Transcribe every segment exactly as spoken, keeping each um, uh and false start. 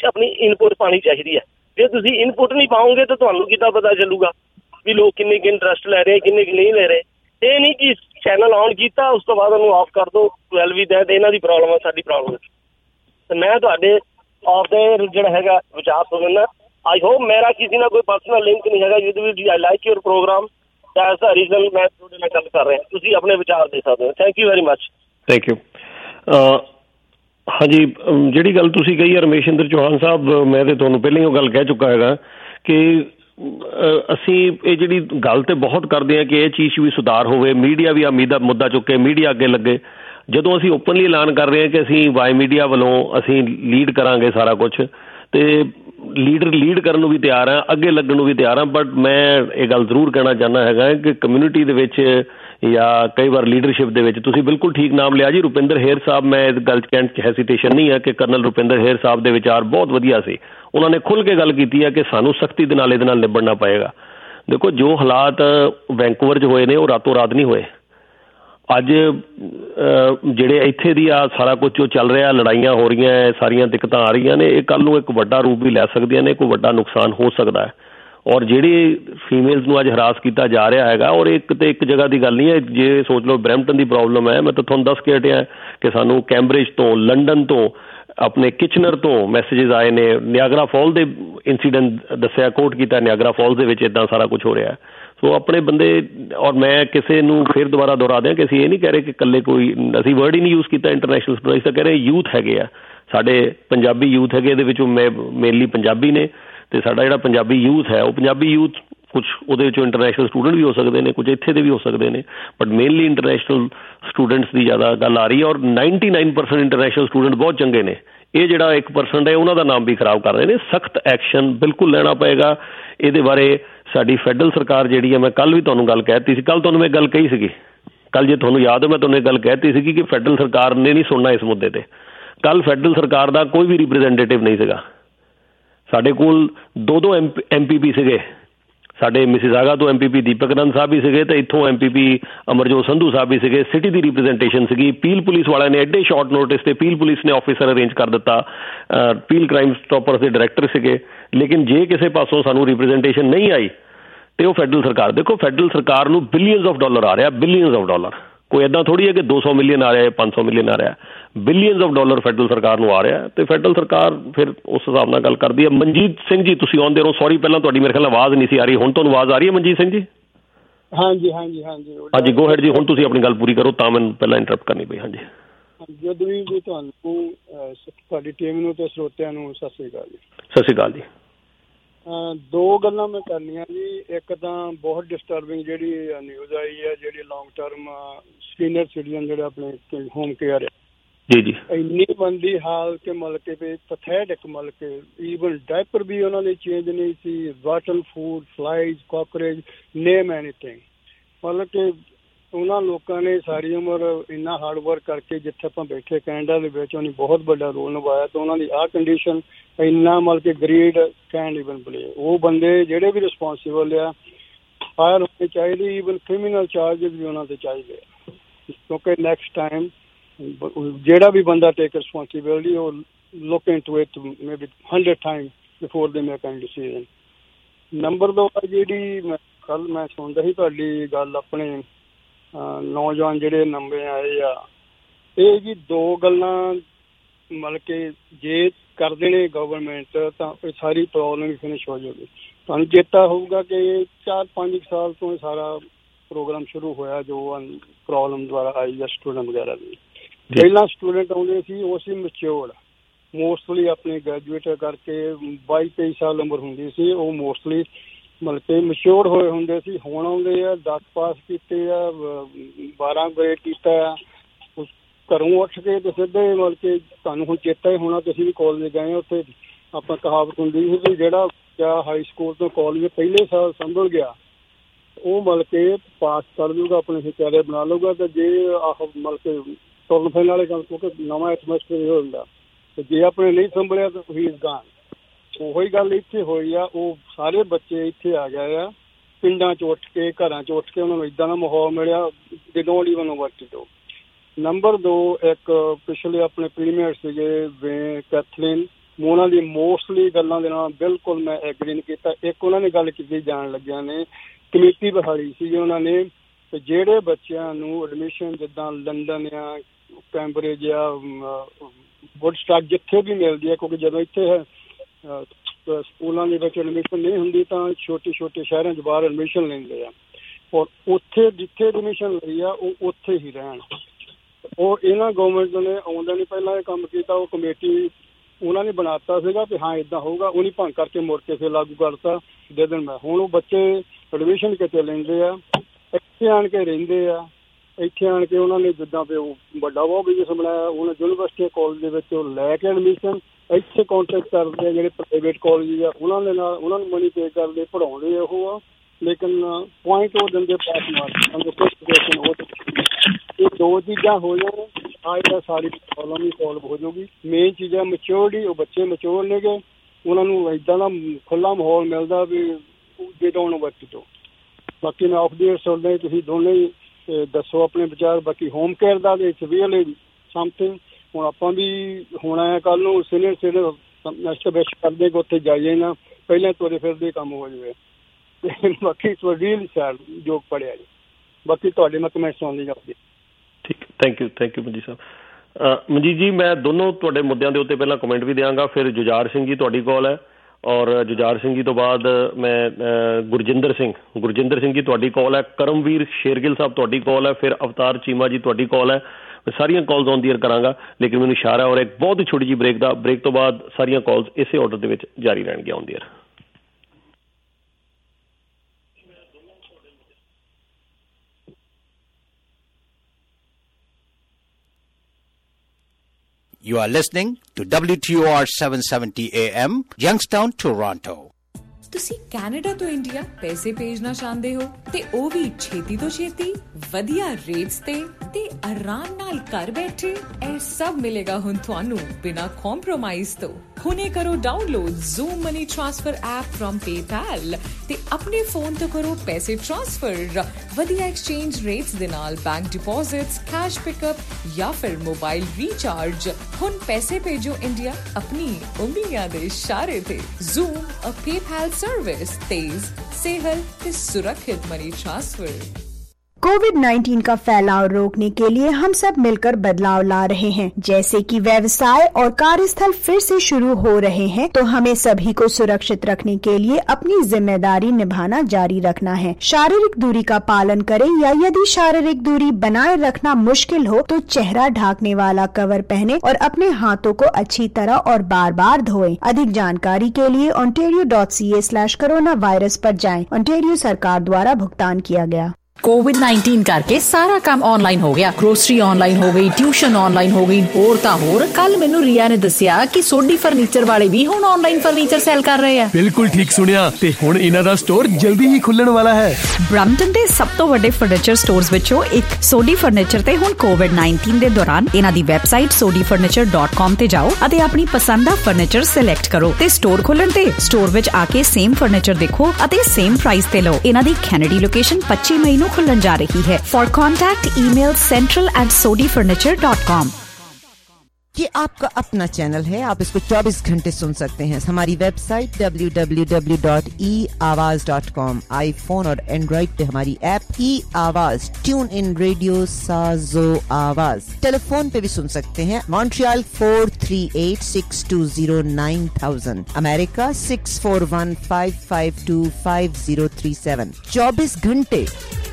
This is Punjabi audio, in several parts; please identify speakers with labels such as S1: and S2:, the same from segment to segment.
S1: ਵਿੱਚ ਆਪਣੀ ਇਨਪੁਟ ਪਾਉਣੀ ਚਾਹੀਦੀ ਹੈ। ਜੇ ਤੁਸੀਂ ਇਨਪੁਟ ਨਹੀਂ ਪਾਓਗੇ ਤਾਂ ਤੁਹਾਨੂੰ ਕਿੱਦਾਂ ਪਤਾ ਚੱਲੂਗਾ ਵੀ ਲੋਕ ਕਿੰਨੇ ਕੁ ਇੰਟਰਸਟ ਲੈ ਰਹੇ ਕਿੰਨੇ ਕੁ ਨਹੀਂ ਲੈ ਰਹੇ। ਇਹ ਨਹੀਂ ਕਿ ਚੈਨਲ ਔਨ ਕੀਤਾ ਉਸ ਤੋਂ ਬਾਅਦ ਉਹਨੂੰ ਆਫ ਕਰ ਦਿਓ, ਟਵੈਲਵ ਵੀ ਦੇ ਇਹਨਾਂ ਦੀ ਪ੍ਰੋਬਲਮ ਹੈ ਸਾਡੀ ਪ੍ਰੋਬਲਮ। ਅਤੇ ਮੈਂ ਤੁਹਾਡੇ ਆਫ ਦੇ ਜਿਹੜਾ ਹੈਗਾ ਵਿਚਾਰ ਸੁਣਨਾ। ਆਈ ਹੋਪ ਮੇਰਾ ਕਿਸੇ ਨਾਲ ਕੋਈ ਪਰਸਨਲ ਲਿੰਕ ਨਹੀਂ ਹੈਗਾ। ਯੂ ਵੀ I like your program that's the reason ਮੈਂ ਤੁਹਾਡੇ ਨਾਲ ਗੱਲ ਕਰ ਰਿਹਾ। ਤੁਸੀਂ ਆਪਣੇ ਵਿਚਾਰ ਦੇ ਸਕਦੇ ਹੋ। Thank you very much.
S2: Thank you. ਹਾਂਜੀ, ਜਿਹੜੀ ਗੱਲ ਤੁਸੀਂ ਕਹੀ ਹੈ ਰਮੇਸ਼ਿੰਦਰ ਚੌਹਾਨ ਸਾਹਿਬ, ਮੈਂ ਤਾਂ ਤੁਹਾਨੂੰ ਪਹਿਲਾਂ ਹੀ ਉਹ ਗੱਲ ਕਹਿ ਚੁੱਕਾ ਹੈਗਾ ਕਿ ਅਸੀਂ ਇਹ ਜਿਹੜੀ ਗੱਲ ਤਾਂ ਬਹੁਤ ਕਰਦੇ ਹਾਂ ਕਿ ਇਹ ਚੀਜ਼ ਵੀ ਸੁਧਾਰ ਹੋਵੇ, ਮੀਡੀਆ ਵੀ ਅਮੀਦਾ ਮੁੱਦਾ ਚੁੱਕੇ, ਮੀਡੀਆ ਅੱਗੇ ਲੱਗੇ। ਜਦੋਂ ਅਸੀਂ ਓਪਨਲੀ ਐਲਾਨ ਕਰ ਰਹੇ ਹਾਂ ਕਿ ਅਸੀਂ ਵਾਈ ਮੀਡੀਆ ਵੱਲੋਂ ਅਸੀਂ ਲੀਡ ਕਰਾਂਗੇ ਸਾਰਾ ਕੁਛ, ਅਤੇ ਲੀਡਰ ਲੀਡ ਕਰਨ ਨੂੰ ਵੀ ਤਿਆਰ ਹਾਂ, ਅੱਗੇ ਲੱਗਣ ਨੂੰ ਵੀ ਤਿਆਰ ਹਾਂ। ਬਟ ਮੈਂ ਇਹ ਗੱਲ ਜ਼ਰੂਰ ਕਹਿਣਾ ਚਾਹੁੰਦਾ ਹੈਗਾ ਕਿ ਕਮਿਊਨਿਟੀ ਦੇ ਵਿੱਚ ਜਾਂ ਕਈ ਵਾਰ ਲੀਡਰਸ਼ਿਪ ਦੇ ਵਿੱਚ ਤੁਸੀਂ ਬਿਲਕੁਲ ਠੀਕ ਨਾਮ ਲਿਆ ਜੀ, ਰੁਪਿੰਦਰ ਹੇਰ ਸਾਹਿਬ। ਮੈਂ ਇਸ ਗੱਲ 'ਚ ਕਹਿਣ 'ਚ ਹੈਸੀਟੇਸ਼ਨ ਨਹੀਂ ਹੈ ਕਿ ਕਰਨਲ ਰੁਪਿੰਦਰ ਹੇਰ ਸਾਹਿਬ ਦੇ ਵਿਚਾਰ ਬਹੁਤ ਵਧੀਆ ਸੀ। ਉਹਨਾਂ ਨੇ ਖੁੱਲ੍ਹ ਕੇ ਗੱਲ ਕੀਤੀ ਹੈ ਕਿ ਸਾਨੂੰ ਸਖਤੀ ਦੇ ਨਾਲ ਇਹਦੇ ਨਾਲ ਨਿਬੜਨਾ ਪਏਗਾ। ਦੇਖੋ, ਜੋ ਹਾਲਾਤ ਵੈਂਕੂਵਰ 'ਚ ਹੋਏ ਨੇ ਉਹ ਰਾਤੋਂ ਰਾਤ ਨਹੀਂ ਹੋਏ। ਅੱਜ ਜਿਹੜੇ ਇੱਥੇ ਦੀ ਆ ਸਾਰਾ ਕੁਝ ਜੋ ਚੱਲ ਰਿਹਾ, ਲੜਾਈਆਂ ਹੋ ਰਹੀਆਂ, ਸਾਰੀਆਂ ਦਿੱਕਤਾਂ ਆ ਰਹੀਆਂ ਨੇ, ਇਹ ਕੱਲ੍ਹ ਨੂੰ ਇੱਕ ਵੱਡਾ ਰੂਪ ਵੀ ਲੈ ਸਕਦੀਆਂ ਨੇ, ਕੋਈ ਵੱਡਾ ਨੁਕਸਾਨ ਹੋ ਸਕਦਾ ਹੈ। ਔਰ ਜਿਹੜੀ ਫੀਮੇਲਸ ਨੂੰ ਅੱਜ ਹਰਾਸ ਕੀਤਾ ਜਾ ਰਿਹਾ ਹੈਗਾ, ਔਰ ਇੱਕ ਤਾਂ ਇੱਕ ਜਗ੍ਹਾ ਦੀ ਗੱਲ ਨਹੀਂ ਹੈ। ਜੇ ਸੋਚ ਲਓ ਬਰੈਂਪਟਨ ਦੀ ਪ੍ਰੋਬਲਮ ਹੈ, ਮੈਂ ਤਾਂ ਤੁਹਾਨੂੰ ਦੱਸ ਕੇ ਹਟਿਆ ਕਿ ਸਾਨੂੰ ਕੈਂਬਰਿਜ ਤੋਂ, ਲੰਡਨ ਤੋਂ, ਆਪਣੇ ਕਿਚਨਰ ਤੋਂ ਮੈਸੇਜਿਸ ਆਏ ਨੇ। ਨਿਆਗਰਾ ਫਾਲ ਦੇ ਇੰਸੀਡੈਂਟ ਦੱਸਿਆ, ਕੋਟ ਕੀਤਾ ਨਿਆਗਰਾ ਫਾਲਸ ਦੇ ਵਿੱਚ ਇੱਦਾਂ ਸਾਰਾ ਕੁਝ ਹੋ ਰਿਹਾ। ਸੋ ਆਪਣੇ ਬੰਦੇ, ਔਰ ਮੈਂ ਕਿਸੇ ਨੂੰ ਫਿਰ ਦੁਬਾਰਾ ਦੁਹਰਾ ਦਿਆਂ ਕਿ ਅਸੀਂ ਇਹ ਨਹੀਂ ਕਹਿ ਰਹੇ ਕਿ ਇਕੱਲੇ ਕੋਈ, ਅਸੀਂ ਵਰਡ ਹੀ ਨਹੀਂ ਯੂਜ਼ ਕੀਤਾ ਇੰਟਰਨੈਸ਼ਨਲ ਸਟੂਡੈਂਟ, ਅਸੀਂ ਤਾਂ ਕਹਿ ਰਹੇ ਯੂਥ ਹੈਗੇ ਆ, ਸਾਡੇ ਪੰਜਾਬੀ ਯੂਥ ਹੈਗੇ, ਇਹਦੇ ਵਿੱਚੋਂ ਮੈਂ ਮੇਨਲੀ ਪੰਜਾਬੀ ਨੇ, ਅਤੇ ਸਾਡਾ ਜਿਹੜਾ ਪੰਜਾਬੀ ਯੂਥ ਹੈ ਉਹ ਪੰਜਾਬੀ ਯੂਥ ਕੁਛ ਉਹਦੇ ਵਿੱਚੋਂ ਇੰਟਰਨੈਸ਼ਨਲ ਸਟੂਡੈਂਟ ਵੀ ਹੋ ਸਕਦੇ ਨੇ, ਕੁਝ ਇੱਥੇ ਦੇ ਵੀ ਹੋ ਸਕਦੇ ਨੇ, ਬਟ ਮੇਨਲੀ ਇੰਟਰਨੈਸ਼ਨਲ ਸਟੂਡੈਂਟਸ ਦੀ ਜ਼ਿਆਦਾ ਗੱਲ ਆ ਰਹੀ ਹੈ। ਔਰ ninety nine percent international student ਬਹੁਤ ਚੰਗੇ ਨੇ। ਇਹ ਜਿਹੜਾ ਇੱਕ ਪਰਸੈਂਟ ਹੈ ਉਹਨਾਂ ਦਾ ਨਾਮ ਵੀ ਖਰਾਬ ਕਰ ਰਹੇ ਨੇ। ਸਖਤ ਐਕਸ਼ਨ ਬਿਲਕੁਲ ਲੈਣਾ ਪਏਗਾ ਇਹਦੇ ਬਾਰੇ। ਸਾਡੀ ਫੈਡਰਲ ਸਰਕਾਰ ਜਿਹੜੀ ਹੈ, ਮੈਂ ਕੱਲ੍ਹ ਵੀ ਤੁਹਾਨੂੰ ਗੱਲ ਕਹਿ ਦਿੱਤੀ ਸੀ, ਕੱਲ੍ਹ ਤੁਹਾਨੂੰ ਮੈਂ ਗੱਲ ਕਹੀ ਸੀਗੀ, ਕੱਲ੍ਹ ਜੇ ਤੁਹਾਨੂੰ ਯਾਦ ਹੋ ਮੈਂ ਤੁਹਾਨੂੰ ਇਹ ਗੱਲ ਕਹਿ ਦਿੱਤੀ ਸੀਗੀ ਕਿ ਫੈਡਰਲ ਸਰਕਾਰ ਨੇ ਨਹੀਂ ਸੁਣਨਾ ਇਸ ਮੁੱਦੇ 'ਤੇ। ਕੱਲ੍ਹ ਫੈਡਰਲ ਸਰਕਾਰ ਦਾ ਕੋਈ ਵੀ ਰਿਪਰੈਜ਼ੈਂਟੇਟਿਵ ਨਹੀਂ ਸੀਗਾ। ਸਾਡੇ ਕੋਲ ਦੋ ਦੋ ਐਮ ਐਮ ਪੀ ਪੀ ਸੀਗੇ। ਸਾਡੇ ਮਿਸਿਸਾਗਾ ਤੋਂ ਐਮ ਪੀ ਪੀ ਦੀਪਕ ਨੰਦ ਸਾਹਿਬ ਵੀ ਸੀਗੇ, ਅਤੇ ਇੱਥੋਂ M P P Amarjot Sandhu Sahib ਵੀ ਸੀਗੇ। ਸਿਟੀ ਦੀ ਰਿਪਰੈਜ਼ੈਂਟੇਸ਼ਨ ਸੀਗੀ। ਪੀਲ ਪੁਲਿਸ ਵਾਲਿਆਂ ਨੇ ਐਡੇ ਸ਼ਾਰਟ ਨੋਟਿਸ 'ਤੇ ਪੀਲ ਪੁਲਿਸ ਨੇ ਆਫਿਸਰ ਅਰੇਂਜ ਕਰ ਦਿੱਤਾ। ਪੀਲ ਕ੍ਰਾਈਮ ਸਟਾਪਰਸ ਦੇ ਡਾਇਰੈਕਟਰ ਸੀਗੇ। ਲੇਕਿਨ ਜੇ ਕਿਸੇ ਪਾਸੋਂ ਸਾਨੂੰ ਰਿਪਰੈਜ਼ੈਂਟੇਸ਼ਨ ਨਹੀਂ ਆਈ ਅਤੇ ਉਹ ਫੈਡਰਲ ਸਰਕਾਰ, ਦੇਖੋ ਫੈਡਰਲ ਸਰਕਾਰ ਨੂੰ ਬਿਲੀਅਨਸ ਆਫ ਡਾਲਰ ਆ ਰਿਹਾ, ਬਿਲੀਅਨਸ ਆਫ ਡਾਲਰ। ਕੋਈ ਇੱਦਾਂ ਥੋੜ੍ਹੀ ਹੈ ਕਿ ਦੋ ਸੌ ਮਿਲੀਅਨ ਆ ਰਿਹਾ, ਪੰਜ ਸੌ ਮਿਲੀਅਨ ਆ ਰਿਹਾ, ਬਿਲੀਅਨਸ ਆਫ ਡਾਲਰ ਫੈਡਰਲ ਸਰਕਾਰ ਨੂੰ ਆ ਰਿਹਾ, ਅਤੇ ਫੈਡਰਲ ਸਰਕਾਰ ਫਿਰ ਉਸ ਹਿਸਾਬ ਨਾਲ ਗੱਲ ਕਰਦੀ ਹੈ। ਮਨਜੀਤ ਸਿੰਘ ਜੀ, ਤੁਸੀਂ ਆਉਂਦੇ ਰਹੋ। ਸੌਰੀ, ਪਹਿਲਾਂ ਤੁਹਾਡੀ ਮੇਰੇ ਖਿਆਲ ਆਵਾਜ਼ ਨਹੀਂ ਸੀ ਆ ਰਹੀ, ਹੁਣ ਤੁਹਾਨੂੰ ਆਵਾਜ਼ ਆ ਰਹੀ ਹੈ ਮਨਜੀਤ ਸਿੰਘ ਜੀ?
S3: ਹਾਂਜੀ ਹਾਂਜੀ ਹਾਂਜੀ
S2: ਹਾਂਜੀ, ਗੋ ਹੈਡ ਜੀ, ਹੁਣ ਤੁਸੀਂ ਆਪਣੀ ਗੱਲ ਪੂਰੀ ਕਰੋ, ਤਾਂ ਮੈਨੂੰ ਪਹਿਲਾਂ ਇੰਟਰਪਟ ਕਰਨੀ ਪਈ। ਹਾਂਜੀ
S3: ਜਦੋਂ ਵੀ ਜੀ ਤੁਹਾਨੂੰ, ਤੁਹਾਡੀ ਟੀਮ ਨੂੰ ਅਤੇ ਸਰੋਤਿਆਂ ਨੂੰ ਸਤਿ ਸ਼੍ਰੀ ਅਕਾਲ ਜੀ।
S2: ਸਤਿ ਸ਼੍ਰੀ ਅਕਾਲ ਜੀ।
S3: ਦੋ ਗੱਲਾਂ ਮੈਂ ਕਰਨੀਆਂ ਜੀ। ਇੱਕ ਤਾਂ ਬਹੁਤ ਡਿਸਟਰਬਿੰਗ ਜਿਹੜੀ ਨਿਊਜ਼ ਆਈ ਹੈ, ਜਿਹੜੀ ਲੌਂਗ ਟਰਮ ਸੀਨੀਅਰ ਸਿਟੀਜ਼ਨ ਜਿਹੜੇ ਆਪਣੇ ਹੋਮ ਕੇਅਰ ਹੈ
S2: ਜੀ ਜੀ,
S3: ਇੰਨੀ ਮੰਦੀ ਹਾਲ ਕਿ ਮਤਲਬ ਕਿ ਵੀ ਪਥੈਟਿਕ, ਮਤਲਬ ਕਿ ਈਵਨ ਡਾਇਪਰ ਵੀ ਉਹਨਾਂ ਦੇ ਚੇਂਜ ਨਹੀਂ ਸੀ, ਵਾਟਨ ਫੂਡ, ਫਲਾਈਜ਼, ਕਾਕਰੇਜ, ਨੇਮ ਐਨੀਥਿੰਗ। ਮਤਲਬ ਕਿ ਉਹਨਾਂ ਲੋਕਾਂ ਨੇ ਸਾਰੀ ਉਮਰ ਇੰਨਾ ਹਾਰਡ ਵਰਕ ਕਰਕੇ, ਜਿੱਥੇ ਆਪਾਂ ਬੈਠੇ ਕੈਨੇਡਾ ਦੇ ਵਿੱਚ, ਉਹਨੇ ਬਹੁਤ ਵੱਡਾ ਰੋਲ ਨਿਭਾਇਆ, ਅਤੇ ਉਹਨਾਂ ਦੀ ਆਹ ਕੰਡੀਸ਼ਨ ਇੰਨਾ ਮਤਲਬ ਕਿ ਗ੍ਰੇਡ ਕੈਨ ਈਵਨ ਬਲੇ। ਉਹ ਬੰਦੇ ਜਿਹੜੇ ਵੀ ਰਿਸਪੋਂਸੀਬਲ ਆ, ਫਾਇਰ ਹੋਣੇ ਚਾਹੀਦੇ, ਈਵਨ ਕ੍ਰਿਮੀਨਲ ਚਾਰਜਿਸ ਵੀ ਉਹਨਾਂ 'ਤੇ ਚਾਹੀਦੇ ਆ, ਕਿਉਂਕਿ ਨੈਕਸਟ ਟਾਈਮ ਜਿਹੜਾ ਵੀ ਬੰਦਾ ਟੇਕ ਰਿਸਪੋਂਸੀਬਿਲਿਟੀ, ਉਹ look into it maybe hundred time before they make any decision. Number ਦੋ, ਜਿਹੜੀ ਮੈਂ ਕੱਲ੍ਹ ਮੈਂ ਸੁਣਦਾ ਸੀ ਤੁਹਾਡੀ ਗੱਲ, ਆਪਣੇ ਨੌਜਵਾਨ ਜਿਹੜੇ ਨੰਬਰ ਆਏ ਆ, ਇਹ ਜੀ ਦੋ ਗੱਲਾਂ ਮਤਲਬ ਕਿ ਜੇ ਕਰਦੇ ਨੇ ਗਵਰਨਮੈਂਟ ਤਾਂ ਇਹ ਸਾਰੀ ਪ੍ਰੋਬਲਮ ਵੀ ਫਿਨਿਸ਼ ਹੋ ਜਾਊਗੀ। ਤੁਹਾਨੂੰ ਚੇਤਾ ਹੋਊਗਾ ਕਿ ਚਾਰ ਪੰਜ ਸਾਲ ਤੋਂ ਇਹ ਸਾਰਾ ਪ੍ਰੋਗਰਾਮ ਸ਼ੁਰੂ ਹੋਇਆ, ਜੋ ਪ੍ਰੋਬਲਮ ਦੁਆਰਾ ਆਈ ਹੈ ਸਟੂਡੈਂਟ ਵਗੈਰਾ ਦੀ। ਪਹਿਲਾਂ ਸਟੂਡੈਂਟ ਆਉਂਦੇ ਸੀ, ਉਹ ਸੀ ਮੈਚਿਓਰ, ਮੋਸਟਲੀ ਆਪਣੇ ਗ੍ਰੈਜੂਏਟ ਕਰਕੇ ਬਾਈ ਤੇਈ ਸਾਲ ਉਮਰ ਹੁੰਦੀ ਸੀ, ਉਹ ਮੋਸਟਲੀ ਮਤਲਬ ਕਿ ਮੈਚਿਓਰ ਹੋਏ ਹੁੰਦੇ ਸੀ। ਹੁਣ ਆਉਂਦੇ ਆ, ਦਸ ਪਾਸ ਕੀਤੇ ਆ, ਬਾਰਾਂ ਗ੍ਰੇਡ ਕੀਤਾ ਆ, ਘਰੋਂ ਉੱਠ ਕੇ ਅਤੇ ਸਿੱਧੇ ਮਤਲਬ ਕਿ ਤੁਹਾਨੂੰ ਹੁਣ ਚੇਤਾ ਹੀ ਹੋਣਾ, ਤੁਸੀਂ ਵੀ ਕਾਲਜ ਗਏ, ਉੱਥੇ ਆਪਾਂ ਕਹਾਵਤ ਹੁੰਦੀ ਸੀ ਵੀ ਜਿਹੜਾ ਬੱਚਾ ਹਾਈ ਸਕੂਲ ਤੋਂ ਕਾਲਜ ਪਹਿਲੇ ਸਾਲ ਸੰਭਲ ਗਿਆ, ਉਹ ਮਤਲਬ ਕਿ ਪਾਸ ਕਰ ਲੂਗਾ, ਆਪਣੇ ਕੈਰੀਅਰ ਬਣਾ ਲਊਗਾ। ਅਤੇ ਜੇ ਆਹ ਮਤਲਬ ਕਿ ਤੁਰਨ ਫਿਰਨ ਵਾਲੇ ਕੰਮ, ਕਿਉਂਕਿ ਨਵਾਂ ਐਟਮੋਸਫੀਅਰ ਇਹ ਹੁੰਦਾ, ਅਤੇ ਜੇ ਆਪਣੇ ਨਹੀਂ ਸੰਭਲਿਆ ਤਾਂ ਹੀ ਇਜ਼ ਗਾਨ। ਉਹੀ ਗੱਲ ਇੱਥੇ ਹੋਈ ਆ। ਉਹ ਸਾਰੇ ਬੱਚੇ ਇੱਥੇ ਆ ਗਏ ਆ, ਪਿੰਡਾਂ 'ਚ ਉੱਠ ਕੇ, ਘਰਾਂ 'ਚ ਉੱਠ ਕੇ, ਉਹਨਾਂ ਨੂੰ ਇੱਦਾਂ ਦਾ ਮਾਹੌਲ ਮਿਲਿਆ, they don't even know what to do. Number ਦੋ, ਇੱਕ ਪਿਛਲੇ ਆਪਣੇ ਪ੍ਰੀਮੀਅਰ ਸੀਗੇ ਵੇ ਕੈਥਲੀਨ ਉਹਨਾਂ ਦੀ ਮੋਸਟਲੀ ਗੱਲਾਂ ਦੇ ਨਾਲ ਬਿਲਕੁਲ ਮੈਂ ਐਗਰੀ ਨਹੀਂ ਕੀਤਾ। ਇੱਕ ਉਹਨਾਂ ਨੇ ਗੱਲ ਕੀਤੀ ਜਾਣ ਲੱਗਿਆ ਨੇ ਕਮੇਟੀ ਬਹਾਲੀ ਸੀ ਉਹਨਾਂ ਨੇ, ਤੇ ਜਿਹੜੇ ਬੱਚਿਆਂ ਨੂੰ ਐਡਮਿਸ਼ਨ ਜਿੱਦਾਂ ਲੰਡਨ ਆ, ਕੈਂਬਰਿਜ ਆ, ਵੁੱਡਸਟਾਕ ਜਿੱਥੇ ਵੀ ਮਿਲਦੀ ਹੈ, ਕਿਉਂਕਿ ਜਦੋਂ ਇੱਥੇ ਸਕੂਲਾਂ ਦੇ ਵਿੱਚ ਐਡਮਿਸ਼ਨ ਨਹੀਂ ਹੁੰਦੀ ਤਾਂ ਛੋਟੇ ਛੋਟੇ ਸ਼ਹਿਰਾਂ 'ਚ ਬਾਹਰ ਐਡਮਿਸ਼ਨ ਲੈਂਦੇ ਆ, ਔਰ ਉੱਥੇ ਜਿੱਥੇ ਐਡਮਿਸ਼ਨ ਲਈ ਆ ਉਹ ਉੱਥੇ ਹੀ ਰਹਿਣ। ਉਹ ਇਹਨਾਂ ਗੌਰਮੈਂਟ ਨੇ ਆਉਂਦਾ ਨਹੀਂ ਪਹਿਲਾਂ ਇਹ ਕੰਮ ਕੀਤਾ, ਉਹ ਕਮੇਟੀ ਉਹਨਾਂ ਨੇ ਬਣਾਤਾ ਸੀਗਾ ਕਿ ਹਾਂ ਇੱਦਾਂ ਹੋਊਗਾ, ਉਹ ਨਹੀਂ ਭੰਗ ਕਰਕੇ ਮੁੜ ਕੇ ਫਿਰ ਲਾਗੂ ਕਰਤਾ ਦੇ ਦਿਨ ਮੈਂ। ਹੁਣ ਉਹ ਬੱਚੇ ਐਡਮਿਸ਼ਨ ਕਿਤੇ ਲੈਂਦੇ ਆ, ਇੱਥੇ ਆਣ ਕੇ ਰਹਿੰਦੇ ਆ, ਇੱਥੇ ਆਣ ਕੇ ਉਹਨਾਂ ਨੇ ਜਿੱਦਾਂ ਵੀ ਉਹ ਵੱਡਾ ਬਹੁਤ ਬਿਜ਼ਨਸ ਬਣਾਇਆ, ਉਹਨਾਂ ਯੂਨੀਵਰਸਿਟੀ ਕਾਲਜ ਦੇ ਵਿੱਚ ਉਹ ਲੈ ਕੇ ਐਡਮਿਸ਼ਨ ਇੱਥੇ ਕਾਂਟੈਕਟ ਕਰਦੇ ਆ, ਜਿਹੜੇ ਪ੍ਰਾਈਵੇਟ ਕਾਲਜ ਆ ਉਹਨਾਂ ਦੇ ਨਾਲ ਉਹਨਾਂ ਨੂੰ ਮਨੀ ਪੇ ਕਰਦੇ, ਪੜ੍ਹਾਉਂਦੇ ਉਹ ਆ, ਲੇਕਿਨ ਪੁਆਇੰਟ ਉਹ ਦਿੰਦੇ ਪਾਸ ਮਾਰਕ। ਇਹ ਦੋ ਚੀਜ਼ਾਂ ਹੋ ਜਾਣ ਆ ਇਹਦਾ ਸਾਰੀ ਪ੍ਰੋਬਲਮ ਹੀ ਸੋਲਵ ਹੋ ਜਾਊਗੀ। ਮੇਨ ਚੀਜ਼ ਹੈ ਮੈਚਿਓਰਟੀ, ਉਹ ਬੱਚੇ ਮੈਚਿਓਰ ਨੇਗੇ, ਉਹਨਾਂ ਨੂੰ ਇੱਦਾਂ ਦਾ ਖੁੱਲ੍ਹਾ ਮਾਹੌਲ ਮਿਲਦਾ ਵੀ ਦੇ ਡੋਂਟ ਵਟ ਟੂ ਡੂ। ਬਾਕੀ ਮੈਂ ਆਫ ਦੀ ਏਅਰ ਸੁਣਦਾ, ਤੁਸੀਂ ਦੋਨੇ ਹੀ ਦੱਸੋ ਆਪਣੇ ਵਿਚਾਰ। ਬਾਕੀ ਹੋਮ ਕੇਅਰ ਦਾ ਇਟਸ ਰੀਅਲੀ ਸਮਥਿੰਗ। ਹੁਣ ਆਪਾਂ ਵੀ ਹੋਣਾ ਹੈ ਕੱਲ੍ਹ ਨੂੰ ਸੀਨੀਅਰ ਸੀਨੀਅਰ ਐਸਟੈਬਲਿਸ਼ ਕਰਦੇ ਕਿ ਉੱਥੇ ਜਾਈਏ ਨਾ, ਪਹਿਲਾਂ ਤੁਰੇ ਫਿਰਦੇ ਕੰਮ ਹੋ ਜਾਵੇ। ਬਾਕੀ ਇਟਸ ਰੀਅਲੀ ਸੈਡ ਜੋ ਪੜ੍ਹਿਆ ਜੀ। ਬਾਕੀ ਤੁਹਾਡੇ ਮੈਂ ਕਮੈਂਟ ਸੁਣਨੀ ਜਾਂਦੀ।
S2: ਠੀਕ, thank you thank you Manjit Sahib. Manjit ji ਮੈਂ ਦੋਨੋਂ ਤੁਹਾਡੇ ਮੁੱਦਿਆਂ ਦੇ ਉੱਤੇ ਪਹਿਲਾਂ ਕਮੈਂਟ ਵੀ ਦਿਆਂਗਾ, ਫਿਰ ਜੁਝਾਰ ਸਿੰਘ ਜੀ ਤੁਹਾਡੀ ਕਾਲ ਹੈ, ਔਰ ਜੁਝਾਰ ਸਿੰਘ ਜੀ ਤੋਂ ਬਾਅਦ ਮੈਂ ਗੁਰਜਿੰਦਰ ਸਿੰਘ ਗੁਰਜਿੰਦਰ ਸਿੰਘ ਜੀ ਤੁਹਾਡੀ ਕਾਲ ਹੈ, ਕਰਮਵੀਰ ਸ਼ੇਰਗਿੱਲ ਸਾਹਿਬ ਤੁਹਾਡੀ ਕਾਲ ਹੈ, ਫਿਰ ਅਵਤਾਰ ਚੀਮਾ ਜੀ ਤੁਹਾਡੀ ਕਾਲ ਹੈ। ਮੈਂ ਸਾਰੀਆਂ ਕਾਲਸ ਔਨ ਦੀ ਏਅਰ ਕਰਾਂਗਾ, ਲੇਕਿਨ ਮੈਨੂੰ ਇਸ਼ਾਰਾ ਔਰ ਇੱਕ ਬਹੁਤ ਹੀ ਛੋਟੀ ਜਿਹੀ ਬ੍ਰੇਕ ਦਾ, ਬ੍ਰੇਕ ਤੋਂ ਬਾਅਦ ਸਾਰੀਆਂ ਕਾਲਸ ਇਸੇ ਆਰਡਰ ਦੇ ਵਿੱਚ ਜਾਰੀ ਰਹਿਣਗੀਆਂ on the air.
S4: You are listening to W T O R seven seventy A M, Youngstown, Toronto.
S5: ਤੁਸੀਂ ਕੈਨੇਡਾ ਤੋਂ ਇੰਡੀਆ ਪੈਸੇ ਭੇਜਣਾ ਚਾਹੁੰਦੇ ਹੋ ਤੇ ਉਹ ਵੀ ਛੇਤੀ ਤੋਂ ਛੇਤੀ, ਵਧੀਆ ਰੇਟਸ ਤੇ ਤੇ ਆਰਾਮ ਨਾਲ ਘਰ ਬੈਠੇ। ਇਹ ਸਭ ਮਿਲੇਗਾ ਹੁਣ ਤੁਹਾਨੂੰ ਬਿਨਾਂ ਕੰਪਰੋਮਾਈਜ਼ ਤੋਂ। ਹੁਣੇ ਕਰੋ download Zoom money transfer app from PayPal ਤੇ ਆਪਣੇ ਫੋਨ ਤੋਂ ਕਰੋ ਪੈਸੇ ਟ੍ਰਾਂਸਫਰ ਵਧੀਆ ਐਕਸਚੇਂਜ ਰੇਟਸ ਦੇ ਨਾਲ, ਬੈਂਕ ਡਿਪੋਜ਼ਿਟਸ, ਕੈਸ਼ ਪਿਕਅਪ ਜਾਂ ਫਿਰ ਮੋਬਾਈਲ ਰੀਚਾਰਜ। ਹੁਣ ਪੈਸੇ ਭੇਜੋ ਇੰਡੀਆ ਆਪਣੀ ਉਂਗਲੀਆਂ ਦੇ ਇਸ਼ਾਰੇ ਤੇ। ਜ਼ੂਮ ਅ ਪੇਪੈਲ सर्विस, तेज, सेहल ते सुरक्षित मनी ट्रांसफर।
S6: कोविड नाइन्टीन का फैलाव रोकने के लिए हम सब मिलकर बदलाव ला रहे हैं। जैसे कि व्यवसाय और कार्यस्थल फिर से शुरू हो रहे हैं, तो हमें सभी को सुरक्षित रखने के लिए अपनी जिम्मेदारी निभाना जारी रखना है। शारीरिक दूरी का पालन करें, या यदि शारीरिक दूरी बनाए रखना मुश्किल हो तो चेहरा ढांकने वाला कवर पहने और अपने हाथों को अच्छी तरह और बार बार धोएं। अधिक जानकारी के लिए ontario dot c a slash corona virus पर जाएं। ontario सरकार द्वारा भुगतान किया गया।
S7: कोविड नाइन्टीन करके सारा काम ऑनलाइन हो गया। ग्रोसरी ऑनलाइन हो गई, ट्यूशन ऑनलाइन हो गई, होर तां होर। कल मैनू रिया ने दसिया कि सोडी फर्नीचर वाले भी हुण ऑनलाइन फर्नीचर सेल कर रहे हैं।
S8: बिल्कुल ठीक सुनिया, ते हुण इन्हां दा स्टोर जल्दी ही खुलण वाला है।
S7: ब्रम्पटन दे सब तो वड्डे फर्नीचर स्टोर्स विचों एक सोडी फर्नीचर ते हुण कोविड नाइन्टीन दे दौरान इन्हां दी website Sodhi furniture dot com ते जाओ अते अपनी पसंद दा फर्नीचर सिलेक्ट करो ते स्टोर खुलण ते स्टोर विच आके सेम फर्नीचर देखो अते सेम प्राइस ते लो। इन्हां दी कैनेडी लोकेशन पच्चीस मई नूं खुलण जा रही है। For contact email central at Sodhi furniture dot com.
S9: ये आपका अपना चैनल है, आप इसको चौबीस घंटे सुन सकते हैं। हमारी website W W W dot E Awaaz dot com, iPhone और एंड्रॉइड पे हमारी ऐप ई आवाज, ट्यून इन रेडियो साजो आवाज। टेलीफोन पे भी सुन सकते हैं, Montreal four three eight six two zero nine thousand, America six four one five five two five zero three seven. चौबीस घंटे।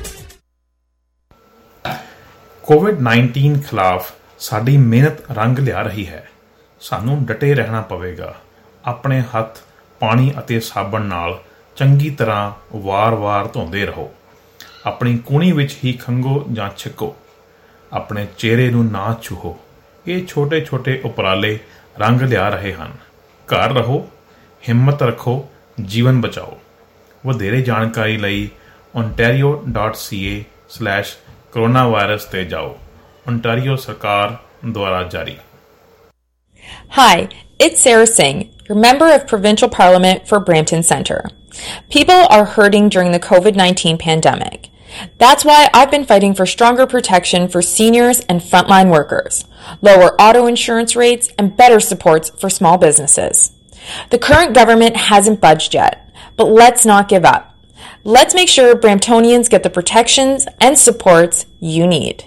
S10: ਕੋਵਿਡ ਨਾਈਨਟੀਨ ਖਿਲਾਫ ਸਾਡੀ ਮਿਹਨਤ ਰੰਗ ਲਿਆ ਰਹੀ ਹੈ। ਸਾਨੂੰ ਡਟੇ ਰਹਿਣਾ ਪਵੇਗਾ। ਆਪਣੇ ਹੱਥ ਪਾਣੀ ਅਤੇ ਸਾਬਣ ਨਾਲ ਚੰਗੀ ਤਰ੍ਹਾਂ ਵਾਰ-ਵਾਰ ਧੋਂਦੇ ਰਹੋ। ਆਪਣੀ ਕੂਹਣੀ ਵਿੱਚ ਹੀ ਖੰਘੋ ਜਾਂ ਛਿੱਕੋ। ਆਪਣੇ ਚਿਹਰੇ ਨੂੰ ਨਾ ਛੂਹੋ। ਇਹ ਛੋਟੇ-ਛੋਟੇ ਉਪਰਾਲੇ ਰੰਗ ਲਿਆ ਰਹੇ ਹਨ। ਘਰ ਰਹੋ, ਹਿੰਮਤ ਰੱਖੋ, ਜੀਵਨ ਬਚਾਓ। ਵਧੇਰੇ ਜਾਣਕਾਰੀ ਲਈ ontario dot c a slash corona virus ते जाओ। ओंटारियो सरकार द्वारा जारी।
S11: Hi, it's Sarah Singh, your member of Provincial Parliament for Brampton Centre. People are hurting during the COVID nineteen pandemic. That's why I've been fighting for stronger protection for seniors and frontline workers, lower auto insurance rates, and better supports for small businesses. The current government hasn't budged yet, but let's not give up. Let's make sure Bramptonians get the protections and supports you need.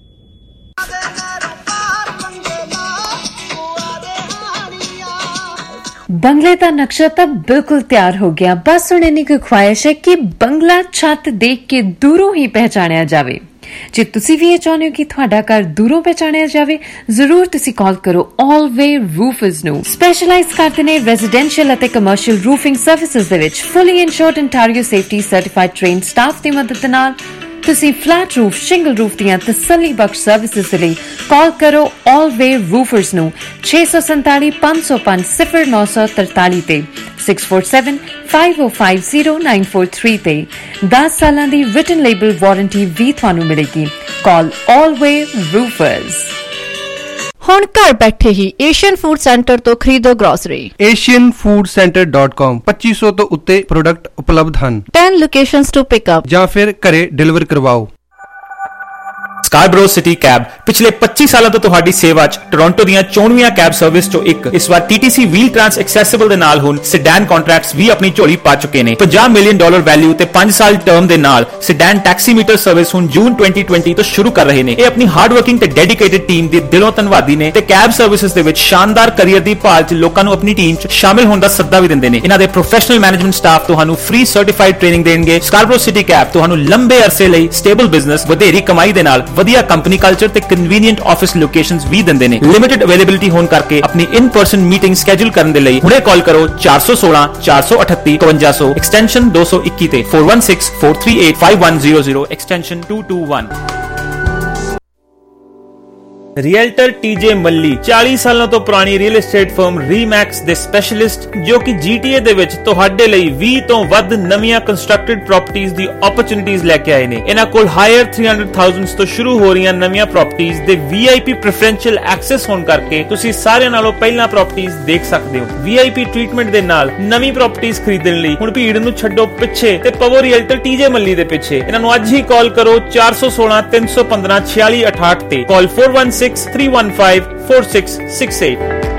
S5: बंगले का नक्शा तो बिल्कुल तैयार हो गया, बस हुण इन्नी कोई ख्वाहिश है कि बंगला छत देख के दूरों ही पहचानिया जावे। जे तुसी भी ये चाਹੁੰਦੇ ਹੋ ਕਿ ਤੁਹਾਡਾ ਘਰ ਦੂਰੋਂ ਪਹਿਚਾਣਿਆ ਜਾਵੇ, ਜ਼ਰੂਰ ਤੁਸੀਂ ਕਾਲ ਕਰੋ ਆਲਵੇ ਰੂਫਰਸ ਨੂੰ। ਸਪੈਸ਼ਲਾਈਜ਼ ਕਰਦੇ ਨੇ ਰੈਜ਼ੀਡੈਂਸ਼ੀਅਲ ਅਤੇ ਕਮਰਸ਼ੀਅਲ ਰੂਫਿੰਗ ਸਰਵਿਸਿਜ਼ ਦੇ ਵਿੱਚ। Fully insured ontario safety certified trained staff ਦੀ ਮਦਦ ਨਾਲ ਤੁਸੀਂ ਫਲੈਟ ਰੂਫ, ਸ਼ਿੰਗਲ ਰੂਫ ਦੀਆਂ ਤਸੱਲੀ ਬਖਸ਼ ਸਰਵਿਸਿਜ਼ ਦੇ ਲਈ ਕਾਲ ਕਰੋ ਆਲਵੇ ਰੂਫਰਸ ਨੂੰ ਛੇ ਸੌ ਸੰਤਾਲੀ ਪੰਜ ਸੌ ਪੰਜ ਸਿਫਰ ਨੌ ਸੌ ਤਰਤਾਲੀ ਤੇ six four seven five O five zero nine four three ਤੇ ਦਸ ਸਾਲਾਂ ਦੀ ਰਿਟਨ ਲੇਬਲ ਵਾਰੰਟੀ ਵੀ ਤੁਹਾਨੂੰ ਮਿਲੇਗੀ। ਕਾਲ ਆਲਵੇ ਰੂਫਰਸ।
S12: ਹੁਣ ਘਰ ਬੈਠੇ ਹੀ ਏਸ਼ੀਅਨ ਫੂਡ ਸੈਂਟਰ ਤੋਂ ਖਰੀਦੋ grocery.
S8: Asian food centre dot com ਪੱਚੀ ਸੌ ਤੋਂ ਉੱਤੇ ਪ੍ਰੋਡਕਟ ਉਪਲਬਧ ਹਨ।
S12: ਦਸ ਲੋਕੇਸ਼ਨਸ ਟੂ ਪਿਕ ਅਪ
S8: ਜਾਂ ਫਿਰ ਘਰੇ ਡਿਲੀਵਰ ਕਰਵਾਓ।
S13: ਸਕਾਈਬਰੋ ਸਿਟੀ ਕੈਬ ਪਿਛਲੇ ਪੱਚੀ ਸਾਲਾਂ ਤੋਂ ਤੁਹਾਡੀ ਸੇਵਾ 'ਚ ਟੋਰਾਂਟੋ ਦੀਆਂ ਚੋਣਵੀਆਂ ਕੈਬ ਸਰਵਿਸ 'ਚੋਂ ਇੱਕ। ਇਸ ਵਾਰ ਟੀਟੀਸੀ ਵੀਲ ਟ੍ਰਾਂਸ ਐਕਸੈਸਿਬਲ ਦੇ ਨਾਲ ਹੁਣ ਸਿਡੈਨ ਕੰਟਰੈਕਟਸ ਵੀ ਆਪਣੀ ਝੋਲੀ ਪਾ ਚੁੱਕੇ ਨੇ। ਪੰਜਾਹ ਮਿਲੀਅਨ ਡਾਲਰ ਵੈਲਿਊ ਤੇ ਪੰਜ ਸਾਲ ਟਰਮ ਦੇ ਨਾਲ ਸਿਡੈਨ ਟੈਕਸੀਮੀਟਰ ਸਰਵਿਸ ਹੁਣ ਜੂਨ twenty twenty ਤੋਂ ਸ਼ੁਰੂ ਕਰ ਰਹੇ ਨੇ। ਇਹ ਆਪਣੀ ਹਾਰਡ ਵਰਕਿੰਗ ਤੇ ਡੈਡੀਕੇਟਿਡ ਟੀਮ ਦੇ ਦਿਲੋਂ ਧੰਨਵਾਦੀ ਨੇ ਤੇ ਕੈਬ ਸਰਵਿਸਿਜ਼ ਦੇ ਵਿੱਚ ਸ਼ਾਨਦਾਰ ਕਰੀਅਰ ਦੀ ਭਾਲ 'ਚ ਲੋਕਾਂ ਨੂੰ ਆਪਣੀ ਟੀਮ 'ਚ ਸ਼ਾਮਿਲ ਹੋਣ ਦਾ ਸੱਦਾ ਵੀ ਦਿੰਦੇ ਨੇ। ਇਹਨਾਂ ਦੇ ਪ੍ਰੋਫੈਸ਼ਨਲ ਮੈਨੇਜਮੈਂਟ ਸਟਾਫ ਤੁਹਾਨੂੰ ਫ੍ਰੀ ਸਰਟੀਫਾਈਡ ਟ੍ਰੇਨਿੰਗ ਦੇਣਗੇ। ਸਕਾਈਬਰੋ ਸਿਟੀ ਕੈਬ ਤੁਹਾਨੂੰ ਲੰਬੇ ਅਰਸੇ ਲਈ ਸਟੇਬਲ ਬਿਜ਼ਨਸ, ਵਧੇਰੀ ਕਮਾਈ ਦੇ ਨਾਲ ਵਧੀਆ ਕੰਪਨੀ ਕਲਚਰ ਤੇ ਕਨਵੀਨੀਐਂਟ ਆਫਿਸ ਲੋਕੇਸ਼ਨਸ ਵੀ ਦਿੰਦੇ ਨੇ। ਲਿਮਿਟਡ ਅਵੇਲੇਬਿਲਿਟੀ ਹੋਣ ਕਰਕੇ ਆਪਣੀ ਇਨ ਪਰਸਨ ਮੀਟਿੰਗ ਸਕੇਡਿਊਲ ਕਰਨ ਦੇ ਲਈ ਹੁਣੇ ਕਾਲ ਕਰੋ ਚਾਰ ਸੌ ਸੋਲਾਂ ਚਾਰ ਸੌ ਅਠੱਤੀ ਇਕਵੰਜਾ ਸੌ ਐਕਸਟੈਂਸ਼ਨ ਦੋ ਸੌ ਇੱਕੀ ਤੇ four one six four three eight five one zero zero extension two two one। Realtor TJ Malli ਚਾਲੀ ਸਾਲਾਂ ਤੋਂ ਪੁਰਾਣੀ ਰੀਅਲ ਏਸਟੇਟ ਫਰਮ ਰੀਮੈਕਸ ਦੇ ਸਪੈਸ਼ਲਿਸਟ, ਜੋ ਕਿ ਜੀਟੀਏ ਦੇ ਵਿੱਚ ਤੁਹਾਡੇ ਲਈ ਵੀਹ ਤੋਂ ਵੱਧ ਨਵੀਆਂ ਕੰਸਟਰਕਟਡ ਪ੍ਰਾਪਰਟੀਆਂ ਦੀ ਓਪਰਚੁਨਿਟੀਆਂ ਲੈ ਕੇ ਆਏ ਨੇ। ਇਹਨਾਂ ਕੋਲ ਹਾਇਰ three hundred thousand ਤੋਂ ਸ਼ੁਰੂ ਹੋ ਰਹੀਆਂ ਨਵੀਆਂ ਪ੍ਰਾਪਰਟੀਆਂ ਦੇ ਵੀਆਈਪੀ ਪ੍ਰੈਫਰੈਂਸ਼ੀਅਲ ਐਕਸੈਸ ਹੋਣ ਕਰਕੇ ਤੁਸੀਂ ਸਾਰਿਆਂ ਨਾਲੋਂ ਪਹਿਲਾਂ ਪ੍ਰਾਪਰਟੀਆਂ ਦੇਖ ਸਕਦੇ ਹੋ। ਵੀਆਈਪੀ ਟ੍ਰੀਟਮੈਂਟ ਦੇ ਨਾਲ ਨਵੀਂ ਪ੍ਰਾਪਰਟੀਆਂ ਖਰੀਦਣ ਲਈ ਹੁਣ ਭੀੜ ਨੂੰ ਛੱਡੋ ਪਿੱਛੇ ਤੇ ਪਵੋ ਰੀਅਲਟਰ ਟੀਜੇ ਮੱਲੀ ਦੇ ਪਿੱਛੇ। ਇਹਨਾਂ ਨੂੰ ਅੱਜ ਹੀ ਕਾਲ ਕਰੋ ਚਾਰ ਸੌ ਸੋਲਾਂ ਤਿੰਨ ਸੌ ਪੰਦਰਾਂ ਛਿਆਲੀ ਅਠਾਹਠ ਤੇ ਕਾਲ four one six three one five four six six eight।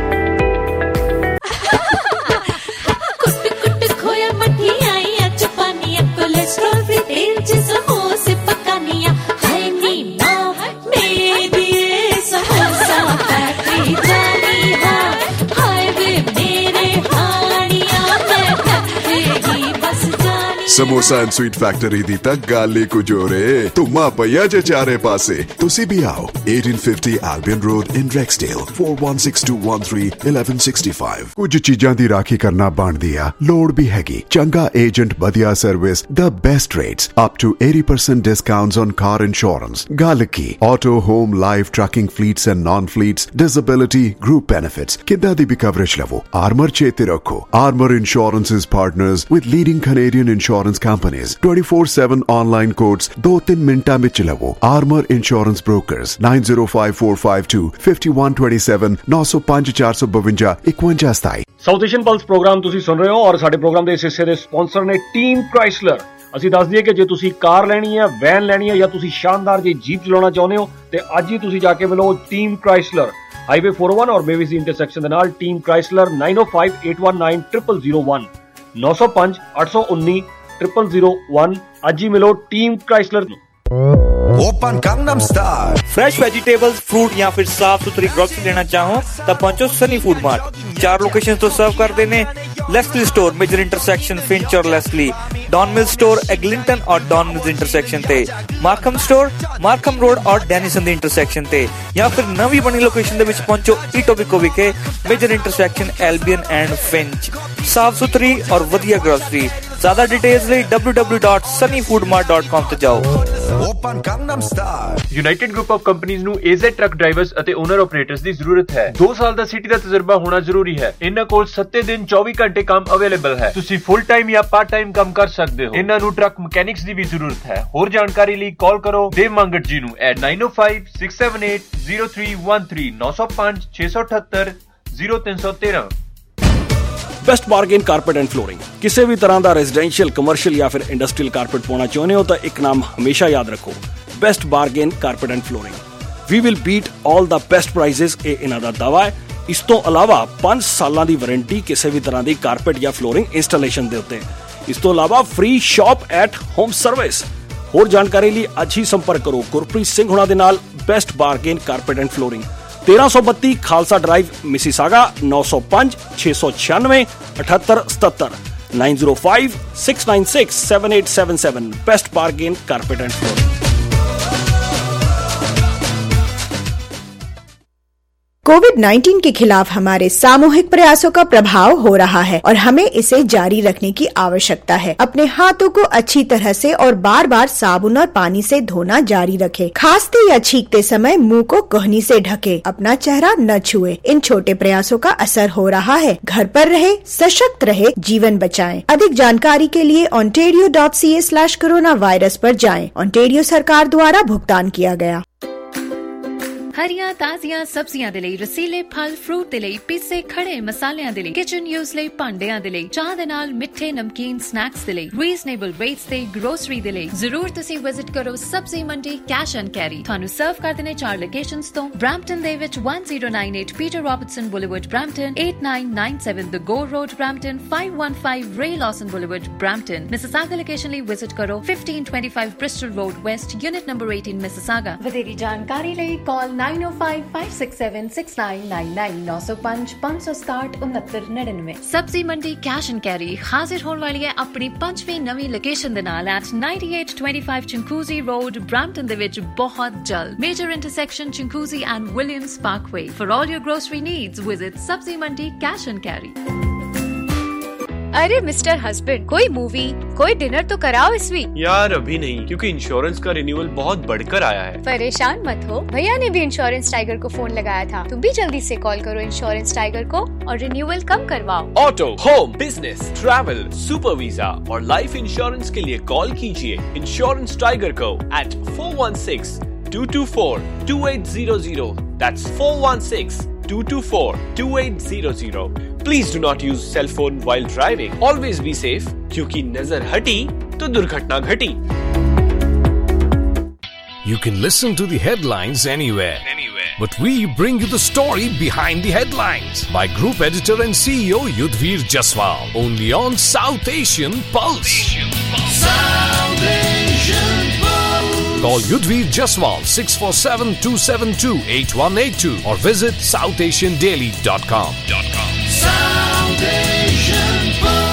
S14: कुट कुट खोया मठियाइयां चपानियां कोलेस्ट्रॉल फ्री तेल च समोसे पकानियां हाय नी मां मेरी समोसा फैक्ट्री जानी हां हाय वे मेरे हानियां मैं फैक्ट्री बस जानी।
S15: ਸਮੋਸਾ ਐਂਡ ਸਵੀਟ ਫੈਕਟਰੀ ਦੀ ਤਾਂ ਗੱਲ ਹੀ ਕੁਝ ਹੋ ਰੇ। ਧੁੰਮਾ ਪਈਆ ਜੇ ਚਾਰੇ ਪਾਸੇ। ਤੁਸੀਂ ਵੀ ਆਓ eighteen fifty Albion Road in Rexdale four one six two one three eleven sixty-five। ਕੁਝ ਚੀਜ਼ਾਂ ਦੀ ਰਾਖੀ ਕਰਨਾ ਬਣਦੀ ਆ, ਲੋੜ ਵੀ ਹੈਗੀ। ਚੰਗਾ ਏਜੰਟ, ਵਧੀਆ service, the best rates, up to eighty percent discounts on car insurance। ਗੱਲ ਕੀ auto, home, life, trucking fleets and non-fleets, disability, group benefits, ਕਿੱਦਾਂ ਦੀ ਵੀ ਕਵਰੇਜ ਲਵੋ। ਆਰਮਰ ਚੇਤੇ ਰੱਖੋ, Armor Insurance is partners with leading Canadian insurance companies। twenty-four seven online quotes ਦੋ ਤਿੰਨ ਮਿੰਟਾਂ ਵਿੱਚ ਲਵੋ। Armor Insurance Brokers nine zero five four five two five one two seven nine zero five four five two one one seven।
S2: South Asian pulse program ਤੁਸੀਂ ਸੁਣ ਰਹੇ ਹੋ ਔਰ ਸਾਡੇ ਪ੍ਰੋਗਰਾਮ ਦੇ ਇਸ ਹਿੱਸੇ ਦੇ ਸਪਾਂਸਰ ਨੇ ਟੀਮ ਕ੍ਰਾਈਸਲਰ। ਅਸੀਂ ਦੱਸ ਦਈਏ ਕਿ ਜੇ ਤੁਸੀਂ ਕਾਰ ਲੈਣੀ ਹੈ, ਵੈਨ ਲੈਣੀ ਹੈ ਜਾਂ ਤੁਸੀਂ ਸ਼ਾਨਦਾਰ ਜੀ ਜੀਪ ਚਲਾਉਣਾ ਚਾਹੁੰਦੇ ਹੋ ਤੇ ਅੱਜ ਹੀ ਤੁਸੀਂ ਜਾ ਕੇ ਮਿਲੋ team Chrysler, highway four oh one ਔਰ ਮੇਵੀਜ਼ ਇੰਟਰਸੈਕਸ਼ਨ ਦੇ ਨਾਲ। Team Chrysler nine oh five eight one nine zero zero zero one nine oh five eight one nine zero zero zero one। ਅੱਜ ਹੀ ਮਿਲੋ ਟੀਮ ਕ੍ਰਾਈਸਲਰ ਨੂੰ।
S16: Open gangnam style। Fresh vegetables, fruit या फिर साफ सुथरी ग्रोसरी लेना चाहो तो पहुंचो सनी फूड मार्ट। चार लोकेशन तो सर्व करते हैं, Leslie store major intersection Finch और Leslie, Don Mill store Eglinton और डॉन मिल्स इंटरसेक्शन ते, मार्कम स्टोर मार्कम रोड और डेनिसन दी इंटरसेक्शन ते, या फिर नवी बनी लोकेशन दे विच पहुंचो ईटोबिको विखे major intersection Albion and Finch. साफ सुथरी और वधिया ग्रोसरी। ज्यादा डिटेल्स ਲਈ w w w dot sunny food mart dot com ਤੇ ਜਾਓ। Open gangnam style।
S17: United group of ਕੰਪਨੀਆਂ ਨੂੰ ਏਜ਼ੈਡ ਟਰੱਕ ਡਰਾਈਵਰਸ ਅਤੇ ਓਨਰ ਆਪਰੇਟਰਸ ਦੀ ਜ਼ਰੂਰਤ ਹੈ। ਦੋ ਸਾਲ ਦਾ ਸਿਟੀ ਦਾ ਤਜਰਬਾ ਹੋਣਾ ਜ਼ਰੂਰੀ ਹੈ। ਇਹਨਾਂ ਕੋਲ ਸੱਤੇ ਦਿਨ ਚੌਵੀ ਘੰਟੇ ਕੰਮ ਅਵੇਲੇਬਲ ਹੈ। ਤੁਸੀਂ ਫੁੱਲ ਟਾਈਮ ਜਾਂ ਪਾਰਟ ਟਾਈਮ ਕੰਮ ਕਰ ਸਕਦੇ ਹੋ। ਇਹਨਾਂ ਨੂੰ ਟਰੱਕ ਮਕੈਨਿਕਸ ਦੀ ਵੀ ਜ਼ਰੂਰਤ ਹੈ। ਹੋਰ ਜਾਣਕਾਰੀ ਲਈ ਕਾਲ ਕਰੋ ਦੇਵ ਮੰਗਟ ਜੀ ਨੂੰ at nine oh five six seven eight zero three one three nine oh five six eight eight zero three one three।
S18: Best bargain carpet and flooring. ਕਿਸੇ ਵੀ ਤਰ੍ਹਾਂ ਦਾ ਰੈਜ਼ੀਡੈਂਸ਼ੀਅਲ, ਕਮਰਸ਼ੀਅਲ ਜਾਂ ਫਿਰ ਇੰਡਸਟਰੀਅਲ ਕਾਰਪੇਟ ਪਾਉਣਾ ਚਾਹੁੰਦੇ ਹੋ ਤਾਂ ਇੱਕ ਨਾਮ ਹਮੇਸ਼ਾ ਯਾਦ ਰੱਖੋ, best bargain carpet and flooring. We will beat all the best prices, ਇਹ ਇਹਨਾਂ ਦਾ ਦਾਅਵਾ ਹੈ। ਇਸ ਤੋਂ ਇਲਾਵਾ ਪੰਜ ਸਾਲਾਂ ਦੀ ਵਾਰੰਟੀ ਕਿਸੇ ਵੀ ਤਰ੍ਹਾਂ ਦੀ ਕਾਰਪੇਟ ਜਾਂ ਫਲੋਰਿੰਗ ਇੰਸਟਾਲੇਸ਼ਨ ਦੇ ਉੱਤੇ। ਇਸ ਤੋਂ ਇਲਾਵਾ free shop at home service. ਹੋਰ ਜਾਣਕਾਰੀ ਲਈ ਅੱਜ ਹੀ ਸੰਪਰਕ ਕਰੋ ਗੁਰਪ੍ਰੀਤ ਸਿੰਘ ਹੁਣਾਂ ਦੇ ਨਾਲ, best bargain carpet and flooring, तेरह सौ बत्ती खालसा ड्राइव, मिसिसागा, नौ सौ पांच छे सौ छियानवे अठहत्तर सतहत्तर, nine zero five six nine six seven eight seven seven. Best bargain carpet and flooring.
S6: COVID nineteen के खिलाफ हमारे सामूहिक प्रयासों का प्रभाव हो रहा है और हमें इसे जारी रखने की आवश्यकता है। अपने हाथों को अच्छी तरह से और बार बार साबुन और पानी से धोना जारी रखें। खांसते या छींकते समय मुंह को कोहनी से ढके, अपना चेहरा न छुए। इन छोटे प्रयासों का असर हो रहा है। घर पर रहे, सशक्त रहे, जीवन बचाएं। अधिक जानकारी के लिए ontario dot c a slash corona virus पर जाएं। ontario सरकार द्वारा भुगतान किया गया।
S19: ਹਰੀਆਂ ਤਾਜ਼ੀਆਂ ਸਬਜ਼ੀਆਂ ਦੇ ਲਈ, ਰਸੀਲੇ ਫਲ ਫਰੂਟ ਦੇ ਲਈ, ਪੀਸੇ ਖੜੇ ਮਸਾਲਿਆਂ ਦੇ ਲਈ, ਕਿਚਨ ਯੂਜ਼ ਲਈ ਭਾਂਡਿਆਂ ਦੇ ਲਈ, ਚਾਹ ਦੇ ਨਾਲ ਮਿੱਠੇ ਨਮਕੀਨ ਸਨੈਕਸ ਦੇ ਲਈ, ਰੀਜ਼ਨੇਬਲ ਰੇਟਸ ਤੇ ਗਰੋਸਰੀ ਦੇ ਲਈ ਜ਼ਰੂਰ ਤੁਸੀਂ ਵਿਜ਼ਿਟ ਕਰੋ ਸਬਜ਼ੀ ਮੰਡੀ ਕੈਸ਼ ਐਂਡ ਕੈਰੀ। ਤੁਹਾਨੂੰ ਸਰਵ ਕਰਦੇ ਨੇ ਚਾਰ ਲੋਕੇਸ਼ਨਸ ਤੋਂ। ਬ੍ਰੈਂਪਟਨ ਦੇ ਵਿੱਚ one zero nine eight Peter Robertson boulevard Brampton, eight nine nine seven the Gore road Brampton, five one five Ray Lawson boulevard Brampton. Mississauga location ਲਈ ਵਿਜ਼ਿਟ ਕਰੋ fifteen twenty-five Bristol road west, unit number eighteen Mississauga. ਵਧੇਰੀ ਜਾਣਕਾਰੀ ਲਈ ਕਾਲ nine oh five five six seven six nine nine nine nine oh five five six seven nine nine। ਸਬਜ਼ੀ ਮੰਡੀ ਕੈਸ਼ ਐਂਡ ਕੈਰੀ ਹਾਜ਼ਰ ਹੋਣ ਵਾਲੀ ਹੈ ਆਪਣੀ ਪੰਜਵੀਂ ਨਵੀਂ ਲੋਕੇਸ਼ਨ ਦੇ ਨਾਲ at ninety-eight twenty-five ਚਿੰਕੂਜ਼ੀ road Brampton ਦੇ ਵਿੱਚ ਬਹੁਤ ਜਲਦ। Major intersection Chinguacousy and Williams parkway. For all your grocery needs, visit Sabzi Mandi cash and carry.
S20: अरे मिस्टर हस्बैंड, कोई मूवी, कोई डिनर तो कराओ इस वीक।
S17: यार अभी नहीं, क्योंकि इंश्योरेंस का रिन्यूअल बहुत बढ़कर आया है।
S20: परेशान मत हो, भैया ने भी इंश्योरेंस टाइगर को फोन लगाया था। तुम भी जल्दी से कॉल करो इंश्योरेंस टाइगर को और रिन्यूअल कम करवाओ।
S17: Auto, home, business, travel, super visa और लाइफ इंश्योरेंस के लिए कॉल कीजिए इंश्योरेंस टाइगर को at four one six two two four two eight zero zero। That's four one six two two four two eight zero zero। Please do not use cell phone while driving. Always be safe, क्योंकि नजर हटी तो दुर्घटना घटी।
S21: You can listen to the headlines anywhere. Anywhere. But we bring you the story behind the headlines by Group Editor and C E O Yudhvir Jaswal. Only on South Asian Pulse. South Asian Pulse. Call Yudhvir Jaswal six four seven two seven two eight one eight two or visit south asian daily dot com. South Asian Pulse.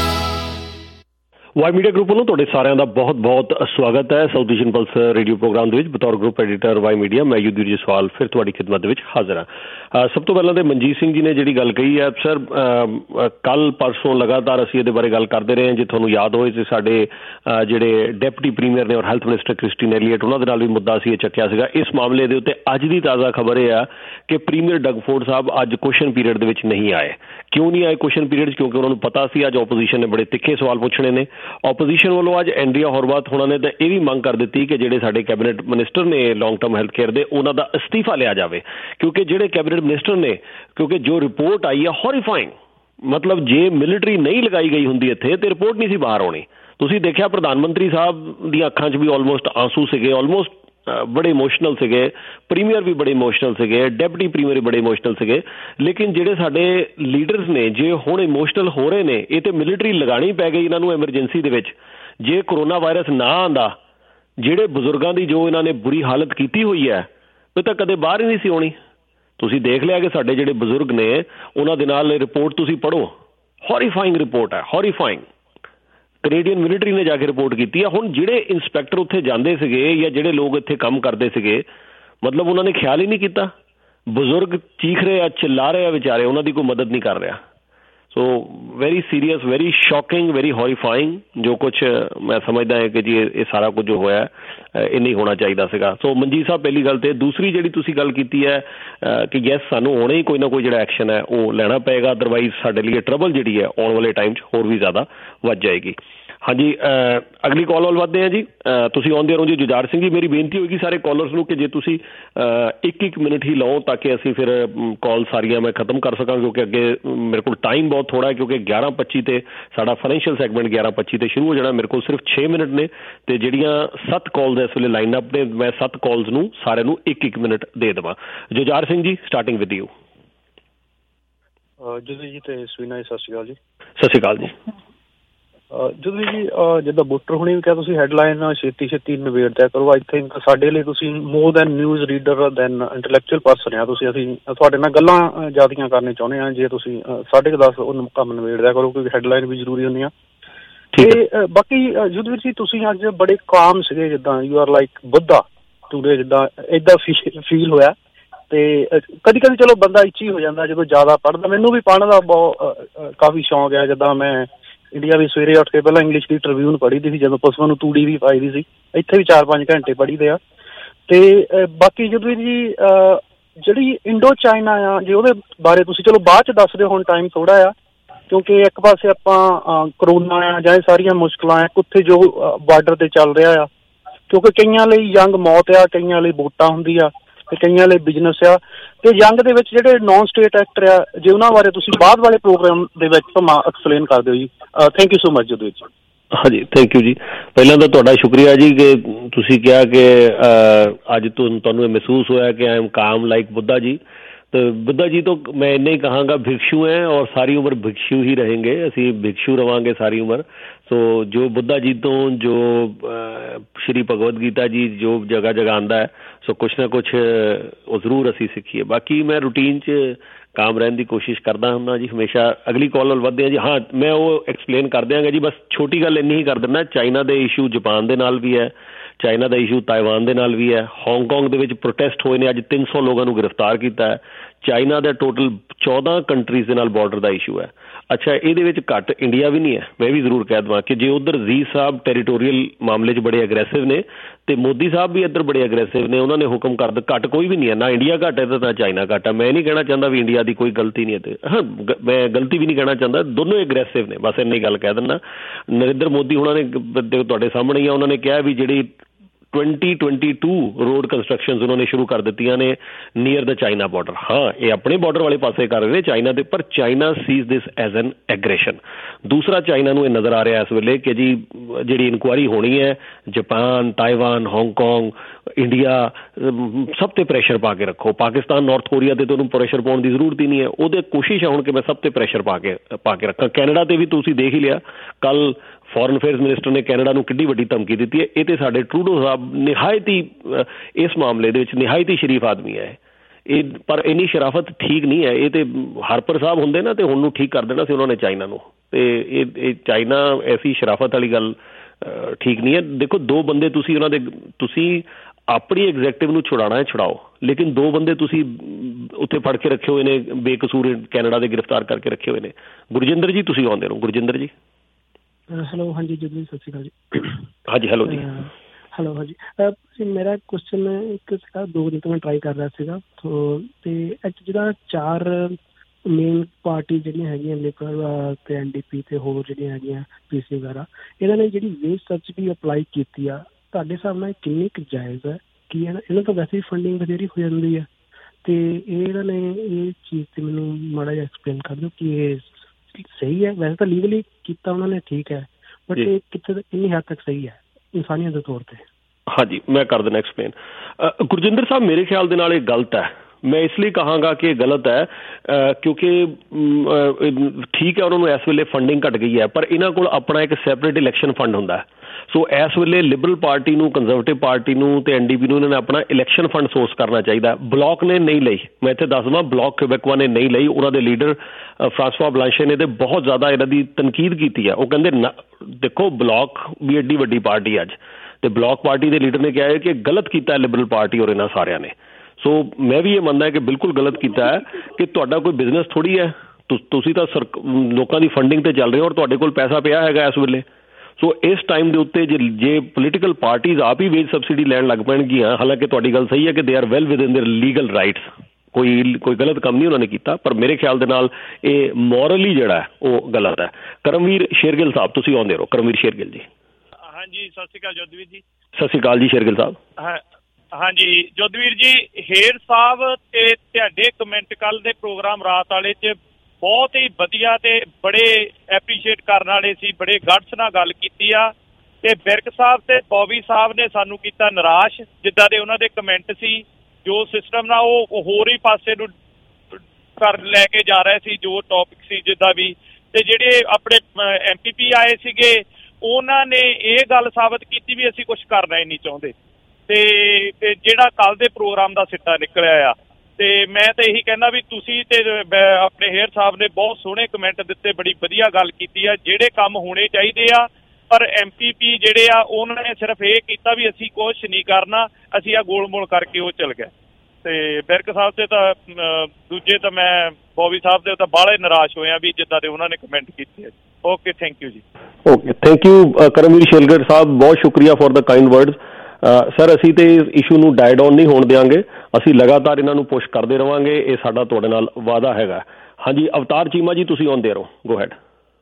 S2: Y media group ਵੱਲੋਂ ਤੁਹਾਡੇ ਸਾਰਿਆਂ ਦਾ ਬਹੁਤ ਬਹੁਤ ਸਵਾਗਤ ਹੈ South Asian pulse radio program ਦੇ ਵਿੱਚ। ਬਤੌਰ ਗਰੁੱਪ ਐਡੀਟਰ ਵਾਈ ਮੀਡੀਆ ਮੈਂ ਯੁਧਵੀਰ ਜਸਵਾਲ ਫਿਰ ਤੁਹਾਡੀ ਖਿਦਮਤ ਦੇ ਵਿੱਚ ਹਾਜ਼ਰ ਹਾਂ। ਸਭ ਤੋਂ ਪਹਿਲਾਂ ਤਾਂ ਮਨਜੀਤ ਸਿੰਘ ਜੀ ਨੇ ਜਿਹੜੀ ਗੱਲ ਕਹੀ ਹੈ, ਸਰ ਕੱਲ੍ਹ ਪਰਸੋਂ ਲਗਾਤਾਰ ਅਸੀਂ ਇਹਦੇ ਬਾਰੇ ਗੱਲ ਕਰਦੇ ਰਹੇ ਹਾਂ। ਜੇ ਤੁਹਾਨੂੰ ਯਾਦ ਹੋਏ ਤੇ ਸਾਡੇ ਜਿਹੜੇ ਡਿਪਟੀ ਪ੍ਰੀਮੀਅਰ ਨੇ ਔਰ ਹੈਲਥ ਮਿਨਿਸਟਰ ਕ੍ਰਿਸਟੀਨ ਐਲੀਅਟ, ਉਹਨਾਂ ਦੇ ਨਾਲ ਵੀ ਮੁੱਦਾ ਅਸੀਂ ਇਹ ਚੱਕਿਆ ਸੀਗਾ। ਇਸ ਮਾਮਲੇ ਦੇ ਉੱਤੇ ਅੱਜ ਦੀ ਤਾਜ਼ਾ ਖਬਰ ਇਹ ਆ ਕਿ ਪ੍ਰੀਮੀਅਰ ਡਗਫੋਰਡ ਸਾਹਿਬ ਅੱਜ ਕੁਐਸਚਨ ਪੀਰੀਅਡ ਦੇ ਵਿੱਚ ਨਹੀਂ ਆਏ। ਕਿਉਂ ਨਹੀਂ ਆਏ ਕੁਐਸਚਨ ਪੀਰੀਅਡ 'ਚ? ਕਿਉਂਕਿ ਉਹਨਾਂ ਨੂੰ ਪਤਾ ਸੀ ਅੱਜ ਓਪੋਜੀਸ਼ਨ ਨੇ ਬੜੇ ਤਿੱਖੇ ਸਵਾਲ ਪੁੱਛਣੇ ਨੇ। ਓਪੋਜੀਸ਼ਨ ਵੱਲੋਂ ਅੱਜ ਐਂਡਰੀਆ ਹੋਰਵਾਥ ਹੋਣਾ ਨੇ ਤਾਂ ਇਹ ਵੀ ਮੰਗ ਕਰ ਦਿੱਤੀ ਕਿ ਜਿਹੜੇ ਸਾਡੇ ਕੈਬਨਿਟ ਮਿਨਿਸਟਰ ਨੇ ਲੌਂਗ ਟਰਮ ਹੈਲਥ ਕੇਅਰ ਦੇ, ਉਹਨਾਂ ਦਾ ਅਸਤੀਫਾ ਲਿਆ ਜਾਵੇ। ਕਿਉਂਕਿ ਜਿਹੜੇ ਕੈਬਨਿਟ ਮਿਨਿਸਟਰ ਨੇ, ਕਿਉਂਕਿ ਜੋ ਰਿਪੋਰਟ ਆਈ ਹੈ ਹੌਰੀਫਾਈਂਗ, ਮਤਲਬ ਜੇ ਮਿਲਟਰੀ ਨਹੀਂ ਲਗਾਈ ਗਈ ਹੁੰਦੀ ਇੱਥੇ ਤੇ ਰਿਪੋਰਟ ਨਹੀਂ ਸੀ ਬਾਹਰ ਆਉਣੀ। ਤੁਸੀਂ ਦੇਖਿਆ ਪ੍ਰਧਾਨ ਮੰਤਰੀ ਸਾਹਿਬ ਦੀਆਂ ਅੱਖਾਂ 'ਚ ਵੀ ਆਲਮੋਸਟ ਆਂਸੂ ਸੀਗੇ, ਆਲਮੋਸਟ ਬੜੇ ਇਮੋਸ਼ਨਲ ਸੀਗੇ। ਪ੍ਰੀਮੀਅਰ ਵੀ ਬੜੇ ਇਮੋਸ਼ਨਲ ਸੀਗੇ, ਡਿਪਟੀ ਪ੍ਰੀਮੀਅਰ ਵੀ ਬੜੇ ਇਮੋਸ਼ਨਲ ਸੀਗੇ। ਲੇਕਿਨ ਜਿਹੜੇ ਸਾਡੇ ਲੀਡਰਸ ਨੇ ਜੇ ਹੁਣ ਇਮੋਸ਼ਨਲ ਹੋ ਰਹੇ ਨੇ, ਇਹ ਤੇ ਮਿਲਟਰੀ ਲਗਾਉਣੀ ਪੈ ਗਈ ਇਹਨਾਂ ਨੂੰ ਐਮਰਜੈਂਸੀ ਦੇ ਵਿੱਚ। ਜੇ ਕਰੋਨਾ ਵਾਇਰਸ ਨਾ ਆਉਂਦਾ, ਜਿਹੜੇ ਬਜ਼ੁਰਗਾਂ ਦੀ ਜੋ ਇਹਨਾਂ ਨੇ ਬੁਰੀ ਹਾਲਤ ਕੀਤੀ ਹੋਈ ਹੈ, ਇਹ ਤਾਂ ਕਦੇ ਬਾਹਰ ਹੀ ਨਹੀਂ ਸੀ ਆਉਣੀ। ਤੁਸੀਂ ਦੇਖ ਲਿਆ ਕਿ ਸਾਡੇ ਜਿਹੜੇ ਬਜ਼ੁਰਗ ਨੇ ਉਹਨਾਂ ਦੇ ਨਾਲ ਰਿਪੋਰਟ ਤੁਸੀਂ ਪੜ੍ਹੋ, ਹੌਰੀਫਾਈਂਗ ਰਿਪੋਰਟ ਹੈ, ਹੌਰੀਫਾਈਂਗ। ਕੈਨੇਡੀਅਨ ਮਿਲਟਰੀ ਨੇ ਜਾ ਕੇ ਰਿਪੋਰਟ ਕੀਤੀ ਆ। ਹੁਣ ਜਿਹੜੇ ਇੰਸਪੈਕਟਰ ਉੱਥੇ ਜਾਂਦੇ ਸੀਗੇ ਜਾਂ ਜਿਹੜੇ ਲੋਕ ਇੱਥੇ ਕੰਮ ਕਰਦੇ ਸੀਗੇ, ਮਤਲਬ ਉਹਨਾਂ ਨੇ ਖਿਆਲ ਹੀ ਨਹੀਂ ਕੀਤਾ। ਬਜ਼ੁਰਗ ਚੀਖ ਰਹੇ ਆ, ਚਿੱਲਾ ਰਹੇ ਆ ਵਿਚਾਰੇ, ਉਹਨਾਂ ਦੀ ਕੋਈ ਮਦਦ ਨਹੀਂ ਕਰ ਰਿਹਾ। So very serious, very shocking, very horrifying. ਜੋ ਕੁਛ ਮੈਂ ਸਮਝਦਾ ਹੈ ਕਿ ਜੀ ਇਹ ਸਾਰਾ ਕੁਝ ਜੋ ਹੋਇਆ ਇਹ ਨਹੀਂ ਹੋਣਾ ਚਾਹੀਦਾ ਸੀਗਾ। ਸੋ ਮਨਜੀਤ ਸਾਹਿਬ ਪਹਿਲੀ ਗੱਲ। ਤੇ ਦੂਸਰੀ ਜਿਹੜੀ ਤੁਸੀਂ ਗੱਲ ਕੀਤੀ ਹੈ ਕਿ ਯੈਸ ਸਾਨੂੰ ਹੁਣੇ ਹੀ ਕੋਈ ਨਾ ਕੋਈ ਜਿਹੜਾ ਐਕਸ਼ਨ ਹੈ ਉਹ ਲੈਣਾ ਪਏਗਾ, ਅਦਰਵਾਈਜ਼ ਸਾਡੇ ਲਈ ਟਰਬਲ ਜਿਹੜੀ ਹੈ ਆਉਣ ਵਾਲੇ ਟਾਈਮ 'ਚ ਹੋਰ ਵੀ ਜ਼ਿਆਦਾ ਵੱਧ ਜਾਏਗੀ। ਹਾਂਜੀ, ਅਗਲੀ ਕਾਲ ਵੱਲ ਵੱਧਦੇ ਹਾਂ ਜੀ। ਤੁਸੀਂ ਆਉਂਦੇ ਰਹੋ ਜੀ ਜੁਝਾਰ ਸਿੰਘ ਜੀ। ਮੇਰੀ ਬੇਨਤੀ ਹੋਏਗੀ ਸਾਰੇ ਕਾਲਰਸ ਨੂੰ ਕਿ ਜੇ ਤੁਸੀਂ ਇੱਕ ਇੱਕ ਮਿੰਟ ਹੀ ਲਓ ਤਾਂ ਕਿ ਅਸੀਂ ਫਿਰ ਕਾਲ ਸਾਰੀਆਂ ਮੈਂ ਖਤਮ ਕਰ ਸਕਾਂ, ਕਿਉਂਕਿ ਅੱਗੇ ਮੇਰੇ ਕੋਲ ਟਾਈਮ ਬਹੁਤ ਥੋੜ੍ਹਾ ਹੈ, ਕਿਉਂਕਿ ਗਿਆਰਾਂ ਪੱਚੀ ਤੇ ਸਾਡਾ ਫਾਈਨੈਂਸ਼ੀਅਲ ਸੈਗਮੈਂਟ ਗਿਆਰਾਂ ਪੱਚੀ ਤੇ ਸ਼ੁਰੂ ਹੋ ਜਾਣਾ। ਮੇਰੇ ਕੋਲ ਸਿਰਫ ਛੇ ਮਿੰਟ ਨੇ ਤੇ ਜਿਹੜੀਆਂ ਸੱਤ ਕਾਲਸ ਇਸ ਵੇਲੇ ਲਾਈਨ ਅਪ ਨੇ, ਮੈਂ ਸੱਤ ਕਾਲਸ ਨੂੰ ਸਾਰਿਆਂ ਨੂੰ ਇੱਕ ਇੱਕ ਮਿੰਟ ਦੇ ਦੇਵਾਂ। Jujhar Singh ji, starting with you.
S1: ਜੁਦੀ ਜੀ ਤੇ ਸਵੀਨਾ ਜੀ, ਸਤਿ ਸ਼੍ਰੀ ਅਕਾਲ ਜੀ।
S2: ਸਤਿ ਸ਼੍ਰੀ ਅਕਾਲ ਜੀ।
S1: ਜੁਦੀ ਜੀ, ਜਿੱਦਾਂ ਬੁੱਟਰ ਹੁਣੀ ਵੀ ਕਿਹਾ ਤੁਸੀਂ ਹੈਡਲਾਈਨ ਛੇਤੀ ਛੇਤੀ ਨਿਬੇੜ ਦਿਆ ਕਰੋ। ਆਈ ਥਿੰਕ ਸਾਡੇ ਲਈ ਤੁਸੀਂ more than news reader than intellectual person ਆ ਤੁਸੀਂ। ਅਸੀਂ ਤੁਹਾਡੇ ਨਾਲ ਗੱਲਾਂ ਜ਼ਿਆਦੀਆਂ ਕਰਨੀਆਂ ਚਾਹੁੰਦੇ ਹਾਂ। ਜੇ ਤੁਸੀਂ ਸਾਢੇ ਕੁ ਦਸ ਉਹ ਕੰਮ ਨਿਬੇੜ ਦਿਆ ਕਰੋ, ਕਿਉਂਕਿ ਹੈਡਲਾਈਨ ਵੀ ਜ਼ਰੂਰੀ ਹੁੰਦੀਆਂ। ਤੇ ਬਾਕੀ ਜੁਦਵੀਰ ਜੀ, ਤੁਸੀਂ ਅੱਜ ਬੜੇ ਕਾਮ ਸੀਗੇ, ਜਿੱਦਾਂ you are like Buddha today, ਜਿੱਦਾਂ ਏਦਾਂ ਫੀਲ ਹੋਇਆ। ਤੇ ਕਦੀ ਕਦੀ ਚਲੋ ਬੰਦਾ ਇੱਚੀ ਹੋ ਜਾਂਦਾ ਜਦੋਂ ਜ਼ਿਆਦਾ ਪੜ੍ਹਦਾ। ਮੈਨੂੰ ਵੀ ਪੜ੍ਹਨ ਦਾ ਬਹੁਤ ਕਾਫੀ ਸ਼ੌਂਕ ਹੈ। ਜਿੱਦਾਂ ਮੈਂ ਇੰਡੀਆ ਵੀ ਸਵੇਰੇ ਉੱਠ ਕੇ ਪਹਿਲਾਂ ਇੰਗਲਿਸ਼ ਦੀ ਟ੍ਰਿਬਿਊਨ ਪੜ੍ਹੀ ਦੀ ਸੀ, ਜਦੋਂ ਪਸ਼ੂਆਂ ਨੂੰ ਤੂੜੀ ਵੀ ਪਾਈ ਦੀ ਸੀ। ਇੱਥੇ ਵੀ ਚਾਰ ਪੰਜ ਘੰਟੇ ਪੜ੍ਹੀ ਦੇ ਆ। ਤੇ ਬਾਕੀ ਜੁਦਵੀਰ ਜੀ, ਜਿਹੜੀ ਇੰਡੋ ਚਾਈਨਾ ਆ, ਜੇ ਉਹਦੇ ਬਾਰੇ ਤੁਸੀਂ ਚਲੋ ਬਾਅਦ ਚ ਦੱਸ ਦਿਓ, ਹੁਣ ਟਾਈਮ ਥੋੜ੍ਹਾ ਆ, ਕਿਉਂਕਿ ਇੱਕ ਪਾਸੇ ਆਪਾਂ ਕਰੋਨਾ ਆ ਜਾਂ ਇਹ ਸਾਰੀਆਂ ਮੁਸ਼ਕਿਲਾਂ ਆ, ਉੱਥੇ ਜੋ ਬਾਰਡਰ ਤੇ ਚੱਲ ਰਿਹਾ ਆ, ਕਿਉਂਕਿ ਕਈਆਂ ਲਈ ਜੰਗ ਮੌਤ ਆ, ਕਈਆਂ ਲਈ ਵੋਟਾਂ ਹੁੰਦੀ ਆ ਤੇ ਕਈਆਂ ਲਈ ਬਿਜ਼ਨਸ ਆ। ਤੇ ਜੰਗ ਦੇ ਵਿੱਚ ਜਿਹੜੇ ਨੌਨ ਸਟੇਟ ਐਕਟਰ ਆ, ਜੇ ਉਹਨਾਂ ਬਾਰੇ ਤੁਸੀਂ ਬਾਅਦ ਵਾਲੇ ਪ੍ਰੋਗਰਾਮ ਦੇ ਵਿੱਚ ਭਾਵੇਂ ਐਕਸਪਲੇਨ ਕਰ ਦਿਓ ਜੀ। Thank you so much Jadu ji.
S2: ਹਾਂਜੀ, ਥੈਂਕ ਯੂ ਜੀ। ਪਹਿਲਾਂ ਤਾਂ ਤੁਹਾਡਾ ਸ਼ੁਕਰੀਆ ਜੀ ਕਿ ਤੁਸੀਂ ਕਿਹਾ ਕਿ ਅੱਜ ਤੋਂ ਤੁਹਾਨੂੰ ਇਹ ਮਹਿਸੂਸ ਹੋਇਆ ਕਿ I am calm like Buddha ji. तो बुद्धा जी तो मैं इन्ना ही कहांगा भिक्षु हैं और सारी उम्र भिक्षु ही रहेंगे, असी भिक्षु रवांगे सारी उम्र। सो जो बुद्धा जी तो जो श्री भगवत गीता जी जो जगह जगह आंदा है, सो कुछ ना कुछ जरूर असी सीखिए। बाकी मैं रूटीन च काम रहने की कोशिश करता हूँ जी हमेशा। अगली कॉल वाल वधदे जी। हाँ, मैं वो एक्सप्लेन कर देंगा जी, बस छोटी गल इन्नी ही कर देना। चाइना के इशू जापान के नाल भी है, चाइना का इशू ताइवान के नाल भी है। हांगकांग दे विच प्रोटेस्ट होए ने, अज तीन सौ लोगों को गिरफ्तार किया है। चाइना का टोटल चौदह कंट्रीज के नाल बॉर्डर का इशू है। अच्छा, ये घट इंडिया भी नहीं है। मैं भी जरूर कह देवां कि जे उधर जी साहब टेरीटोरीअल मामले च बड़े अग्रैसिव ने तो मोदी साहब भी इधर बड़े अग्रैसिव ने, उन्होंने हुक्म कर दे। घट कोई भी नहीं है, ना इंडिया घट है तो ना चाइना घट है। मैं नहीं कहना चाहता भी इंडिया की कोई गलती नहीं है। हाँ, मैं गलती भी नहीं कहना चाहता, दोनों ही अग्रैसिव ने, बस इन्नी गल कह देना। नरेंद्र मोदी उन्होंने तुहाडे सामने ही उन्होंने कहा भी जिहड़ी twenty twenty two road construction उन्होंने शुरू कर दी ने नीयर द चाइना बॉर्डर। हाँ, ये अपने बॉर्डर वाले पासे कर रहे हैं चाइना दे, पर China sees this as an aggression. दूसरा, चाइना नूं नज़र आ रहा है इस वेले कि जी जिहड़ी इनकुआरी होनी है, जापान, ताइवान, हांगकांग, इंडिया सब ते प्रेशर पा के रखो। पाकिस्तान, नॉर्थ कोरिया ते तो प्रेशर पाने की जरूरत ही नहीं है। वो कोशिश है हुण कि मैं सब ते प्रेशर पा के पा के रखा। कैनेडा ते भी तुसीं देख ही लिया, कल फॉरन अफेयर्स मिनिस्टर ने कैनेडा नूं किड्डी वड्डी धमकी दी है। ये तो साडे ट्रूडो साहब निहायत ही इस मामले दे विच निहायत ही शरीफ आदमी है ये, पर इन्नी शराफत ठीक नहीं है। ये तो हारपर साहब होंदे ना तो हुण नूं ठीक कर देना सी उन्होंने चाइना नूं। ते ये चाइना ऐसी शराफत वाली गल ठीक नहीं है। देखो, दो बंदे तुसीं उन्हां दे तुसीं अपनी एग्जैक्टिव नूं छुड़ाना है छुड़ाओ, लेकिन दो बंदे तुसीं उत्थे फड़ के रखे हुए ने बेकसूर कैनेडा दे गिरफ्तार करके रखे हुए ने। गुरजिंदर जी तुसीं आउंदे रहो। गुरजिंदर जी।
S22: हेलो, हाँ जी जदू, सत श्री अकाल जी।
S2: हाँ जी, हेलो जी।
S22: हेलो, हाँ जी। मेरा क्वेश्चन एक सीगा, दो दिन तो मैं ट्राई कर रहा सीगा। तो ते जिहड़ा चार मेन पार्टी जिहड़ियां हैगियां लिबरल ते एनडीपी ते होर जिहड़ियां हैगियां पीसी वगैरह, इन्हां ने जिहड़ी वेज सब्सिडी अप्लाई कीती आ, तुहाडे हिसाब नाल किन्नी क जायज़ है? कि इन्हां तो वैसे ही फंडिंग बथेरी हो जाती है। तो इन्हां ने ये चीज़ ते मैनूं माड़ा जिहा एक्सप्लेन कर दो कि ये सही है? वैसे तो लीगली किया उन्होंने, ठीक है, बट ये कितने कितनी हद तक सही है इंसानियत के तौर पर?
S2: हाँ जी, मैं कर देना एक्सप्लेन। गुरजिंदर साहब, मेरे ख्याल दे नाल ये गलत है। मैं इसलिए कहांगा कि गलत है क्योंकि ठीक है उन्होंने इस वेले फंडिंग घट गई है, पर इन्हां कोल अपना एक सैपरेट इलैक्शन फंड हुंदा है। सो इस वेले लिबरल पार्टी नूं, कंजरवेटिव पार्टी नूं ते एनडीपी नूं इन्होंने अपना इलैक्शन फंड सोर्स करना चाहिए। ब्लॉक ने नहीं लई, मैं इत्थे दस देवां, ब्लॉक क्वेबेकवा ने नहीं लई। उन्हां दे लीडर फ्रांसवा ब्लांशे ने ते बहुत ज़्यादा इन्हां दी तनकीद कीती है। वो कहंदे देखो ब्लॉक भी एड्डी वड्डी पार्टी अज, तो ब्लॉक पार्टी के लीडर ने कहा है कि गलत किया है लिबरल पार्टी और इन्हां सारिਆਂ ने। सो मैं भी ये मानना है कि बिल्कुल गलत किया है कि तुहाडा कोई बिजनेस थोड़ी है, तुसीं तां लोकां दी फंडिंग ते चल रहे हो और तुहाडे कोल पैसा पिया हैगा इस वेले। सो इस टाइम के उत्ते जे जे पोलीटिकल पार्टीज आप ही वेज सबसिडी लैण लग पैणगीਆਂ, हालांकि तुहाडी गल सही है कि they are well within their legal rights, ਕੋਈ ਕੋਈ ਗਲਤ ਕੰਮ ਨਹੀਂ ਉਹਨਾਂ ਨੇ ਕੀਤਾ, ਪਰ ਮੇਰੇ ਖਿਆਲ ਦੇ ਨਾਲ ਇਹ ਮੋਰਲੀ ਜਿਹੜਾ ਉਹ ਗਲਤ ਹੈ। ਕਰਮਵੀਰ ਸ਼ੇਰਗਿੱਲ ਸਾਹਿਬ ਤੁਸੀਂ ਆਉਂਦੇ ਰਹੋ। ਕਰਮਵੀਰ ਸ਼ੇਰਗਿੱਲ ਜੀ।
S3: ਹਾਂਜੀ, ਸਤਿ ਸ਼੍ਰੀ ਅਕਾਲ ਜੋਧਵੀਰ ਜੀ।
S2: ਸਤਿ ਸ਼੍ਰੀ ਅਕਾਲ ਜੀ ਸ਼ੇਰਗਿੱਲ ਸਾਹਿਬ।
S3: ਹਾਂ ਹਾਂਜੀ ਜੋਧਵੀਰ ਜੀ, ਹੇਰ ਸਾਹਿਬ ਤੇ ਤੁਹਾਡੇ ਕਮੈਂਟ ਕੱਲ ਦੇ ਪ੍ਰੋਗਰਾਮ ਰਾਤ ਵਾਲੇ 'ਚ ਬਹੁਤ ਹੀ ਵਧੀਆ ਤੇ ਬੜੇ ਐਪਰੀਸ਼ੀਏਟ ਕਰਨ ਵਾਲੇ ਸੀ, ਬੜੇ ਗਟਸ ਨਾਲ ਗੱਲ ਕੀਤੀ ਆ। ਤੇ ਬਿਰਕ ਸਾਹਿਬ ਤੇ ਬੌਬੀ ਸਾਹਿਬ ਨੇ ਸਾਨੂੰ ਕੀਤਾ ਨਿਰਾਸ਼, ਜਿੱਦਾਂ ਦੇ ਉਹਨਾਂ ਦੇ ਕਮੈਂਟ ਸੀ। ਜੋ ਸਿਸਟਮ ਨਾਲ ਉਹ ਹੋਰ ਹੀ ਪਾਸੇ ਨੂੰ ਕਰ ਲੈ ਕੇ ਜਾ ਰਹੇ ਸੀ, ਜੋ ਟੌਪਿਕ ਸੀ ਜਿੱਦਾਂ ਵੀ। ਤੇ ਜਿਹੜੇ ਆਪਣੇ ਐਮ ਪੀ ਪੀ ਆਏ ਸੀਗੇ ਉਹਨਾਂ ਨੇ ਇਹ ਗੱਲ ਸਾਬਤ ਕੀਤੀ ਵੀ ਅਸੀਂ ਕੁਛ ਕਰਨਾ ਹੀ ਨਹੀਂ ਚਾਹੁੰਦੇ। ਤੇ ਜਿਹੜਾ ਕੱਲ ਦੇ ਪ੍ਰੋਗਰਾਮ ਦਾ ਸਿੱਟਾ ਨਿਕਲਿਆ ਆ, ਤੇ ਮੈਂ ਤਾਂ ਇਹੀ ਕਹਿੰਦਾ ਵੀ ਤੁਸੀਂ ਤੇ ਆਪਣੇ ਹੇਅਰ ਸਾਹਿਬ ਨੇ ਬਹੁਤ ਸੋਹਣੇ ਕਮੈਂਟ ਦਿੱਤੇ, ਬੜੀ ਵਧੀਆ ਗੱਲ ਕੀਤੀ ਆ। ਜਿਹੜੇ ਕੰਮ ਹੋਣੇ ਚਾਹੀਦੇ ਆ, ਪਰ ਐਮ ਪੀ ਪੀ ਜਿਹੜੇ ਆ ਉਹਨਾਂ ਨੇ ਸਿਰਫ ਇਹ ਕੀਤਾ ਵੀ ਅਸੀਂ ਕੁਛ ਨਹੀਂ ਕਰਨਾ, ਅਸੀਂ ਆ ਗੋਲ ਮੋਲ ਕਰਕੇ ਉਹ ਚਲ ਗਏ। ਤੇ ਬਿਰਕ ਸਾਹਿਬ ਤੇ ਤਾਂ ਦੂਜੇ ਤਾਂ ਮੈਂ ਬੌਬੀ ਸਾਹਿਬ ਦੇ ਤਾਂ ਬਾਹਲੇ ਨਿਰਾਸ਼ ਹੋਏ ਆ ਵੀ ਜਿੱਦਾਂ ਦੇ ਉਹਨਾਂ ਨੇ ਕਮੈਂਟ ਕੀਤੇ। ਓਕੇ, ਥੈਂਕ ਯੂ ਜੀ।
S2: Okay, thank you Karamvir Shergill ਸਾਹਿਬ, ਬਹੁਤ ਸ਼ੁਕਰੀਆ for the kind words. Sir ਅਸੀਂ ਤੇ ਇਸ ਇਸ਼ੂ ਨੂੰ ਡਾਈ ਡਾਊਨ ਨਹੀਂ ਹੋਣ ਦਿਆਂਗੇ, ਅਸੀਂ ਲਗਾਤਾਰ ਇਹਨਾਂ ਨੂੰ ਪੁਸ਼ ਕਰਦੇ ਰਵਾਂਗੇ, ਇਹ ਸਾਡਾ ਤੁਹਾਡੇ ਨਾਲ ਵਾਅਦਾ ਹੈਗਾ। ਹਾਂਜੀ ਅਵਤਾਰ ਚੀਮਾ ਜੀ ਤੁਸੀਂ ਆਉਂਦੇ ਰਹੋ, ਗੋ ਹੈਡ।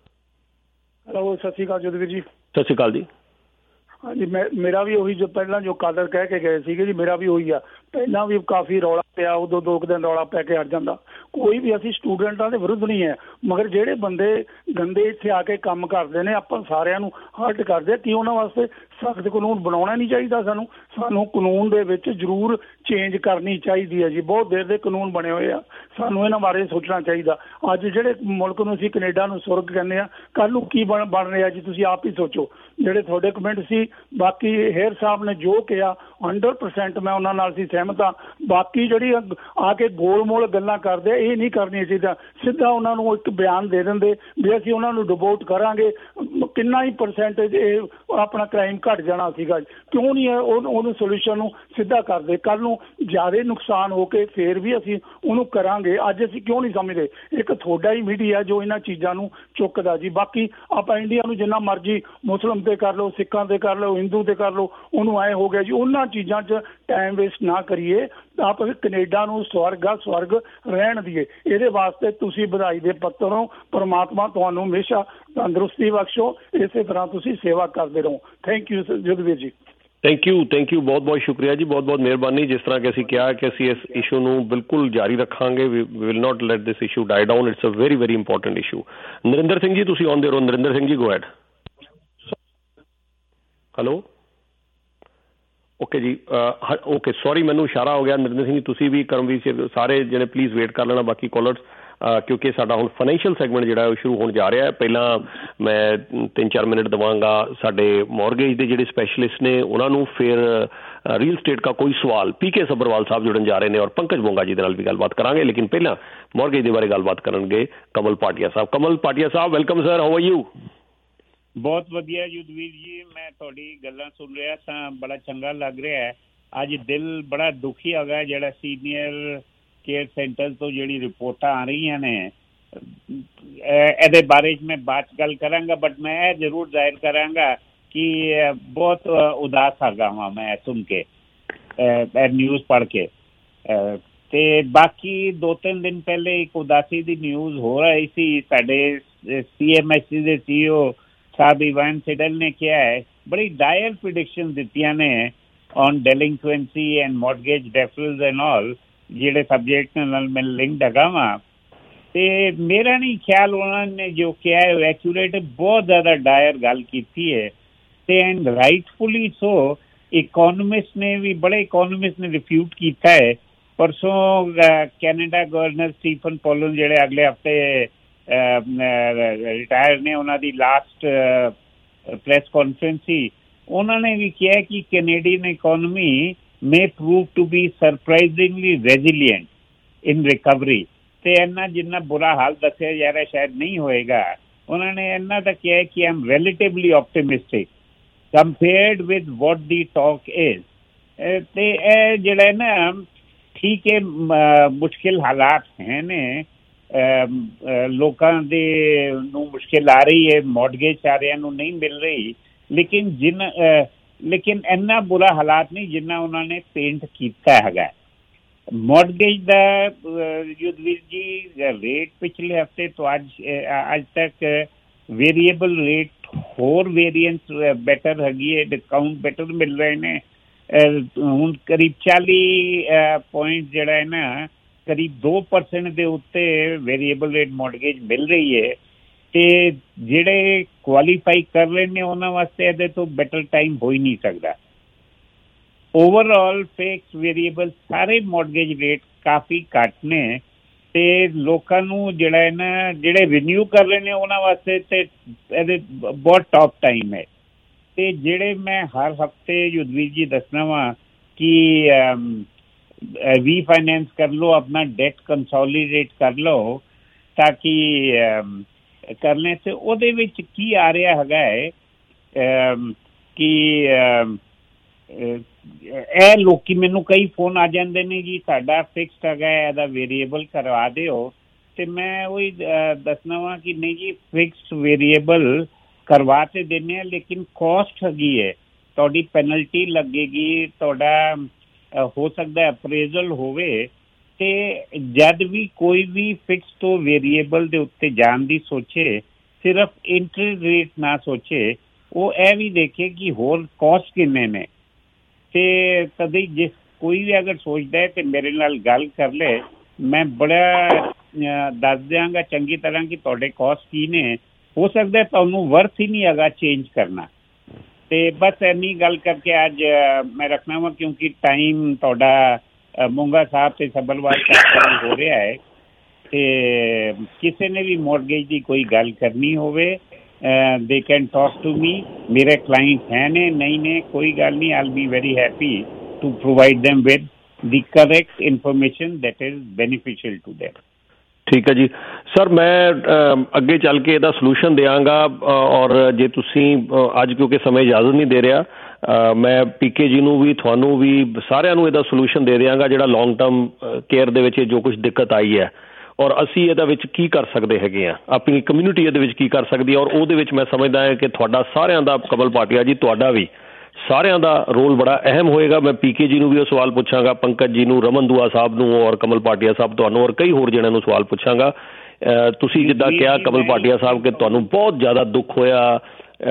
S4: ਹੈਲੋ, ਸਤਿ ਸ਼੍ਰੀ ਅਕਾਲ ਜੋਧਵੀਰ ਜੀ।
S2: ਸਤਿ ਸ਼੍ਰੀ ਅਕਾਲ ਜੀ।
S4: ਹਾਂਜੀ, ਮੈਂ ਮੇਰਾ ਵੀ ਉਹੀ ਜੋ ਪਹਿਲਾਂ ਜੋ ਕਾਦਰ ਕਹਿ ਕੇ ਗਏ ਸੀਗੇ ਜੀ, ਮੇਰਾ ਵੀ ਉਹੀ ਆ। ਪਹਿਲਾਂ ਵੀ ਕਾਫੀ ਰੌਲਾ ਪਿਆ, ਉਦੋਂ ਦੋ ਕੁ ਦਿਨ ਰੌਲਾ ਪੈ ਕੇ ਹਟ ਜਾਂਦਾ। ਕੋਈ ਵੀ ਅਸੀਂ ਸਟੂਡੈਂਟਾਂ ਦੇ ਵਿਰੁੱਧ ਨਹੀਂ ਹੈ, ਮਗਰ ਜਿਹੜੇ ਬੰਦੇ ਗੰਦੇ ਇੱਥੇ ਆ ਕੇ ਕੰਮ ਕਰਦੇ ਨੇ ਆਪਾਂ ਸਾਰਿਆਂ ਨੂੰ ਹਰਟ ਕਰਦੇ ਕਿ ਉਹਨਾਂ ਵਾਸਤੇ ਸਖਤ ਕਾਨੂੰਨ ਬਣਾਉਣਾ ਨਹੀਂ ਚਾਹੀਦਾ। ਸਾਨੂੰ ਸਾਨੂੰ ਕਾਨੂੰਨ ਦੇ ਵਿੱਚ ਜ਼ਰੂਰ ਚੇਂਜ ਕਰਨੀ ਚਾਹੀਦੀ ਹੈ ਜੀ। ਬਹੁਤ ਦੇਰ ਦੇ ਕਾਨੂੰਨ ਬਣੇ ਹੋਏ ਆ, ਸਾਨੂੰ ਇਹਨਾਂ ਬਾਰੇ ਸੋਚਣਾ ਚਾਹੀਦਾ। ਅੱਜ ਜਿਹੜੇ ਮੁਲਕ ਨੂੰ ਅਸੀਂ ਕੈਨੇਡਾ ਨੂੰ ਸੁਰਗ ਕਹਿੰਦੇ ਆ, ਕੱਲ੍ਹ ਨੂੰ ਕੀ ਬਣ ਬਣ ਰਿਹਾ ਜੀ, ਤੁਸੀਂ ਆਪ ਹੀ ਸੋਚੋ। ਜਿਹੜੇ ਤੁਹਾਡੇ ਕਮੈਂਟ ਸੀ, ਬਾਕੀ ਹੇਅਰ ਸਾਹਿਬ ਨੇ ਜੋ ਕਿਹਾ ਹੰਡਰਡ ਪਰਸੈਂਟ ਮੈਂ ਉਹਨਾਂ ਨਾਲ ਸੀ ਸਹਿਮਤ ਹਾਂ। ਬਾਕੀ ਜਿਹੜੀ ਆ ਕੇ ਗੋਲ ਮੋਲ ਗੱਲਾਂ ਕਰਦੇ ਇਹ ਨਹੀਂ ਕਰਨੀਆਂ ਚਾਹੀਦਾ। ਸਿੱਧਾ ਉਹਨਾਂ ਨੂੰ ਇੱਕ ਬਿਆਨ ਦੇ ਦਿੰਦੇ ਵੀ ਅਸੀਂ ਉਹਨਾਂ ਨੂੰ ਡਿਵੋਟ ਕਰਾਂਗੇ, ਕਿੰਨਾ ਹੀ ਪਰਸੈਂਟੇਜ ਇਹ ਆਪਣਾ ਕ੍ਰਾਈਮ ਘਟ ਜਾਣਾ ਸੀਗਾ। ਕਿਉਂ ਨਹੀਂ ਉਹਨੂੰ ਸੋਲੂਸ਼ਨ ਨੂੰ ਸਿੱਧਾ ਕਰਦੇ? ਕੱਲ੍ਹ ਨੂੰ ਜ਼ਿਆਦਾ ਨੁਕਸਾਨ ਹੋ ਕੇ ਫੇਰ ਵੀ ਅਸੀਂ ਉਹਨੂੰ ਕਰਾਂਗੇ। ਅੱਜ ਅਸੀਂ ਕਿਉਂ ਨਹੀਂ ਸਮਝਦੇ? ਇੱਕ ਤੁਹਾਡਾ ਹੀ ਮੀਡੀਆ ਜੋ ਇਹਨਾਂ ਚੀਜ਼ਾਂ ਨੂੰ ਚੁੱਕਦਾ ਜੀ। ਬਾਕੀ ਆਪਾਂ ਇੰਡੀਆ ਨੂੰ ਜਿੰਨਾ ਮਰਜ਼ੀ ਮੁਸਲਿਮ ਤੇ ਕਰ ਲਓ, ਸਿੱਖਾਂ ਤੇ ਕਰ ਲਓ, ਹਿੰਦੂ ਤੇ ਕਰ ਲਓ, ਉਹਨੂੰ ਐਂ ਹੋ ਗਿਆ ਜੀ। ਉਹਨਾਂ ਚੀਜ਼ਾਂ 'ਚ ਟਾਈਮ ਵੇਸਟ ਨਾ ਕਰੀਏ, ਆਪ ਕੈਨੇਡਾ ਨੂੰ ਸਵਰਗ ਆ ਸਵਰਗ ਰਹਿਣ ਦੀਏ। ਇਹਦੇ ਵਾਸਤੇ ਤੁਸੀਂ ਵਧਾਈ ਦੇ ਪੱਤਰ ਹੋ। ਪਰਮਾਤਮਾ ਤੁਹਾਨੂੰ ਹਮੇਸ਼ਾ ਤੰਦਰੁਸਤੀ ਬਖਸ਼ੋ, ਇਸੇ ਤਰ੍ਹਾਂ ਤੁਸੀਂ ਸੇਵਾ ਕਰਦੇ ਰਹੋ। ਥੈਂਕ ਯੂ ਜੋਧਵੀਰ ਜੀ।
S2: ਥੈਂਕ ਯੂ ਥੈਂਕ ਯੂ ਬਹੁਤ ਬਹੁਤ ਸ਼ੁਕਰੀਆ ਜੀ, ਬਹੁਤ ਬਹੁਤ ਮਿਹਰਬਾਨੀ। ਜਿਸ ਤਰ੍ਹਾਂ ਕਿ ਅਸੀਂ ਕਿਹਾ ਕਿ ਅਸੀਂ ਇਸ ਇਸ਼ੂ ਨੂੰ ਬਿਲਕੁਲ ਜਾਰੀ ਰੱਖਾਂਗੇ, we will not let this issue die down. It's a very very important issue. Narinder Singh ji ਤੁਸੀਂ ਆਉਂਦੇ ਰਹੋ। Narinder Singh ji go ahead. Hello, okay ਜੀ, ਓਕੇ ਸੌਰੀ ਮੈਨੂੰ ਇਸ਼ਾਰਾ ਹੋ ਗਿਆ। ਨਰਿੰਦਰ ਸਿੰਘ ਜੀ ਤੁਸੀਂ ਵੀ, ਕਰਮਵੀਰ, ਸਾਰੇ ਜਿਹੜੇ ਪਲੀਜ਼ ਵੇਟ ਕਰ ਲੈਣਾ ਬਾਕੀ ਕਾਲਰਸ, ਕਿਉਂਕਿ ਸਾਡਾ ਹੁਣ ਫਾਈਨੈਂਸ਼ੀਅਲ ਸੈਗਮੈਂਟ ਜਿਹੜਾ ਉਹ ਸ਼ੁਰੂ ਹੋਣ ਜਾ ਰਿਹਾ ਹੈ। ਪਹਿਲਾਂ ਮੈਂ ਤਿੰਨ ਚਾਰ ਮਿੰਟ ਦੇਵਾਂਗਾ ਸਾਡੇ ਮੌਰਗੇਜ ਦੇ ਜਿਹੜੇ ਸਪੈਸ਼ਲਿਸਟ ਨੇ ਉਹਨਾਂ ਨੂੰ, ਫਿਰ ਰੀਅਲ ਸਟੇਟ ਦਾ ਕੋਈ ਸਵਾਲ ਪੀ ਕੇ ਸੱਭਰਵਾਲ ਸਾਹਿਬ ਜੁੜਨ ਜਾ ਰਹੇ ਨੇ, ਔਰ ਪੰਕਜ ਬੋਂਗਾ ਜੀ ਦੇ ਨਾਲ ਵੀ ਗੱਲਬਾਤ ਕਰਾਂਗੇ। ਲੇਕਿਨ ਪਹਿਲਾਂ ਮੌਰਗੇਜ ਦੇ ਬਾਰੇ ਗੱਲਬਾਤ ਕਰਨਗੇ ਕਮਲ ਪਾਟਿਆ ਸਾਹਿਬ। ਕਮਲ ਪਾਟਿਆ ਸਾਹਿਬ, welcome sir, how are you?
S23: ਬਹੁਤ ਵਧੀਆ ਯੁੱਧਵੀਰ ਜੀ, ਮੈਂ ਤੁਹਾਡੀ ਗੱਲਾਂ ਸੁਣ ਰਿਹਾ ਤਾਂ ਬੜਾ ਚੰਗਾ ਲੱਗ ਰਿਹਾ ਹੈ। ਅੱਜ ਦਿਲ ਬੜਾ ਦੁਖੀ ਹੋ ਗਿਆ ਜਿਹੜਾ ਸੀਨੀਅਰ ਕੇਅਰ ਸੈਂਟਰ ਤੋਂ ਜਿਹੜੀ ਰਿਪੋਰਟਾਂ ਆ ਰਹੀਆਂ ਨੇ, ਇਹਦੇ ਬਾਰੇ ਮੈਂ ਬਾਅਦ ਗੱਲ ਕਰਾਂਗਾ। ਬਟ ਮੈਂ ਇਹ ਜ਼ਰੂਰ ਜ਼ਾਹਿਰ ਕਰਾਂਗਾ ਕਿ ਬਹੁਤ ਉਦਾਸ ਆ ਗਿਆ ਹਾਂ ਮੈਂ ਸੁਣ ਕੇ, ਇਹ ਨਿਊਜ਼ ਪੜ੍ਹ ਕੇ। ਤੇ ਬਾਕੀ ਦੋ ਤਿੰਨ ਦਿਨ ਪਹਿਲੇ ਇੱਕ ਉਦਾਸੀ ਦੀ ਨਿਊਜ਼ ਹੋ ਰਹੀ ਸੀ। ਸਾਡੇ ਸੀ ਐਮ ਐਸ ਸੀ ਦੇ ਸੀ ਓ ਸਾਹਿਬ ਇਵਾਨ ਸਿਡਲ ਨੇ ਕਿਹਾ ਹੈ, ਬੜੀ ਡਾਇਰ ਪ੍ਰਿਡਿਕਸ਼ਨ ਦਿੱਤੀਆਂ ਨੇ on delinquency and mortgage deferrals and all, ਜਿਹੜੇ ਸਬਜੈਕਟ ਨਾਲ ਮੈਂ ਲਿੰਕਡ ਹੈਗਾ ਵਾਂ। ਤੇ ਮੇਰਾ ਨਹੀਂ ਖਿਆਲ ਉਹਨਾਂ ਨੇ ਜੋ ਕਿਹਾ ਹੈ ਐਕੂਰੇਟ, ਬਹੁਤ ਜ਼ਿਆਦਾ ਡਾਇਰ ਗੱਲ ਕੀਤੀ ਹੈ। ਤੇ ਐਂਡ ਰਾਈਟਫੁਲੀ ਸੋ। ਇਕੋਨੋਮਿਸਟ ਨੇ ਵੀ, ਬੜੇ ਇਕੋਨੋਮਿਸਟ ਨੇ ਰਿਫਿਊਟ ਕੀਤਾ ਹੈ। ਪਰਸੋਂ ਕੈਨੇਡਾ ਗਵਰਨਰ ਸਟੀਫਨ ਪੋਲਨ ਜਿਹੜੇ ਅਗਲੇ ਹਫ਼ਤੇ ਰਿਟਾਇਰ ਨੇ, ਉਹਨਾਂ ਦੀ ਲਾਸਟ ਪ੍ਰੈਸ ਕਾਨਫਰੰਸ ਸੀ, ਉਹਨਾਂ ਨੇ ਵੀ ਕਿਹਾ ਕਿ Canadian economy may prove to be surprisingly resilient in recovery। ਤੇ ਇੰਨਾ ਜਿੰਨਾ ਬੁਰਾ ਹਾਲ ਦੱਸਿਆ ਜਾ ਰਿਹਾ ਸ਼ਾਇਦ ਨਹੀਂ ਹੋਏਗਾ। ਉਹਨਾਂ ਨੇ ਇੰਨਾ ਤਾਂ ਕਿਹਾ ਕਿ I am relatively optimistic compared with what the talk is। ਤੇ ਇਹ ਜਿਹੜਾ ਨਾ ਠੀਕ ਹੈ, ਮੁਸ਼ਕਿਲ ਹਾਲਾਤ ਹੈ ਨੇ, ਲੋਕਾਂ ਦੇ ਨੂੰ ਮੁਸ਼ਕਿਲ ਆ ਰਹੀ ਹੈ, ਮੌਰਗੇਜ ਸਾਰਿਆਂ ਨੂੰ ਨਹੀਂ ਮਿਲ ਰਹੀ, ਲੇਕਿਨ ਜਿਨ ਲੇਕਿਨ ਇੰਨਾ ਬੁਰਾ ਹਾਲਾਤ ਨਹੀਂ ਜਿੰਨਾ ਉਹਨਾਂ ਨੇ ਪੇਂਟ ਕੀਤਾ ਹੈਗਾ। मॉर्गेज का युद्धवीर जी रेट पिछले हफ्ते तो आज आज तक वेरिएबल रेट होर वेरिएंस बेटर हैगी है, डिस्काउंट बेटर मिल रहे हैं। हुण करीब चाली पॉइंट जिहड़ा है ना करीब दो परसेंट के उत्ते वेरिएबल रेट मॉर्गेज मिल रही है, तो जिहड़े क्वालीफाई कर रहे हैं उन्हां वास्ते इहदे तो बेटर टाइम हो ही नहीं सकता। ओवरऑल फिक्स वेरिएबल सारे मॉर्गेज रेट काफ़ी घट ने, ते लोकां नूं जिहड़ा है ना जिहड़े रिन्यू कर रहे हैं उन्हां वास्ते ते इहदे बहुत टॉप टाइम है। ते जिहड़े मैं हर हफ्ते युद्धवीर जी दसना वा कि रीफाइनेंस कर लो, अपना डेट कंसोलीडेट कर लो ताकि करने से ਉਹਦੇ ਵਿੱਚ ਕੀ ਆ ਰਿਹਾ ਹੈਗਾ ਹੈ ਕਿ ਇਹ ਲੋਕੀ ਮੈਨੂੰ ਕਈ ਫੋਨ ਆ ਜਾਂਦੇ ਨੇ ਜੀ ਸਾਡਾ ਫਿਕਸਡ ਹੈਗਾ ਇਹਦਾ ਵੇਰੀਏਬਲ ਕਰਵਾ ਦਿਓ, ਤੇ ਮੈਂ ਉਹੀ ਦੱਸਣਾ ਵਾ ਕਿ ਨਹੀਂ ਜੀ ਫਿਕਸਡ ਵੇਰੀਏਬਲ ਕਰਵਾ ਤੇ ਦਿੰਦੇ ਆ, ਲੇਕਿਨ ਕੋਸਟ ਹੈਗੀ ਹੈ, ਤੁਹਾਡੀ ਪੈਨਲਟੀ ਲੱਗੇਗੀ, ਤੁਹਾਡਾ ਹੋ ਸਕਦਾ ਅਪਰੇਜ਼ਲ ਹੋਵੇ, ਤੇ ਜਦ ਵੀ ਕੋਈ ਵੀ ਫਿਕਸ ਤੋਂ ਵੇਰੀਏਬਲ ਦੇ ਉੱਤੇ ਜਾਣ ਦੀ ਸੋਚੇ ਸਿਰਫ ਇੰਟਰਸਟ ਰੇਟ ਨਾ ਸੋਚੇ, ਉਹ ਇਹ ਵੀ ਦੇਖੇ ਕਿ ਹੋਰ ਕੋਸਟ ਕਿੰਨੇ ਨੇ। ਤੇ ਕਦੇ ਜਿਸ ਕੋਈ ਵੀ ਅਗਰ ਸੋਚਦਾ ਹੈ ਤੇ ਮੇਰੇ ਨਾਲ ਗੱਲ ਕਰ ਲੈ, ਮੈਂ ਬੜਾ ਦੱਸ ਦਿਆਂਗਾ ਚੰਗੀ ਤਰ੍ਹਾਂ ਕਿ ਤੁਹਾਡੇ ਕੋਸਟ ਕੀ ਨੇ। ਹੋ ਸਕਦਾ ਤੁਹਾਨੂੰ ਵਰਥ ਹੀ ਨਹੀਂ ਹੈਗਾ ਚੇਂਜ ਕਰਨਾ। ਤੇ ਬਸ ਇੰਨੀ ਗੱਲ ਕਰਕੇ ਅੱਜ ਮੈਂ ਰੱਖਣਾ ਵਾ ਕਿਉਂਕਿ ਟਾਈਮ ਤੁਹਾਡਾ ਮੋਂਗਾ ਸਾਹਿਬ ਤੇ ਸੱਭਰਵਾਲ ਸਾਹਿਬ ਹੋ ਰਿਹਾ ਹੈ, ਤੇ ਕਿਸੇ ਨੇ ਵੀ ਮੌਰਗੇਜ ਦੀ ਕੋਈ ਗੱਲ ਕਰਨੀ ਹੋਵੇ they can talk to me. ਮੇਰੇ ਕਲਾਇੰਟ ਹੈ ਨੇ ਨਹੀਂ ਨੇ ਕੋਈ ਗੱਲ ਨਹੀਂ, I will be very happy to provide them with the correct information that is beneficial to them.
S2: ਠੀਕ ਹੈ ਜੀ ਸਰ, ਮੈਂ ਅੱਗੇ ਚੱਲ ਕੇ ਇਹਦਾ ਸੋਲੂਸ਼ਨ ਦਿਆਂਗਾ, ਔਰ ਜੇ ਤੁਸੀਂ ਅੱਜ ਕਿਉਂਕਿ ਸਮੇਂ ਇਜਾਜ਼ਤ ਨਹੀਂ ਦੇ ਰਿਹਾ, ਮੈਂ ਪੀਕੇ ਜੀ ਨੂੰ ਵੀ ਤੁਹਾਨੂੰ ਵੀ ਸਾਰਿਆਂ ਨੂੰ ਇਹਦਾ ਸੋਲੂਸ਼ਨ ਦੇ ਦਿਆਂਗਾ ਜਿਹੜਾ ਲੌਂਗ ਟਰਮ ਕੇਅਰ ਦੇ ਵਿੱਚ ਜੋ ਕੁਝ ਦਿੱਕਤ ਆਈ ਹੈ, ਔਰ ਅਸੀਂ ਇਹਦਾ ਵਿੱਚ ਕੀ ਕਰ ਸਕਦੇ ਹੈਗੇ ਆ, ਆਪਣੀ ਕਮਿਊਨਿਟੀ ਇਹਦੇ ਵਿੱਚ ਕੀ ਕਰ ਸਕਦੀ ਹੈ। ਔਰ ਉਹਦੇ ਵਿੱਚ ਮੈਂ ਸਮਝਦਾ ਹਾਂ ਕਿ ਤੁਹਾਡਾ ਸਾਰਿਆਂ ਦਾ, ਕਮਲ ਭਾਟੀਆ ਜੀ ਤੁਹਾਡਾ ਵੀ ਸਾਰਿਆਂ ਦਾ ਰੋਲ ਬੜਾ ਅਹਿਮ ਹੋਏਗਾ। ਮੈਂ ਪੀਕੇ ਜੀ ਨੂੰ ਵੀ ਉਹ ਸਵਾਲ ਪੁੱਛਾਂਗਾ, ਪੰਕਜ ਜੀ ਨੂੰ, ਰਮਨ ਦੁਆ ਸਾਹਿਬ ਨੂੰ, ਔਰ ਕਮਲ ਭਾਟੀਆ ਸਾਹਿਬ ਤੁਹਾਨੂੰ, ਔਰ ਕਈ ਹੋਰ ਜਣਿਆਂ ਨੂੰ ਸਵਾਲ ਪੁੱਛਾਂਗਾ। ਤੁਸੀਂ ਜਿੱਦਾਂ ਕਿਹਾ ਕਮਲ ਭਾਟੀਆ ਸਾਹਿਬ ਕਿ ਤੁਹਾਨੂੰ ਬਹੁਤ ਜ਼ਿਆਦਾ ਦੁੱਖ ਹੋਇਆ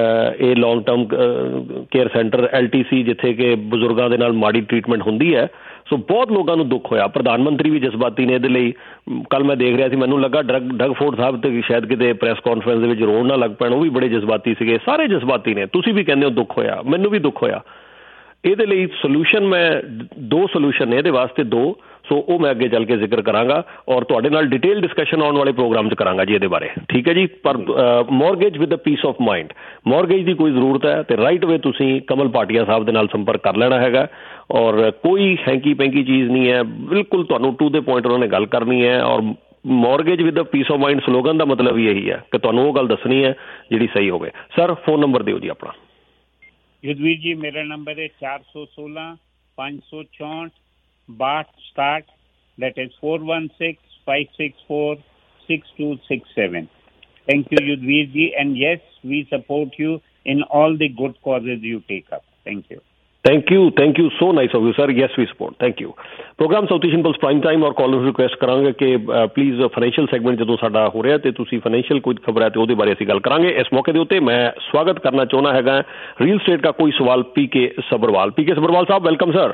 S2: ਇਹ long term care centre L T C ਜਿੱਥੇ ਕਿ ਬਜ਼ੁਰਗਾਂ ਦੇ ਨਾਲ ਮਾੜੀ ਟਰੀਟਮੈਂਟ ਹੁੰਦੀ ਹੈ, ਸੋ ਬਹੁਤ ਲੋਕਾਂ ਨੂੰ ਦੁੱਖ ਹੋਇਆ। ਪ੍ਰਧਾਨ ਮੰਤਰੀ ਵੀ ਜਜ਼ਬਾਤੀ ਨੇ ਇਹਦੇ ਲਈ। ਕੱਲ੍ਹ ਮੈਂ ਦੇਖ ਰਿਹਾ ਸੀ, ਮੈਨੂੰ ਲੱਗਾ ਡਰਗ ਡਗ ਫੋਰਡ ਸਾਹਿਬ ਤੇ ਸ਼ਾਇਦ ਕਿਤੇ ਪ੍ਰੈਸ ਕਾਨਫਰੰਸ ਦੇ ਵਿੱਚ ਰੋਣ ਨਾ ਲੱਗ ਪੈਣ, ਉਹ ਵੀ ਬੜੇ ਜਜ਼ਬਾਤੀ ਸੀਗੇ, ਸਾਰੇ ਜਜ਼ਬਾਤੀ ਨੇ। ਤੁਸੀਂ ਵੀ ਕਹਿੰਦੇ ਹੋ ਦੁੱਖ ਹੋਇਆ, ਮੈਨੂੰ ਵੀ ਦੁੱਖ ਹੋਇਆ। ਇਹਦੇ ਲਈ ਸੋਲੂਸ਼ਨ ਮੈਂ ਦੋ ਸੋਲੂਸ਼ਨ ਨੇ ਇਹਦੇ ਵਾਸਤੇ, ਦੋ, ਸੋ ਉਹ ਮੈਂ ਅੱਗੇ ਚੱਲ ਕੇ ਜ਼ਿਕਰ ਕਰਾਂਗਾ ਔਰ ਤੁਹਾਡੇ ਨਾਲ ਡਿਟੇਲ ਡਿਸਕਸ਼ਨ ਆਉਣ ਵਾਲੇ ਪ੍ਰੋਗਰਾਮ 'ਚ ਕਰਾਂਗਾ ਜੀ ਇਹਦੇ ਬਾਰੇ, ਠੀਕ ਹੈ ਜੀ। ਪਰ mortgage with a peace of mind, mortgage ਦੀ ਕੋਈ ਜ਼ਰੂਰਤ ਹੈ ਤੇ ਰਾਈਟ ਵੇ ਤੁਸੀਂ ਕਮਲ ਭਾਟੀਆ ਸਾਹਿਬ ਦੇ ਨਾਲ ਸੰਪਰਕ ਕਰ ਲੈਣਾ ਹੈਗਾ, ਔਰ ਕੋਈ ਹੈਂਕੀ ਪੈਂਕੀ ਚੀਜ਼ ਨਹੀਂ ਹੈ, ਬਿਲਕੁਲ ਤੁਹਾਨੂੰ ਟੂ ਦੇ ਪੁਆਇੰਟ ਉਹਨਾਂ ਨੇ ਗੱਲ ਕਰਨੀ ਹੈ। ਔਰ mortgage with a peace of mind slogan ਦਾ ਮਤਲਬ ਹੀ ਇਹੀ ਹੈ ਕਿ ਤੁਹਾਨੂੰ ਉਹ ਗੱਲ ਦੱਸਣੀ ਹੈ ਜਿਹੜੀ ਸਹੀ ਹੋਵੇ। ਸਰ ਫੋਨ ਨੰਬਰ ਦਿਓ ਜੀ ਆਪਣਾ।
S23: युद्धवीर जी मेरा नंबर है चार सौ सोलह पाँच सौ चौंठ बाट start, that is four one six five six four six two six seven. Thank you Yudhvir ji, and yes we support you in all the good causes you take up. Thank you
S2: thank you thank you so nice of you sir, yes we support, thank you. Programme south Asian pulse prime time ਔਰ ਕਾਲਰ ਰਿਕੁਐਸਟ ਕਰਾਂਗੇ ਕਿ ਪਲੀਜ਼ ਫਾਈਨੈਂਸ਼ੀਅਲ ਸੈਗਮੈਂਟ ਜਦੋਂ ਸਾਡਾ ਹੋ ਰਿਹਾ ਤੇ ਤੁਸੀਂ ਫਾਈਨੈਂਸ਼ੀਅਲ ਕੋਈ ਖਬਰ ਹੈ ਤੇ ਉਹਦੇ ਬਾਰੇ ਅਸੀਂ ਗੱਲ ਕਰਾਂਗੇ। ਇਸ ਮੌਕੇ ਦੇ ਉੱਤੇ ਮੈਂ ਸਵਾਗਤ ਕਰਨਾ ਚਾਹੁੰਦਾ ਹੈਗਾ ਰੀਅਲ ਸਟੇਟ ਦਾ ਕੋਈ ਸਵਾਲ P K Sabharwal. P K Sabharwal ਸਾਹਿਬ welcome sir.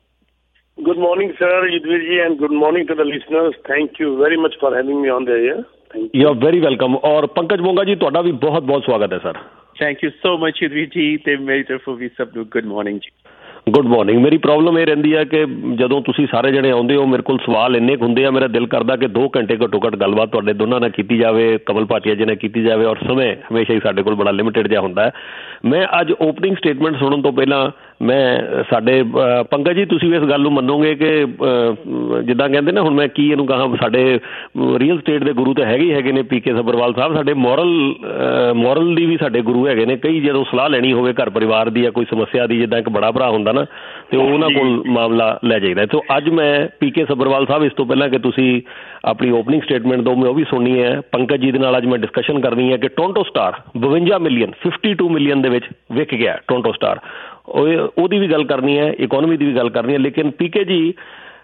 S7: Good morning sir, Yudhvir ji, and good morning to the listeners. Thank you very much for having me on the air. Thank you. You are very welcome। और पंकज मोंगा जी ਤੁਹਾਡਾ ਵੀ ਬਹੁਤ ਬਹੁਤ ਸਵਾਗਤ ਹੈ sir.
S9: Thank you so much Yudhvir ji, ਤੇ ਮੇਰੀ ਤਰਫੋਂ ਵੀ ਸਭ ਨੂੰ ਗੁੱਡ ਮਾਰਨਿੰਗ ਜੀ।
S2: Good morning. ਮੇਰੀ ਪ੍ਰੋਬਲਮ ਇਹ ਰਹਿੰਦੀ ਹੈ ਕਿ ਜਦੋਂ ਤੁਸੀਂ ਸਾਰੇ ਜਣੇ ਆਉਂਦੇ ਹੋ ਮੇਰੇ ਕੋਲ ਸਵਾਲ ਇੰਨੇ ਕੁ ਹੁੰਦੇ ਆ, ਮੇਰਾ ਦਿਲ ਕਰਦਾ ਕਿ ਦੋ ਘੰਟੇ ਘੱਟੋ ਘੱਟ ਗੱਲਬਾਤ ਤੁਹਾਡੇ ਦੋਨਾਂ ਨਾਲ ਕੀਤੀ ਜਾਵੇ, ਕਮਲ ਭਾਟੀਆ ਜੀ ਨਾਲ ਕੀਤੀ ਜਾਵੇ, ਔਰ ਸਮੇਂ ਹਮੇਸ਼ਾ ਹੀ ਸਾਡੇ ਕੋਲ ਬੜਾ ਲਿਮਿਟਡ ਜਿਹਾ ਹੁੰਦਾ ਹੈ। ਮੈਂ ਅੱਜ ਓਪਨਿੰਗ ਸਟੇਟਮੈਂਟ ਸੁਣਨ ਤੋਂ ਪਹਿਲਾਂ ਮੈਂ ਸਾਡੇ ਪੰਕਜ ਜੀ ਤੁਸੀਂ ਵੀ ਇਸ ਗੱਲ ਨੂੰ ਮੰਨੋਗੇ ਕਿ ਜਿੱਦਾਂ ਕਹਿੰਦੇ ਨਾ, ਹੁਣ ਮੈਂ ਕੀ ਇਹਨੂੰ ਕਹਾਂ, ਸਾਡੇ ਰੀਅਲ ਸਟੇਟ ਦੇ ਗੁਰੂ ਤਾਂ ਹੈਗੇ ਹੀ ਹੈਗੇ ਨੇ ਪੀ ਕੇ ਸਬਰਵਾਲ ਸਾਹਿਬ, ਸਾਡੇ ਮੋਰਲ ਮੋਰਲ ਦੀ ਵੀ ਸਾਡੇ ਗੁਰੂ ਹੈਗੇ ਨੇ। ਕਈ ਜਦੋਂ ਸਲਾਹ ਲੈਣੀ ਹੋਵੇ ਘਰ ਪਰਿਵਾਰ ਦੀ ਜਾਂ ਕੋਈ ਸਮੱਸਿਆ ਦੀ, ਜਿੱਦਾਂ ਇੱਕ ਬੜਾ ਭਰਾ ਹੁੰਦਾ ਨਾ, ਤੇ ਉਹਨਾਂ ਕੋਲ ਮਾਮਲਾ ਲੈ ਜਾਈਦਾ। ਸੋ ਅੱਜ ਮੈਂ ਪੀ ਕੇ ਸਬਰਵਾਲ ਸਾਹਿਬ, ਇਸ ਤੋਂ ਪਹਿਲਾਂ ਕਿ ਤੁਸੀਂ ਆਪਣੀ ਓਪਨਿੰਗ ਸਟੇਟਮੈਂਟ ਦਿਓ, ਮੈਂ ਉਹ ਵੀ ਸੁਣਨੀ ਹੈ। ਪੰਕਜ ਜੀ ਦੇ ਨਾਲ ਅੱਜ ਮੈਂ ਡਿਸਕਸ਼ਨ ਕਰਨੀ ਹੈ ਕਿ ਟੋਰਾਂਟੋ ਸਟਾਰ ਬਵੰਜਾ ਮਿਲੀਅਨ ਫਿਫਟੀ ਟੂ ਮਿਲੀਅਨ ਦੇ ਵਿੱਚ ਵਿਕ ਗਿਆ ਟੋਰਾਂਟੋ ਸਟਾਰ, ਉਹ ਉਹਦੀ ਵੀ ਗੱਲ ਕਰਨੀ ਹੈ, ਇਕੋਨਮੀ ਦੀ ਵੀ ਗੱਲ ਕਰਨੀ ਹੈ। ਲੇਕਿਨ ਪੀਕੇ ਜੀ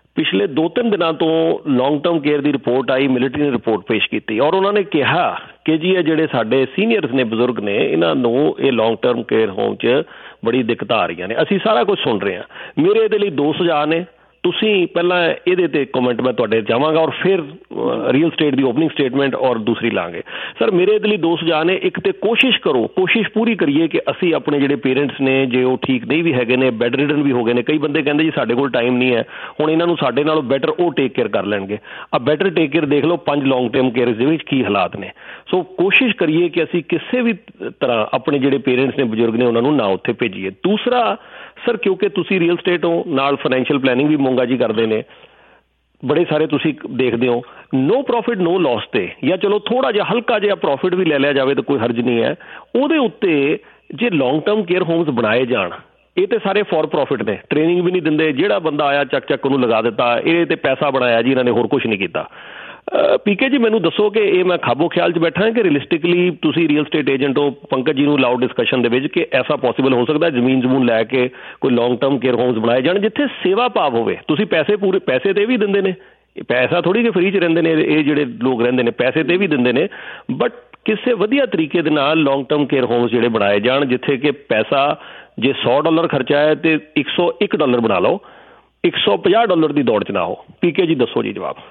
S2: ਪਿਛਲੇ ਦੋ ਤਿੰਨ ਦਿਨਾਂ ਤੋਂ ਲੌਂਗ ਟਰਮ ਕੇਅਰ ਦੀ ਰਿਪੋਰਟ ਆਈ, ਮਿਲਟਰੀ ਨੇ ਰਿਪੋਰਟ ਪੇਸ਼ ਕੀਤੀ ਔਰ ਉਹਨਾਂ ਨੇ ਕਿਹਾ ਕਿ ਜੀ ਇਹ ਜਿਹੜੇ ਸਾਡੇ ਸੀਨੀਅਰਸ ਨੇ, ਬਜ਼ੁਰਗ ਨੇ, ਇਹਨਾਂ ਨੂੰ ਇਹ ਲੌਂਗ ਟਰਮ ਕੇਅਰ ਹੋਮ 'ਚ ਬੜੀ ਦਿੱਕਤਾਂ ਆ ਰਹੀਆਂ ਨੇ। ਅਸੀਂ ਸਾਰਾ ਕੁਝ ਸੁਣ ਰਹੇ ਹਾਂ। ਮੇਰੇ ਇਹਦੇ ਲਈ ਦੋ ਸੁਝਾਅ ਨੇ। ਤੁਸੀਂ ਪਹਿਲਾਂ ਇਹਦੇ ਤੇ ਕਮੈਂਟ ਮੈਂ ਤੁਹਾਡੇ ਜਾਵਾਂਗਾ ਔਰ ਫਿਰ ਰੀਅਲ ਸਟੇਟ ਦੀ ਓਪਨਿੰਗ ਸਟੇਟਮੈਂਟ ਔਰ ਦੂਸਰੀ ਲਾਂਗੇ। ਸਰ ਮੇਰੇ ਇਹਦੇ ਲਈ ਦੋ ਸੁਝਾਅ ਨੇ। ਇੱਕ ਤੇ ਕੋਸ਼ਿਸ਼ ਕਰੋ, ਕੋਸ਼ਿਸ਼ ਪੂਰੀ ਕਰੀਏ ਕਿ ਅਸੀਂ ਆਪਣੇ ਜਿਹੜੇ ਪੇਰੈਂਟਸ ਨੇ, ਜੇ ਉਹ ਠੀਕ ਨਹੀਂ ਵੀ ਹੈਗੇ ਨੇ, ਬੈੱਡ ਰਿਡਨ ਵੀ ਹੋ ਗਏ ਨੇ, ਕਈ ਬੰਦੇ ਕਹਿੰਦੇ ਜੀ ਸਾਡੇ ਕੋਲ ਟਾਈਮ ਨਹੀਂ ਹੈ, ਹੁਣ ਇਹਨਾਂ ਨੂੰ ਸਾਡੇ ਨਾਲੋਂ ਬੈਟਰ ਉਹ ਟੇਕ ਕੇਅਰ ਕਰ ਲੈਣਗੇ। ਆ ਬੈਟਰ ਟੇਕ ਕੇਅਰ ਦੇਖ ਲਓ ਪੰਜ ਲੌਂਗ ਟਰਮ ਕੇਅਰ ਦੇ ਵਿੱਚ ਕੀ ਹਾਲਾਤ ਨੇ। ਸੋ ਕੋਸ਼ਿਸ਼ ਕਰੀਏ ਕਿ ਅਸੀਂ ਕਿਸੇ ਵੀ ਤਰ੍ਹਾਂ ਆਪਣੇ ਜਿਹੜੇ ਪੇਰੈਂਟਸ ਨੇ, ਬਜ਼ੁਰਗ ਨੇ, ਉਹਨਾਂ ਨੂੰ ਨਾ ਉੱਥੇ ਭੇਜੀਏ। ਦੂਸਰਾ ਸਰ, ਕਿਉਂਕਿ ਤੁਸੀਂ ਰੀਅਲ ਸਟੇਟ ਹੋ, ਨਾਲ ਫਾਈਨੈਂਸ਼ੀਅਲ ਪਲੈਨਿੰਗ ਵੀ ਮੋਂਗਾ ਜੀ ਕਰਦੇ ਨੇ, ਬੜੇ ਸਾਰੇ ਤੁਸੀਂ ਦੇਖਦੇ ਹੋ, ਨੋ ਪ੍ਰੋਫਿਟ ਨੋ ਲਾਸ ਤੇ, ਜਾਂ ਚਲੋ ਥੋੜਾ ਜਿਹਾ ਹਲਕਾ ਜਿਹਾ ਪ੍ਰੋਫਿਟ ਵੀ ਲੈ ਲਿਆ ਜਾਵੇ ਤਾਂ ਕੋਈ ਹਰਜ ਨਹੀਂ ਹੈ। ਉਹਦੇ ਉੱਤੇ ਜੇ ਲੌਂਗ ਟਰਮ ਕੇਅਰ ਹੋਮਸ ਬਣਾਏ ਜਾਣ, ਇਹ ਤੇ ਸਾਰੇ ਫੋਰ ਪ੍ਰੋਫਿਟ ਨੇ, ਟ੍ਰੇਨਿੰਗ ਵੀ ਨਹੀਂ ਦਿੰਦੇ, ਜਿਹੜਾ ਬੰਦਾ ਆਇਆ ਚੱਕ ਚੱਕ ਉਹਨੂੰ ਲਗਾ ਦਿੱਤਾ, ਇਹ ਤੇ ਪੈਸਾ ਬਣਾਇਆ ਜੀ ਇਹਨਾਂ ਨੇ, ਹੋਰ ਕੁਝ ਨਹੀਂ ਕੀਤਾ। ਪੀਕੇ ਜੀ ਮੈਨੂੰ ਦੱਸੋ ਕਿ ਇਹ ਮੈਂ ਖਾਬੋ ਖਿਆਲ 'ਚ ਬੈਠਾ ਹਾਂ ਕਿ ਰੀਅਲਿਸਟਿਕਲੀ ਤੁਸੀਂ ਰੀਅਲ ਸਟੇਟ ਏਜੰਟ ਹੋ, ਪੰਕਜ ਜੀ ਨੂੰ ਲਾਓ ਡਿਸਕਸ਼ਨ ਦੇ ਵਿੱਚ ਕਿ ਐਸਾ ਪੋਸੀਬਲ ਹੋ ਸਕਦਾ ਜ਼ਮੀਨ ਜ਼ਮੂਨ ਲੈ ਕੇ ਕੋਈ ਲੌਂਗ ਟਰਮ ਕੇਅਰ ਹੋਮਸ ਬਣਾਏ ਜਾਣ ਜਿੱਥੇ ਸੇਵਾ ਭਾਵ ਹੋਵੇ। ਤੁਸੀਂ ਪੈਸੇ ਪੂਰੇ ਪੈਸੇ ਤੇ ਵੀ ਦਿੰਦੇ ਨੇ, ਪੈਸਾ ਥੋੜੀ ਕਿ ਫ੍ਰੀ 'ਚ ਰਹਿੰਦੇ ਨੇ ਇਹ ਜਿਹੜੇ ਲੋਕ ਰਹਿੰਦੇ ਨੇ, ਪੈਸੇ ਤੇ ਵੀ ਦਿੰਦੇ ਨੇ, ਬਟ ਕਿਸੇ ਵਧੀਆ ਤਰੀਕੇ ਦੇ ਨਾਲ ਲੌਂਗ ਟਰਮ ਕੇਅਰ ਹੋਮਸ ਜਿਹੜੇ ਬਣਾਏ ਜਾਣ ਜਿੱਥੇ ਕਿ ਪੈਸਾ ਜੇ ਸੌ ਡਾਲਰ ਖਰਚਾ ਹੈ ਤੇ ਇੱਕ ਸੌ ਇੱਕ ਡਾਲਰ ਬਣਾ ਲਓ, ਇੱਕ ਸੌ ਪੰਜਾਹ ਡਾਲਰ ਦੀ ਦੌੜ 'ਚ ਨਾ ਹੋ। ਪੀਕੇ ਜੀ ਦੱਸੋ ਜੀ ਜਵਾਬ।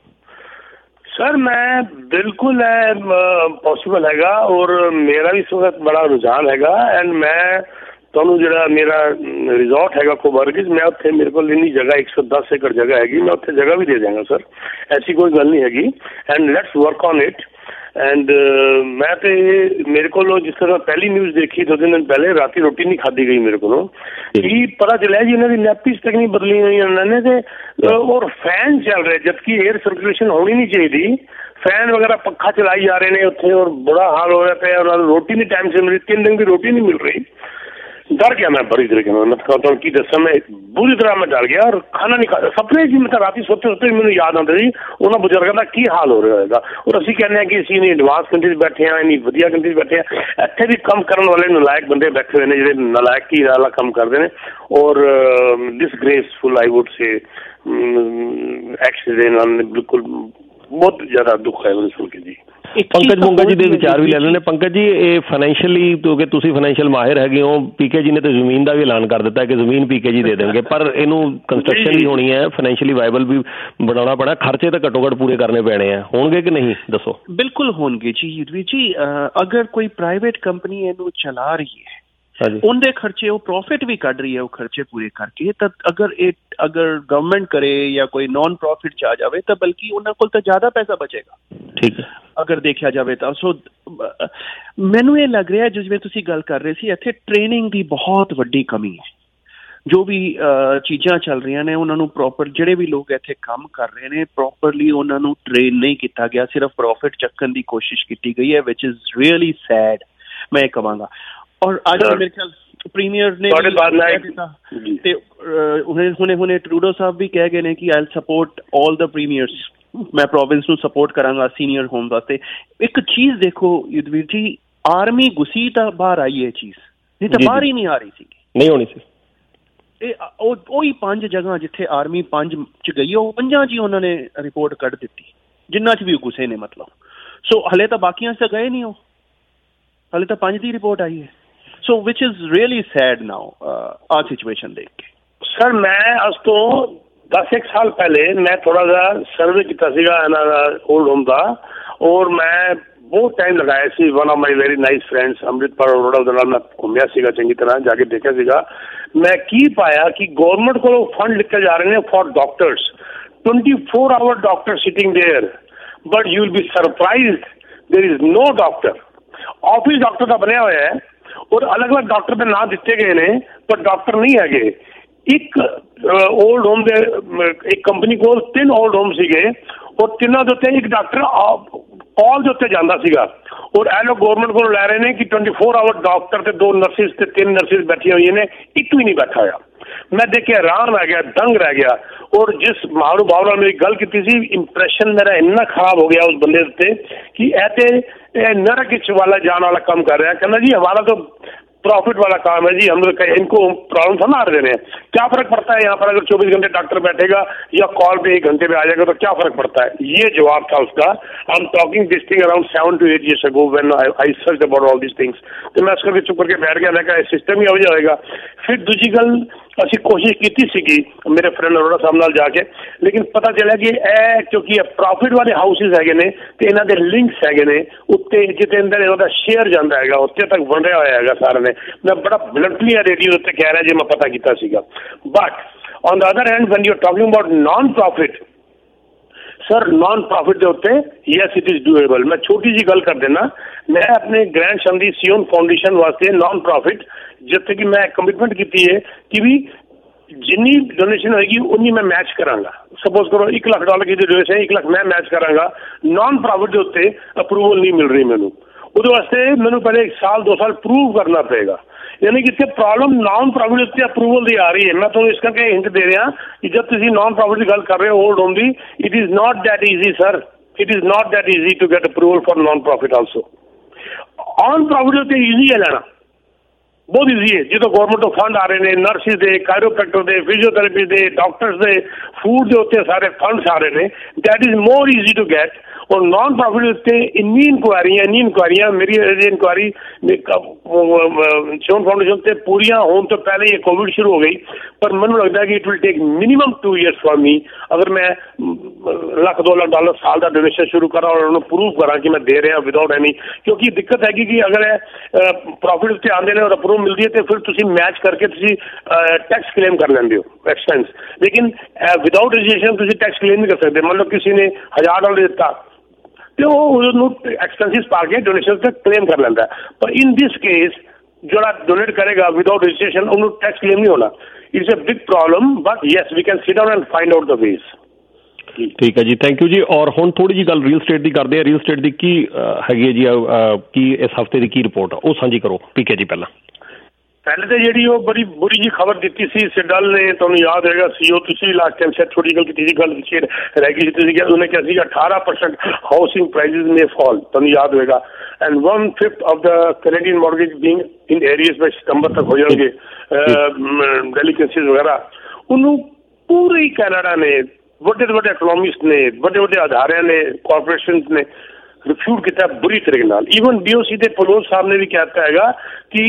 S7: ਸਰ ਮੈਂ ਬਿਲਕੁਲ ਹੈ ਪੋਸੀਬਲ ਹੈਗਾ ਔਰ ਮੇਰਾ ਵੀ ਇਸ ਵਕਤ ਬੜਾ ਰੁਝਾਨ ਹੈਗਾ ਐਂਡ ਮੈਂ ਤੁਹਾਨੂੰ ਜਿਹੜਾ ਮੇਰਾ ਰਿਜ਼ੋਰਟ ਹੈਗਾ ਕੋਬਰਗਿਸ, ਮੈਂ ਉੱਥੇ ਮੇਰੇ ਕੋਲ ਇੰਨੀ ਜਗ੍ਹਾ ਇੱਕ ਸੌ ਦਸ ਏਕੜ ਜਗ੍ਹਾ ਹੈਗੀ, ਮੈਂ ਉੱਥੇ ਜਗ੍ਹਾ ਵੀ ਦੇ ਦਿਆਂਗਾ ਸਰ, ਐਸੀ ਕੋਈ ਗੱਲ ਨਹੀਂ ਹੈਗੀ। And let's work on it. And ਮੈਂ ਤੇ ਮੇਰੇ ਕੋਲੋਂ ਜਿਸ ਤਰ੍ਹਾਂ ਪਹਿਲੀ ਨਿਊਜ਼ ਦੇਖੀ ਦੋ ਦਿਨ ਪਹਿਲੇ, ਰਾਤੀ ਰੋਟੀ ਨਹੀਂ ਖਾਧੀ ਗਈ ਮੇਰੇ ਕੋਲੋਂ, ਕੀ ਪਤਾ ਚੱਲਿਆ ਜੀ ਇਹਨਾਂ ਦੀ ਨੈਪਿਸ ਤੱਕ ਨਹੀਂ ਬਦਲੀ ਹੋਈ ਉਹਨਾਂ ਨੇ, ਤੇ ਔਰ ਫੈਨ ਚੱਲ ਰਹੇ ਜਦਕਿ 에ਅਰ ਸਰਕੂਲੇਸ਼ਨ ਹੋਣੀ ਨਹੀਂ ਚਾਹੀਦੀ, ਫੈਨ ਵਗੈਰਾ ਪੱਖਾ ਚਲਾਈ ਜਾ ਰਹੇ ਨੇ ਉੱਥੇ ਔਰ ਬੁਰਾ ਹਾਲ ਹੋ ਰਿਹਾ ਪਿਆ। ਉਹਨਾਂ ਨੂੰ ਰੋਟੀ ਨਹੀਂ ਟਾਈਮ ਸੇ ਮਿਲ ਰਹੀ, ਤਿੰਨ ਦਿਨ ਦੀ ਰੋਟੀ ਨਹੀਂ ਮਿਲ ਰਹੀ। डर गया मैं बड़ी तरीके में, मैं कहता हूँ कि दसा मैं बुरी तरह मैं डर गया और खाना नहीं खा सपने जी, मैं रात सोते सोते मैंने याद आता जी उन्होंने बुजुर्गों का की हाल हो रहा होगा। और असी कहने हैं कि असी इन्नी एडवांस कंट्री बैठे हैं, इन्नी वधिया कंट्री बैठे हैं, इत्थे भी कम करने वाले नलायक बंदे बैठे हुए हैं जिहड़े नलायकी वाला कम करते हैं और disgraceful I would say accident बिल्कुल बहुत ज्यादा दुख है सुन के जी।
S2: ਪੰਕਜ ਮੋਂਗਾ ਜੀ ਦੇ ਵਿਚਾਰ ਵੀ ਲੈ ਲੈਣੇ। ਪੰਕਜ ਜੀ ਇਹ ਫਾਈਨੈਂਸ਼ੀਅਲੀ ਕਿਉਂਕਿ ਤੁਸੀਂ ਫਾਈਨੈਂਸ਼ੀਅਲ ਮਾਹਿਰ ਹੈਗੇ ਹੋ, ਪੀਕੇ ਜੀ ਨੇ ਤਾਂ ਜ਼ਮੀਨ ਦਾ ਵੀ ਐਲਾਨ ਕਰ ਦਿੱਤਾ ਕਿ ਜ਼ਮੀਨ ਪੀਕੇ ਜੀ ਦੇ ਦੇਣਗੇ, ਪਰ ਇਹਨੂੰ ਕੰਸਟਰਕਸ਼ਨ ਵੀ ਹੋਣੀ ਹੈ, ਫਾਈਨੈਂਸ਼ੀਅਲੀ ਵਾਇਬਲ ਵੀ ਬਣਾਉਣਾ ਪੈਣਾ, ਖਰਚੇ ਤਾਂ ਘੱਟੋ ਘੱਟ ਪੂਰੇ ਕਰਨੇ ਪੈਣੇ ਆ, ਹੋਣਗੇ ਕਿ ਨਹੀਂ ਦੱਸੋ।
S9: ਬਿਲਕੁਲ ਹੋਣਗੇ ਜੀ ਯੁਧਵੀਰ ਜੀ। ਅਗਰ ਕੋਈ ਪ੍ਰਾਈਵੇਟ ਕੰਪਨੀ ਇਹਨੂੰ ਚਲਾ ਰਹੀ ਹੈ, ਉਹਦੇ ਖਰਚੇ ਉਹ ਪ੍ਰੋਫਿਟ ਵੀ ਕੱਢ ਰਹੀ ਹੈ, ਉਹ ਖਰਚੇ ਪੂਰੇ ਕਰਕੇ, ਤਾਂ ਅਗਰ ਇਹ ਅਗਰ ਗਵਰਨਮੈਂਟ ਕਰੇ ਜਾਂ ਕੋਈ ਨॉन ਪ੍ਰੋਫਿਟ ਚ ਆ ਜਾਵੇ ਤਾਂ ਬਲਕਿ ਉਹਨਾਂ ਕੋਲ ਤਾਂ ਜ਼ਿਆਦਾ ਪੈਸਾ ਬਚੇਗਾ। ਠੀਕ ਹੈ, ਅਗਰ ਦੇਖਿਆ ਜਾਵੇ ਤਾਂ। ਸੋ ਮੈਨੂੰ ਇਹ ਲੱਗ ਰਿਹਾ ਜਿਵੇਂ ਤੁਸੀਂ ਗੱਲ ਕਰ ਰਹੇ ਸੀ, ਇੱਥੇ ਟ੍ਰੇਨਿੰਗ ਦੀ ਬਹੁਤ ਵੱਡੀ ਕਮੀ ਹੈ। ਜੋ ਵੀ ਚੀਜ਼ਾਂ ਚੱਲ ਰਹੀਆਂ ਨੇ ਉਹਨਾਂ ਨੂੰ ਪ੍ਰੋਪਰ, ਜਿਹੜੇ ਵੀ ਲੋਕ ਇੱਥੇ ਕੰਮ ਕਰ ਰਹੇ ਨੇ ਪ੍ਰੋਪਰਲੀ ਉਹਨਾਂ ਨੂੰ ਟ੍ਰੇਨ ਨਹੀਂ ਕੀਤਾ ਗਿਆ, ਸਿਰਫ ਪ੍ਰੋਫਿਟ ਚੱਕਣ ਦੀ ਕੋਸ਼ਿਸ਼ ਕੀਤੀ ਗਈ ਹੈ, ਵਿਚ ਇਜ਼ ਰੀਅਲੀ ਸੈਡ ਮੈਂ ਕਹਾਂਗਾ। ਔਰ ਅੱਜ ਮੇਰੇ ਖਿਆਲ ਪ੍ਰੀਮੀਅਰ ਨੇ ਤੇ ਹੁਣੇ ਹੁਣੇ ਟਰੂਡੋ ਸਾਹਿਬ ਵੀ ਕਹਿ ਗਏ ਨੇ ਕਿ I support all the premiers, ਮੈਂ ਪ੍ਰੋਵਿੰਸ ਨੂੰ ਸਪੋਰਟ ਕਰਾਂਗਾ ਸੀਨੀਅਰ ਹੋਮ ਵਾਸਤੇ। ਇੱਕ ਚੀਜ਼ ਦੇਖੋ ਯੁਧਵੀਰ ਜੀ, ਆਰਮੀ ਗੁੱਸੀ ਤਾਂ ਬਾਹਰ ਆਈ ਇਹ ਚੀਜ਼, ਨਹੀਂ ਤਾਂ ਬਾਹਰ ਹੀ ਨਹੀਂ ਆ ਰਹੀ ਸੀ, ਨਹੀਂ ਹੋਣੀ ਸੀ। ਇਹ ਉਹ ਉਹੀ ਪੰਜ ਜਗ੍ਹਾ ਜਿੱਥੇ ਆਰਮੀ ਪੰਜ ਚ ਗਈ, ਉਹ ਪੰਜਾਂ ਚ ਹੀ ਉਹਨਾਂ ਨੇ ਰਿਪੋਰਟ ਕੱਢ ਦਿੱਤੀ, ਜਿੰਨਾ ਚ ਵੀ ਉਹ ਗੁੱਸੇ ਨੇ ਮਤਲਬ। ਸੋ ਹਲੇ ਤਾਂ ਬਾਕੀਆਂ ਚ ਗਏ ਨਹੀਂ, ਉਹ ਹਲੇ ਤਾਂ ਪੰਜ ਦੀ ਰਿਪੋਰਟ ਆਈ ਹੈ। So which is really sad now ਆ ਸਿਚੁਏਸ਼ਨ ਦੇਖ ਕੇ।
S7: ਸਰ ਮੈਂ ਅੱਜ ਤੋਂ ਦਸ ਇੱਕ ਸਾਲ ਪਹਿਲੇ ਮੈਂ ਥੋੜਾ ਜਿਹਾ ਸਰਵੇ ਕੀਤਾ ਸੀਗਾ ਇਹਨਾਂ ਦਾ ਓਲਡ ਹੋਮ ਦਾ, ਔਰ ਮੈਂ ਬਹੁਤ ਟਾਈਮ ਲਗਾਇਆ ਸੀ। One of my very nice friends Amritpal Arora ਦੇ ਨਾਲ ਮੈਂ ਘੁੰਮਿਆ ਸੀਗਾ, ਚੰਗੀ ਤਰ੍ਹਾਂ ਜਾ ਕੇ ਦੇਖਿਆ ਸੀਗਾ। ਮੈਂ ਕੀ ਪਾਇਆ ਕਿ ਗੌਰਮੈਂਟ ਕੋਲੋਂ ਫੰਡ ਲਿੱਤੇ ਜਾ ਰਹੇ ਨੇ for doctors, twenty four hour doctor sitting there, but you will be surprised there is no doctor. Office doctor का बनया हुआ है और अलग अलग डॉक्टर के नाम दिते गए ने, पर डॉक्टर नहीं है। एक ओल्ड होम दे एक कंपनी को तीन ओल्ड होम सीगे और तीनों के उत्ते एक डॉक्टर कॉल के उत्ते जांदा सीगा, और ए लोग गवर्नमेंट को लै रहे हैं कि ट्वेंटी फोर आवर डॉक्टर ते दो नर्सिस ते तीन नर्सिस बैठी हुई ने, एक भी नहीं बैठा हुआ। मैं देख के हैरान रह गया, दंग रह गया। और जिस महारू बाबला मेरी गल की थी, इंप्रैशन मेरा इन्ना खराब हो गया उस बंदे उत्ते कि ऐते नरक वाला जान वाला काम कर रहा है। कहना जी हमारा तो प्रॉफिट वाला काम है जी, हम लोग इनको प्रॉब्लम समझ आ रहे हैं। क्या फर्क पड़ता है यहाँ पर अगर चौबीस घंटे डॉक्टर बैठेगा या कॉल पे एक घंटे में आ जाएगा तो क्या फर्क पड़ता है? ये जवाब था उसका। I am talking this thing around seven to eight years ago when I search about all this things. तो मैं उसका चुप करके बैठ गया, मैं कहा सिस्टम ही हो जाएगा। फिर दूसरी गल ਅਸੀਂ कोशिश की ਸੀਗੀ मेरे फ्रेंड अरोड़ा साहब नाल जाके, लेकिन पता चलिया कि ਇਹ ਕਿਉਂਕਿ प्रॉफिट वाले हाउसेस हैगे ने ਤੇ ਇਹਨਾਂ ਦੇ ਲਿੰਕਸ ਹੈਗੇ ਨੇ ਉੱਤੇ, ਜਿੱਤੇ ਅੰਦਰ ਉਹਦਾ ਸ਼ੇਅਰ ਜਾਂਦਾ ਹੈਗਾ ਉੱਤੇ ਤੱਕ ਵੰਡਿਆ ਹੋਇਆ ਹੈਗਾ ਸਾਰਿਆਂ ਨੇ। ਮੈਂ ਬੜਾ ਬਲੰਟਲੀ ਰੇਡੀਓ ਉੱਤੇ ਕਹਿ ਰਿਹਾ ਜੇ ਮੈਂ ਪਤਾ ਕੀਤਾ ਸੀਗਾ। But on the other hand when you are talking about non profit, sir non profit ਦੇ ਉੱਤੇ ਯੈਸ ਇਟ ਇਜ਼ ਡੂਏਬਲ। ਮੈਂ ਛੋਟੀ ਜੀ ਗੱਲ ਕਰ ਦੇਣਾ, ਮੈਂ ਆਪਣੇ ਗ੍ਰੈਂਡਸਨ ਦੀ ਸਿਓਨ ਫਾਊਂਡੇਸ਼ਨ ਵਾਸਤੇ नॉन प्रॉफिट ਜਿੱਥੇ ਕਿ ਮੈਂ ਕਮਿਟਮੈਂਟ ਕੀਤੀ ਹੈ ਕਿ ਵੀ ਜਿੰਨੀ ਡੋਨੇਸ਼ਨ ਹੋਏਗੀ ਉਨੀ ਮੈਂ ਮੈਚ ਕਰਾਂਗਾ। ਸਪੋਜ਼ ਕਰੋ ਇੱਕ ਲੱਖ ਡਾਲਰ ਦੀ ਡੋਨੇਸ਼ਨ ਇੱਕ ਲੱਖ ਮੈਂ ਮੈਚ ਕਰਾਂਗਾ। ਨॉन प्रॉफिट ਦੇ ਉੱਤੇ ਅਪਰੂਵਲ ਨਹੀਂ ਮਿਲ ਰਹੀ ਮੈਨੂੰ, ਉਹਦੇ ਵਾਸਤੇ ਮੈਨੂੰ ਪਹਿਲੇ ਇੱਕ ਸਾਲ ਦੋ ਸਾਲ ਪ੍ਰੂਵ ਕਰਨਾ ਪਏਗਾ। ਯਾਨੀ ਕਿ ਇੱਥੇ ਪ੍ਰੋਬਲਮ नॉन प्रॉफिट ਦੇ ਉੱਤੇ ਅਪਰੂਵਲ ਦੀ ਆ ਰਹੀ ਹੈ। ਮੈਂ ਤੁਹਾਨੂੰ ਇਸ ਕਰਕੇ ਹਿੰਟ ਦੇ ਰਿਹਾ ਕਿ ਜਦ ਤੁਸੀਂ नॉन प्रॉफिट ਦੀ ਗੱਲ ਕਰ ਰਹੇ ਹੋ ਹੋਲਡ ਔਨ ਦੀ, it is not that easy sir, it is not that easy to get approval for non profit also. On profit ਦੇ ਉੱਤੇ ਈਜ਼ੀ ਹੈ ਲੈਣਾ, ਬਹੁਤ ਈਜ਼ੀ ਹੈ। ਜਦੋਂ ਗੌਰਮੈਂਟ ਤੋਂ ਫੰਡ ਆ ਰਹੇ ਨੇ, ਨਰਸਿਸ ਦੇ, ਕਾਇਰੋਪ੍ਰੈਕਟਰ ਦੇ, ਫਿਜ਼ੀਓਥੈਰੇਪੀ ਦੇ, ਡਾਕਟਰਸ ਦੇ, ਫੂਡ ਦੇ ਉੱਤੇ ਸਾਰੇ ਫੰਡਸ ਆ ਰਹੇ ਨੇ, that is more easy to get. ਔਰ नॉन प्रॉफिट ਉੱਤੇ ਇੰਨੀ ਇਨਕੁਆਇਰੀਆਂ ਇੰਨੀ ਇਨਕੁਆਇਰੀਆਂ ਮੇਰੀ ਇਨਕੁਆਇਰੀ ਸਿਓਨ ਫਾਊਂਡੇਸ਼ਨ ਤੇ ਪੂਰੀਆਂ ਹੋਣ ਤੋਂ ਪਹਿਲੇ ਹੀ ਕੋਵਿਡ ਸ਼ੁਰੂ ਹੋ ਗਈ। ਪਰ ਮੈਨੂੰ ਲੱਗਦਾ ਕਿ it will take minimum two years for me ਅਗਰ ਮੈਂ ਲੱਖ ਦੋ ਲੱਖ ਡਾਲਰ ਸਾਲ ਦਾ ਡੋਨੇਸ਼ਨ ਸ਼ੁਰੂ ਕਰਾਂ ਔਰ ਉਹਨੂੰ ਪ੍ਰੂਵ ਕਰਾਂ ਕਿ ਮੈਂ ਦੇ ਰਿਹਾ ਵਿਦਆਊਟ ਐਨੀ। ਕਿਉਂਕਿ ਦਿੱਕਤ ਹੈਗੀ ਕਿ ਅਗਰ ਇਹ ਪ੍ਰੋਫਿਟ ਉੱਤੇ ਆਉਂਦੇ ਨੇ ਔਰ ਅਪਰੂਵ ਮਿਲਦੀ ਹੈ ਤੇ ਫਿਰ ਤੁਸੀਂ ਮੈਚ ਕਰਕੇ ਤੁਸੀਂ ਟੈਕਸ ਕਲੇਮ ਕਰ ਲੈਂਦੇ ਹੋ ਐਕਸਪੈਂਸ, ਲੇਕਿਨ ਵਿਦਆਊਟ ਰਜਿਸਟ੍ਰੇਸ਼ਨ ਤੁਸੀਂ ਟੈਕਸ ਕਲੇਮ ਨਹੀਂ ਕਰ ਸਕਦੇ। ਮੰਨ ਲਓ ਕਿਸੇ ਨੇ ਹਜ਼ਾਰ ਡਾਲਰ ਦਿੱਤਾ ਤੇ ਉਹ ਉਹਨੂੰ ਐਕਸਪੈਂਸਿਸ ਪਾ ਕੇ ਡੋਨੇਸ਼ਨ ਤੇ ਕਲੇਮ ਕਰ ਲੈਂਦਾ। ਪਰ ਇਨ ਦਿਸ ਕੇਸ ਜਿਹੜਾ ਡੋਨੇਟ ਕਰੇਗਾ ਵਿਦਆਊਟ ਰਜਿਸਟ੍ਰੇਸ਼ਨ ਉਹਨੂੰ ਟੈਕਸ ਕਲੇਮ ਨਹੀਂ ਹੋਣਾ। It's a big problem, but yes we can sit down and find out the ways.
S2: ਠੀਕ ਹੈ ਜੀ, ਥੈਂਕ ਯੂ ਜੀ। ਔਰ ਹੁਣ ਥੋੜੀ ਜੀ ਗੱਲ ਰੀਅਲ ਸਟੇਟ ਦੀ ਕਰਦੇ ਆ। ਰੀਅਲ ਸਟੇਟ ਦੀ ਕੀ ਹੈਗੀ ਹੈ ਜੀ, ਕੀ ਇਸ ਹਫਤੇ ਦੀ ਕੀ ਰਿਪੋਰਟ ਆ ਉਹ ਸਾਂਝੀ ਕਰੋ ਪੀਕੇ ਜੀ। ਪਹਿਲਾਂ
S7: ਪਹਿਲੇ ਤਾਂ ਜਿਹੜੀ ਉਹ ਬੜੀ ਬੁਰੀ ਜੀ ਖਬਰ ਦਿੱਤੀ ਸੀ ਸਿਡਲ ਨੇ, ਤੁਹਾਨੂੰ ਯਾਦ ਹੋਏਗਾ ਸੀਓ ਤੁਸੀਂ ਲਾਸਟ ਟਾਈਮ ਸ਼ਾਇਦ ਛੋਟੀ ਗੱਲ ਕੀਤੀ ਸੀ, ਗੱਲ ਪਿੱਛੇ ਰਹਿ ਗਈ ਸੀ, ਤੁਸੀਂ ਕਿਹਾ ਉਹਨੇ ਕਿਹਾ ਸੀ ਅਠਾਰਾਂ percent housing prices may fall, ਤੁਹਾਨੂੰ ਯਾਦ ਹੋਏਗਾ। And one fifth of the Canadian mortgage being in arrears ਵਿੱਚ ਸਤੰਬਰ ਤੱਕ ਹੋ ਜਾਣਗੇ ਡੈਲੀਕੈਂਸੀਜ਼ ਵਗੈਰਾ। ਉਹਨੂੰ ਪੂਰੀ ਕੈਨੇਡਾ ਨੇ, ਵੱਡੇ ਤੋਂ ਵੱਡੇ ਇਕਨੋਮਿਸਟ ਨੇ, ਵੱਡੇ ਵੱਡੇ ਅਦਾਰਿਆਂ ਨੇ, ਕਾਰਪੋਰੇਸ਼ਨਸ ਨੇ ਰਿਫਿਊਟ ਕੀਤਾ ਬੁਰੀ ਤਰੀਕੇ ਨਾਲ। ਈਵਨ ਡੀਓਸੀ ਦੇ ਪਲੋਜ਼ ਸਾਹਿਬ ਨੇ ਵੀ ਕਹਿਤਾ ਹੈਗਾ ਕਿ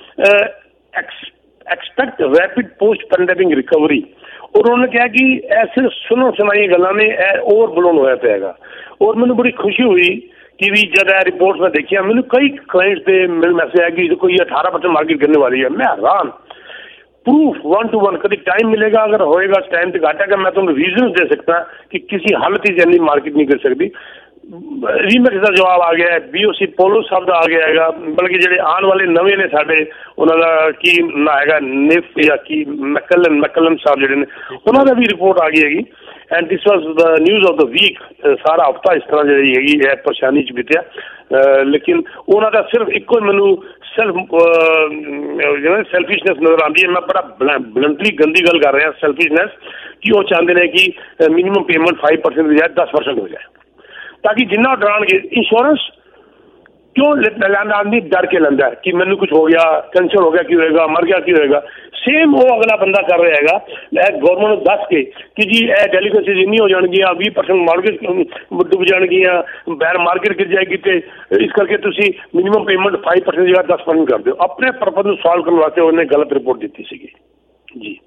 S7: expect rapid post pandemic recovery. ਔਰ ਉਹਨਾਂ ਨੇ ਕਿਹਾ ਕਿ ਇਹ ਸਿਰਫ ਸੁਣੋ ਸੁਣਾਈਆਂ ਗੱਲਾਂ ਨੇ, ਇਹ ਓਵਰ ਬਲੋਨ ਹੋਇਆ ਪਿਆ ਹੈਗਾ। ਔਰ ਮੈਨੂੰ ਬੜੀ ਖੁਸ਼ੀ ਹੋਈ ਕਿ ਵੀ ਜਦ ਇਹ ਰਿਪੋਰਟ ਮੈਂ ਦੇਖਿਆ, ਮੈਨੂੰ ਕਈ ਕਲਾਇੰਟਸ ਦੇ ਮਿਲ ਮੈਸੇਜ ਆਇਆ ਕਿ ਕੋਈ अठारह परसेंट मार्केट गिरने वाली है। मैं हैरान, प्रूफ वन टू वन। कभी टाइम मिलेगा, अगर होएगा टाइम तक घाटा का, मैं तुम्हें रीजन दे सकता कि किसी हालत ही जल्दी मार्केट नहीं कर सकती। ਰੀਮੈਕਸ ਦਾ ਜਵਾਬ ਆ ਗਿਆ, ਬੀਓਸੀ ਪੋਲੋ ਸਾਹਿਬ ਦਾ ਆ ਗਿਆ ਹੈਗਾ, ਬਲਕਿ ਜਿਹੜੇ ਆਉਣ ਵਾਲੇ ਨਵੇਂ ਨੇ ਸਾਡੇ, ਉਹਨਾਂ ਦਾ ਕੀ ਨਾ ਹੈਗਾ ਨਿਫ ਜਾਂ ਕੀ ਮੈਕਲਨ ਮੈਕਲਨ ਸਾਹਿਬ ਜਿਹੜੇ ਨੇ, ਉਹਨਾਂ ਦਾ ਵੀ ਰਿਪੋਰਟ ਆ ਗਈ ਹੈਗੀ। And this was the news of the week. ਸਾਰਾ ਹਫਤਾ ਇਸ ਤਰ੍ਹਾਂ ਜਿਹੜੀ ਹੈਗੀ ਇਹ ਪਰੇਸ਼ਾਨੀ 'ਚ ਬੀਤਿਆ। ਲੇਕਿਨ ਉਹਨਾਂ ਦਾ ਸਿਰਫ ਇੱਕੋ ਮੈਨੂੰ ਸੈਲਫ ਜਿਹੜਾ ਸੈਲਫਿਸ਼ਨੈਸ ਨਜ਼ਰ ਆਉਂਦੀ ਹੈ। ਮੈਂ ਬੜਾ ਬਲੰਟਲੀ ਗੰਦੀ ਗੱਲ ਕਰ ਰਿਹਾ ਸੈਲਫਿਸ਼ਨੈਸ, ਕਿ ਉਹ ਚਾਹੁੰਦੇ ਨੇ ਕਿ ਮਿਨੀਮਮ ਪੇਮੈਂਟ फाइव परसेंट ਦੀ ਬਜਾਏ दस परसेंट ਹੋ ਜਾਏ, ताकि जिन्ना डराने। इंश्योरेंस क्यों लैंदा आदमी डर के लैंदा है कि मैनू कुछ हो गया, कैंसर हो गया की होएगा, मर गया की होएगा। सेम वो अगला बंदा कर रहा है गवर्नमेंट दस के कि जी ए डेलीकेसीज इन्नी हो जाएगी, बीस परसेंट मार्केट डुब जाएगियां, बैर मार्केट गिर जाएगी, तो इस करके तुसी मिनिमम पेमेंट फाइव परसेंट जगह दस परसेंट कर दो। अपने पर्पज को सॉल्व करने वास्ते उन्हें गलत रिपोर्ट दी सी जी।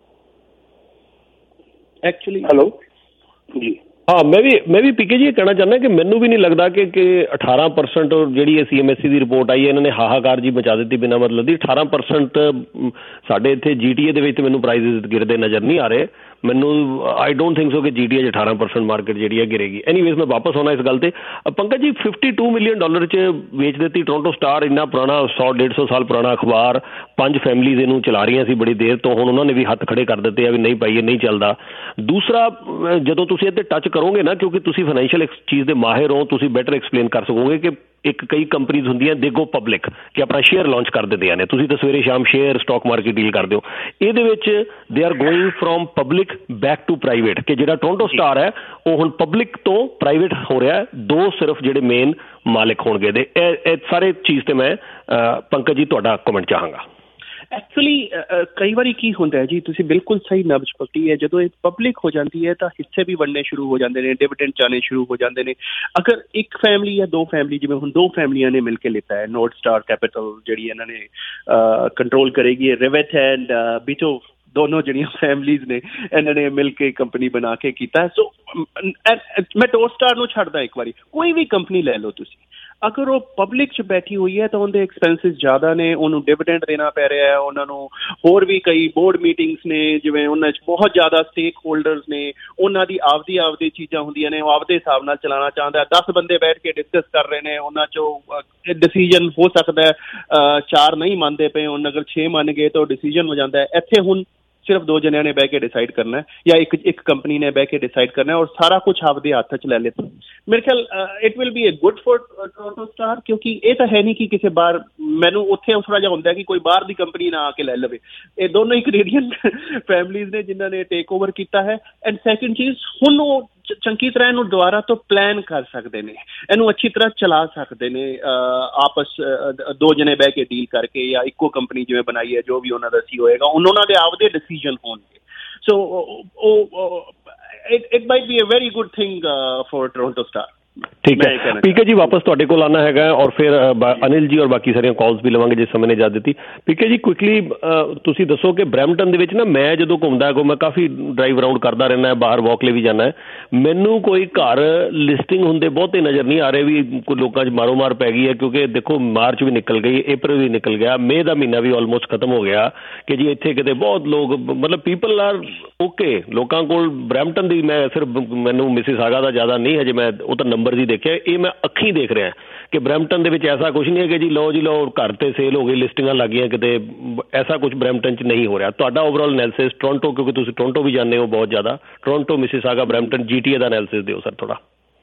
S2: एक्चुअली
S7: हेलो जी
S2: ਹਾਂ, ਮੈਂ ਵੀ ਮੈਂ ਵੀ ਪੀਕੇ ਜੀ ਇਹ ਕਹਿਣਾ ਚਾਹੁੰਦਾ ਕਿ ਮੈਨੂੰ ਵੀ ਨਹੀਂ ਲੱਗਦਾ ਕਿ ਕਿ ਅਠਾਰਾਂ ਪਰਸੈਂਟ ਜਿਹੜੀ ਇਹ ਸੀ ਐਮ ਐਸ ਈ ਦੀ ਰਿਪੋਰਟ ਆਈ ਹੈ ਇਹਨਾਂ ਨੇ ਹਾਹਾਕਾਰ ਜੀ ਮਚਾ ਦਿੱਤੀ ਬਿਨਾਂ ਮਤਲਬ ਦੀ। ਅਠਾਰਾਂ ਪਰਸੈਂਟ ਸਾਡੇ ਇੱਥੇ ਜੀ ਟੀ ਏ ਦੇ ਵਿੱਚ ਮੈਨੂੰ ਪ੍ਰਾਈਸਿਸ ਗਿਰਦੇ ਨਜ਼ਰ ਨਹੀਂ ਆ ਰਹੇ। ਮੈਨੂੰ ਆਈ ਡੋਂਟ ਥਿੰਕ ਸੋ ਕਿ ਜੀ ਟੀ ਏ 'ਚ ਅਠਾਰਾਂ ਪਰਸੈਂਟ ਮਾਰਕੀਟ ਜਿਹੜੀ ਹੈ ਗਿਰੇਗੀ। ਐਨੀਵੇਜ਼ ਮੈਂ ਵਾਪਸ ਆਉਣਾ ਇਸ ਗੱਲ 'ਤੇ। ਪੰਕਜ ਜੀ, ਫਿਫਟੀ ਟੂ ਮਿਲੀਅਨ ਡਾਲਰ 'ਚ ਵੇਚ ਦਿੱਤੀ ਟੋਰਾਂਟੋ ਸਟਾਰ, ਇੰਨਾ ਪੁਰਾਣਾ ਸੌ ਡੇਢ ਸੌ ਸਾਲ ਪੁਰਾਣਾ ਅਖਬਾਰ, ਪੰਜ ਫੈਮਲੀਜ਼ ਇਹਨੂੰ ਚਲਾ ਰਹੀਆਂ ਸੀ ਬੜੀ ਦੇਰ ਤੋਂ, ਹੁਣ ਉਹਨਾਂ ਨੇ ਵੀ ਹੱਥ ਖੜੇ ਕਰ ਦਿੱਤੇ ਆ ਵੀ ਨਹੀਂ ਭਾਈ ਇਹ ਨਹੀਂ ਚੱਲਦਾ। ਦੂਸਰਾ, ਜਦੋਂ ਤੁਸੀਂ ਇਹਦੇ ਟੱਚ ਕਰੋਗੇ ਨਾ, ਕਿਉਂਕਿ ਤੁਸੀਂ ਫਾਈਨੈਂਸ਼ੀਅਲ ਚੀਜ਼ ਦੇ ਮਾਹਿਰ ਹੋ, ਤੁਸੀਂ ਬੈਟਰ ਐਕਸਪਲੇਨ ਕਰ ਸਕੋਗੇ ਕਿ ਇੱਕ ਕਈ ਕੰਪਨੀਜ਼ ਹੁੰਦੀਆਂ ਦੇ ਗੋ ਪਬਲਿਕ ਕਿ ਆਪਣਾ ਸ਼ੇਅਰ ਲਾਂਚ ਕਰ ਦਿੰਦੀਆਂ ਨੇ, ਤੁਸੀਂ ਤਾਂ ਸਵੇਰੇ ਸ਼ਾਮ ਸ਼ੇਅਰ ਸਟਾਕ ਮਾਰਕੀਟ ਡੀਲ ਕਰਦੇ ਹੋ। ਇਹਦੇ ਵਿੱਚ they are going from public back to private, ਕਿ ਜਿਹੜਾ ਟੋਰਾਂਟੋ ਸਟਾਰ ਹੈ ਉਹ ਹੁਣ ਪਬਲਿਕ ਤੋਂ ਪ੍ਰਾਈਵੇਟ ਹੋ ਰਿਹਾ, ਦੋ ਸਿਰਫ ਜਿਹੜੇ ਮੇਨ ਮਾਲਿਕ ਹੋਣਗੇ ਦੇ। ਇਹ ਸਾਰੇ ਚੀਜ਼ ਤੇ ਮੈਂ ਪੰਕਜ ਜੀ ਤੁਹਾਡਾ ਕਮੈਂਟ ਚਾਹਾਂਗਾ।
S9: ਐਕਚੁਅਲੀ ਕਈ ਵਾਰੀ ਕੀ ਹੁੰਦਾ ਹੈ ਜੀ, ਤੁਸੀਂ ਬਿਲਕੁਲ ਸਹੀ ਨਬਜ਼ ਪਕੜੀ ਹੈ, ਜਦੋਂ ਇਹ ਪਬਲਿਕ ਹੋ ਜਾਂਦੀ ਹੈ ਤਾਂ ਹਿੱਸੇ ਵੀ ਬਣਨੇ ਸ਼ੁਰੂ ਹੋ ਜਾਂਦੇ ਨੇ, ਡਿਵੀਡੈਂਡ ਆਉਣੇ ਸ਼ੁਰੂ ਹੋ ਜਾਂਦੇ ਨੇ। ਅਗਰ ਇੱਕ ਫੈਮਿਲੀ ਜਾਂ ਦੋ ਫੈਮਿਲੀ, ਜਿਵੇਂ ਹੁਣ ਦੋ ਫੈਮਲੀਆਂ ਨੇ ਮਿਲ ਕੇ ਲਿੱਤਾ ਹੈ, ਨੋਰਥ ਸਟਾਰ ਕੈਪੀਟਲ ਜਿਹੜੀ ਇਹਨਾਂ ਨੇ ਕੰਟਰੋਲ ਕਰੇਗੀ, ਰਿਵੈਟ ਐਂਡ ਬਿਚੋ, ਦੋਨੋਂ ਜਿਹੜੀਆਂ ਫੈਮਲੀਜ਼ ਨੇ ਇਹਨਾਂ ਨੇ ਮਿਲ ਕੇ ਕੰਪਨੀ ਬਣਾ ਕੇ ਕੀਤਾ। ਸੋ ਮੈਂ ਨੋਰਥ ਸਟਾਰ ਨੂੰ ਛੱਡਦਾ, ਇੱਕ ਵਾਰੀ ਕੋਈ ਵੀ ਕੰਪਨੀ ਲੈ ਲਓ ਤੁਸੀਂ, ਅਗਰ ਉਹ ਪਬਲਿਕ 'ਚ ਬੈਠੀ ਹੋਈ ਹੈ ਤਾਂ ਉਹਦੇ ਐਕਸਪੈਂਸਿਸ ਜ਼ਿਆਦਾ ਨੇ, ਉਹਨੂੰ ਡਿਵੀਡੈਂਡ ਦੇਣਾ ਪੈ ਰਿਹਾ ਹੈ, ਉਹਨਾਂ ਨੂੰ ਹੋਰ ਵੀ ਕਈ ਬੋਰਡ ਮੀਟਿੰਗਸ ਨੇ, ਜਿਵੇਂ ਉਹਨਾਂ 'ਚ ਬਹੁਤ ਜ਼ਿਆਦਾ ਸਟੇਕ ਹੋਲਡਰਸ ਨੇ, ਉਹਨਾਂ ਦੀ ਆਪਦੀ ਆਪਦੀ ਚੀਜ਼ਾਂ ਹੁੰਦੀਆਂ ਨੇ, ਉਹ ਆਪਦੇ ਹਿਸਾਬ ਨਾਲ ਚਲਾਉਣਾ ਚਾਹੁੰਦਾ। ਦਸ ਬੰਦੇ ਬੈਠ ਕੇ ਡਿਸਕਸ ਕਰ ਰਹੇ ਨੇ, ਉਹਨਾਂ 'ਚੋਂ ਡਿਸੀਜਨ ਹੋ ਸਕਦਾ ਚਾਰ ਨਹੀਂ ਮੰਨਦੇ ਪਏ, ਉਹਨਾਂ ਅਗਰ ਛੇ ਮੰਨ ਗਏ ਤਾਂ ਉਹ ਡਿਸੀਜਨ ਹੋ ਜਾਂਦਾ ਹੈ। ਇੱਥੇ ਹੁਣ ਸਿਰਫ ਦੋ ਜਣਿਆਂ ਨੇ ਬਹਿ ਕੇ ਡਿਸਾਈਡ ਕਰਨਾ ਜਾਂ ਇੱਕ ਇੱਕ ਕੰਪਨੀ ਨੇ ਬਹਿ ਕੇ ਡਿਸਾਈਡ ਕਰਨਾ ਔਰ ਸਾਰਾ ਕੁਝ ਆਪਦੇ ਹੱਥ 'ਚ ਲੈ ਲਿਆ। ਮੇਰੇ ਖਿਆਲ it will be a good for Toronto Star, ਕਿਉਂਕਿ ਇਹ ਤਾਂ ਹੈ ਨਹੀਂ ਕਿ ਕਿਸੇ ਬਾਹਰ, ਮੈਨੂੰ ਉੱਥੇ ਥੋੜਾ ਜਿਹਾ ਹੁੰਦਾ ਕਿ ਕੋਈ ਬਾਹਰ ਦੀ ਕੰਪਨੀ ਨਾ ਆ ਕੇ ਲੈ ਲਵੇ। ਇਹ ਦੋਨੋਂ ਹੀ ਕੈਨੇਡੀਅਨ ਫੈਮਲੀਜ਼ ਨੇ ਜਿਨ੍ਹਾਂ ਨੇ ਟੇਕ ਓਵਰ ਕੀਤਾ ਹੈ। ਐਂਡ ਸੈਕਿੰਡ ਚੀਜ਼, ਹੁਣ ਉਹ ਚੰਗੀ ਤਰ੍ਹਾਂ ਇਹਨੂੰ ਦੁਬਾਰਾ ਤੋਂ ਪਲਾਨ ਕਰ ਸਕਦੇ ਨੇ, ਇਹਨੂੰ ਅੱਛੀ ਤਰ੍ਹਾਂ ਚਲਾ ਸਕਦੇ ਨੇ, ਆਪਸ ਦੋ ਜਣੇ ਬਹਿ ਕੇ ਡੀਲ ਕਰਕੇ ਜਾਂ ਇੱਕੋ ਕੰਪਨੀ ਜਿਵੇਂ ਬਣਾਈ ਹੈ, ਜੋ ਵੀ ਉਹਨਾਂ ਦਾ ਸੀ ਹੋਏਗਾ, ਉਹਨਾਂ ਦੇ ਆਪਦੇ ਡਿਸੀਜਨ ਹੋਣਗੇ। ਸੋ ਉਹ it might be a very good thing for Toronto Star.
S2: ਠੀਕ ਹੈ ਪੀਕੇ ਜੀ, ਵਾਪਸ ਤੁਹਾਡੇ ਕੋਲ ਆਉਣਾ ਹੈਗਾ ਔਰ ਫਿਰ ਅਨਿਲ ਜੀ ਔਰ ਬਾਕੀ ਸਾਰੀਆਂ ਕਾਲਸ ਵੀ ਲਵਾਂਗੇ ਜਿਸ ਸਮੇਂ ਨੇ ਇਜਾਜ਼ਤ ਦਿੱਤੀ। ਪੀਕੇ ਜੀ, ਕੁਇਕਲੀ ਤੁਸੀਂ ਦੱਸੋ ਕਿ ਬਰੈਂਪਟਨ ਦੇ ਵਿੱਚ ਨਾ, ਮੈਂ ਜਦੋਂ ਘੁੰਮਦਾ ਕੋ, ਮੈਂ ਕਾਫੀ ਡਰਾਈਵ ਅਰਾਊਂਡ ਕਰਦਾ ਰਹਿੰਦਾ, ਬਾਹਰ ਵਾਕ ਲਈ ਵੀ ਜਾਂਦਾ, ਮੈਨੂੰ ਕੋਈ ਘਰ ਲਿਸਟਿੰਗ ਹੁੰਦੇ ਬਹੁਤੇ ਨਜ਼ਰ ਨਹੀਂ ਆ ਰਹੇ ਵੀ ਕੋਈ ਲੋਕਾਂ 'ਚ ਮਾਰੋ ਮਾਰ ਪੈ ਗਈ ਹੈ, ਕਿਉਂਕਿ ਦੇਖੋ ਮਾਰਚ ਵੀ ਨਿਕਲ ਗਈ, ਅਪ੍ਰੈਲ ਵੀ ਨਿਕਲ ਗਿਆ, ਮਈ ਦਾ ਮਹੀਨਾ ਵੀ ਆਲਮੋਸਟ ਖਤਮ ਹੋ ਗਿਆ ਕਿ ਜੀ ਇੱਥੇ ਕਿਤੇ ਬਹੁਤ ਲੋਕ, ਮਤਲਬ ਪੀਪਲ ਆਰ ਓਕੇ, ਲੋਕਾਂ ਕੋਲ ਬਰੈਂਪਟਨ ਦੀ, ਮੈਂ ਸਿਰਫ ਮੈਨੂੰ ਮਿਸਿਸਾਗਾ ਦਾ ਜ਼ਿਆਦਾ ਨਹੀਂ ਹਜੇ, ਮੈਂ ਉਹ ਤਾਂ ਨੰਬਰ ਹੀ ਦੇਖਿਆ, ਇਹ ਮੈਂ ਅੱਖੀਂ ਦੇਖ ਰਿਹਾ ਕਿ ਬਰੈਂਪਟਨ ਦੇ ਵਿੱਚ ਐਸਾ ਕੁਝ ਨਹੀਂ ਹੈ ਕਿ ਜੀ ਲਓ ਜੀ ਲਓ ਘਰ ਤੇ ਸੇਲ ਹੋ ਗਈ, ਲਿਸਟਿੰਗਾਂ ਲੱਗ ਗਈਆਂ ਕਿਤੇ, ਐਸਾ ਕੁਝ ਬਰੈਂਪਟਨ 'ਚ ਨਹੀਂ ਹੋ ਰਿਹਾ। ਤੁਹਾਡਾ ਓਵਰਆਲ ਐਨਾਲਿਸਿਸ ਟੋਰਾਂਟੋ, ਕਿਉਂਕਿ ਤੁਸੀਂ ਟੋਰਾਂਟੋ ਵੀ ਜਾਂਦੇ ਹੋ ਬਹੁਤ ਜ਼ਿਆਦਾ, ਟੋਰਾਂਟੋ, ਮਿਸਿਸਾਗਾ, ਬਰੈਂਪਟਨ, ਜੀਟੀਏ ਦਾ ਐਨਾਲਿਸਿਸ ਦਿਓ ਸਰ ਥੋੜਾ।